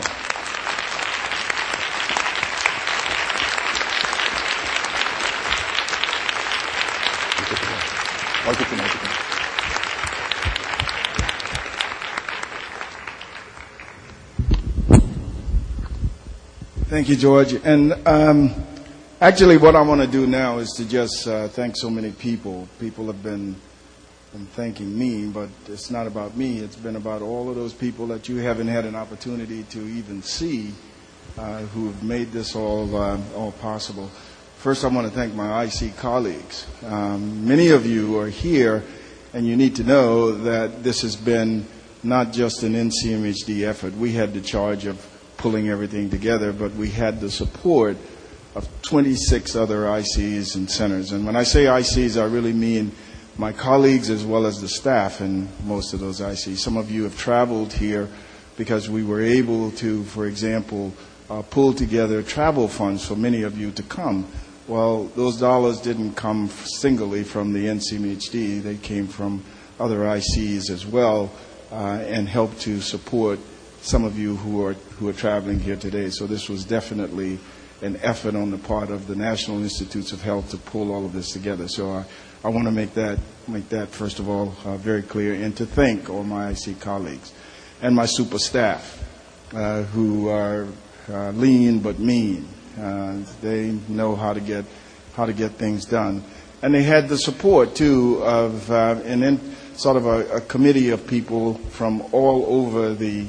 Thank you, George. And actually what I want to do now is to just thank so many people. People have been thanking me, but it's not about me. It's been about all of those people that you haven't had an opportunity to even see who have made this all possible. First, I want to thank my IC colleagues. Many of you are here, and you need to know that this has been not just an NCMHD effort. We had the charge of pulling everything together, but we had the support of 26 other ICs and centers. And when I say ICs, I really mean my colleagues as well as the staff in most of those ICs. Some of you have traveled here because we were able to, for example, pull together travel funds for many of you to come. Well, those dollars didn't come singly from the NCMHD. They came from other ICs as well and helped to support some of you who are traveling here today. So this was definitely an effort on the part of the National Institutes of Health to pull all of this together. So I want to make that first of all very clear, and to thank all my IC colleagues and my super staff who are lean but mean. They know how to get things done, and they had the support too of sort of a committee of people from all over the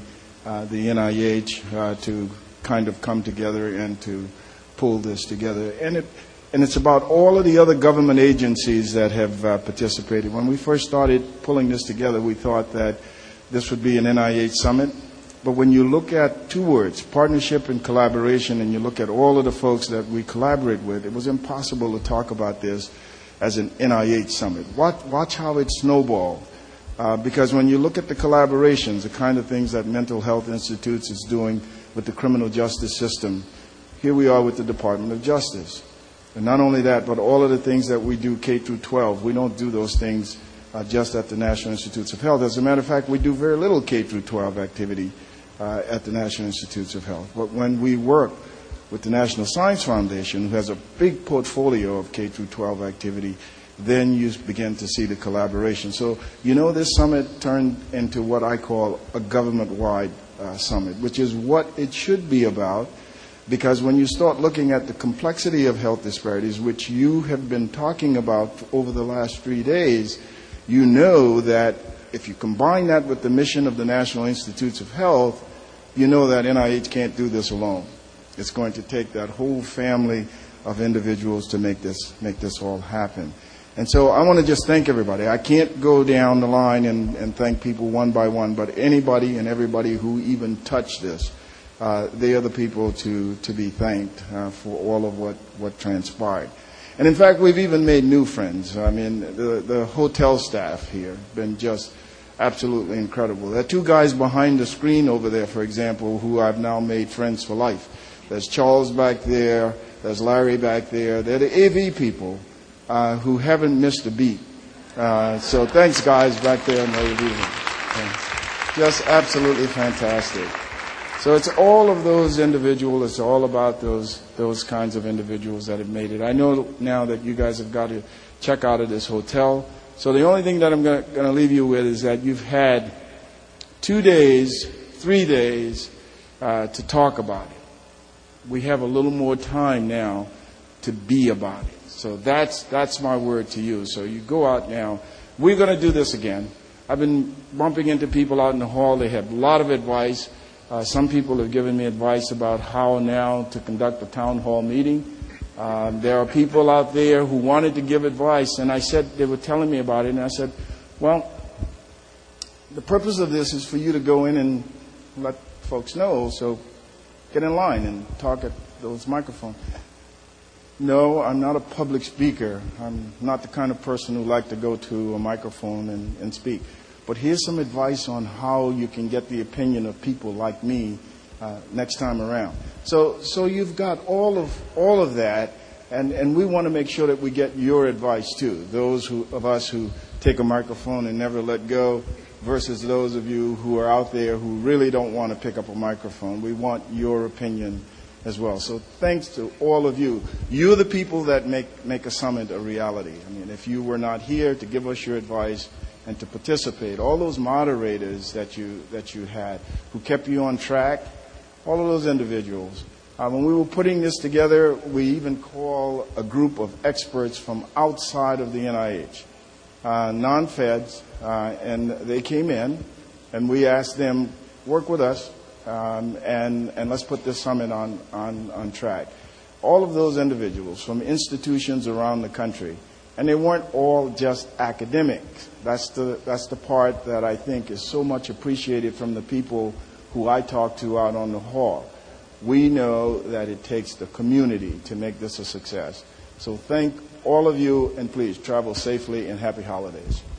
NIH to kind of come together and to pull this together. And it's about all of the other government agencies that have participated. When we first started pulling this together, we thought that this would be an NIH summit. But when you look at two words, partnership and collaboration, and you look at all of the folks that we collaborate with, it was impossible to talk about this as an NIH summit. Watch how it snowballed. Because when you look at the collaborations, the kind of things that Mental Health Institutes is doing with the criminal justice system, here we are with the Department of Justice. And not only that, but all of the things that we do K through 12, we don't do those things just at the National Institutes of Health. As a matter of fact, we do very little K through 12 activity at the National Institutes of Health. But when we work with the National Science Foundation, who has a big portfolio of K through 12 activity, then you begin to see the collaboration. So, this summit turned into what I call a government-wide summit, which is what it should be about, because when you start looking at the complexity of health disparities, which you have been talking about over the last 3 days, you know that if you combine that with the mission of the National Institutes of Health, you know that NIH can't do this alone. It's going to take that whole family of individuals to make this all happen. And so I want to just thank everybody. I can't go down the line and thank people one by one, but anybody and everybody who even touched this, they are the people to be thanked for all of what transpired. And in fact, we've even made new friends. I mean, the hotel staff here have been just absolutely incredible. There are two guys behind the screen over there, for example, who I've now made friends for life. There's Charles back there. There's Larry back there. They're the AV people who haven't missed a beat. So thanks, guys, back there in the AV. Just absolutely fantastic. So it's all of those individuals. It's all about those kinds of individuals that have made it. I know now that you guys have got to check out of this hotel. So the only thing that I'm going to leave you with is that you've had 2 days, 3 days to talk about it. We have a little more time now to be about it. So that's my word to you. So you go out now. We're going to do this again. I've been bumping into people out in the hall. They have a lot of advice. Some people have given me advice about how now to conduct a town hall meeting. There are people out there who wanted to give advice, and I said, they were telling me about it, and I said, well, the purpose of this is for you to go in and let folks know. So get in line and talk at those microphones. No, I'm not a public speaker. I'm not the kind of person who like to go to a microphone and speak. But here's some advice on how you can get the opinion of people like me next time around. So you've got all of that, and we want to make sure that we get your advice too. Those of us who take a microphone and never let go, versus those of you who are out there who really don't want to pick up a microphone. We want your opinion as well. So thanks to all of you. You're the people that make a summit a reality. I mean, if you were not here to give us your advice and to participate, all those moderators that you had who kept you on track, all of those individuals. When we were putting this together, we even call a group of experts from outside of the NIH, non-feds, and they came in, and we asked them, work with us, and let's put this summit on track. All of those individuals from institutions around the country, and they weren't all just academics. That's the part that I think is so much appreciated from the people who I talk to out on the hall. We know that it takes the community to make this a success. So thank all of you, and please travel safely and happy holidays.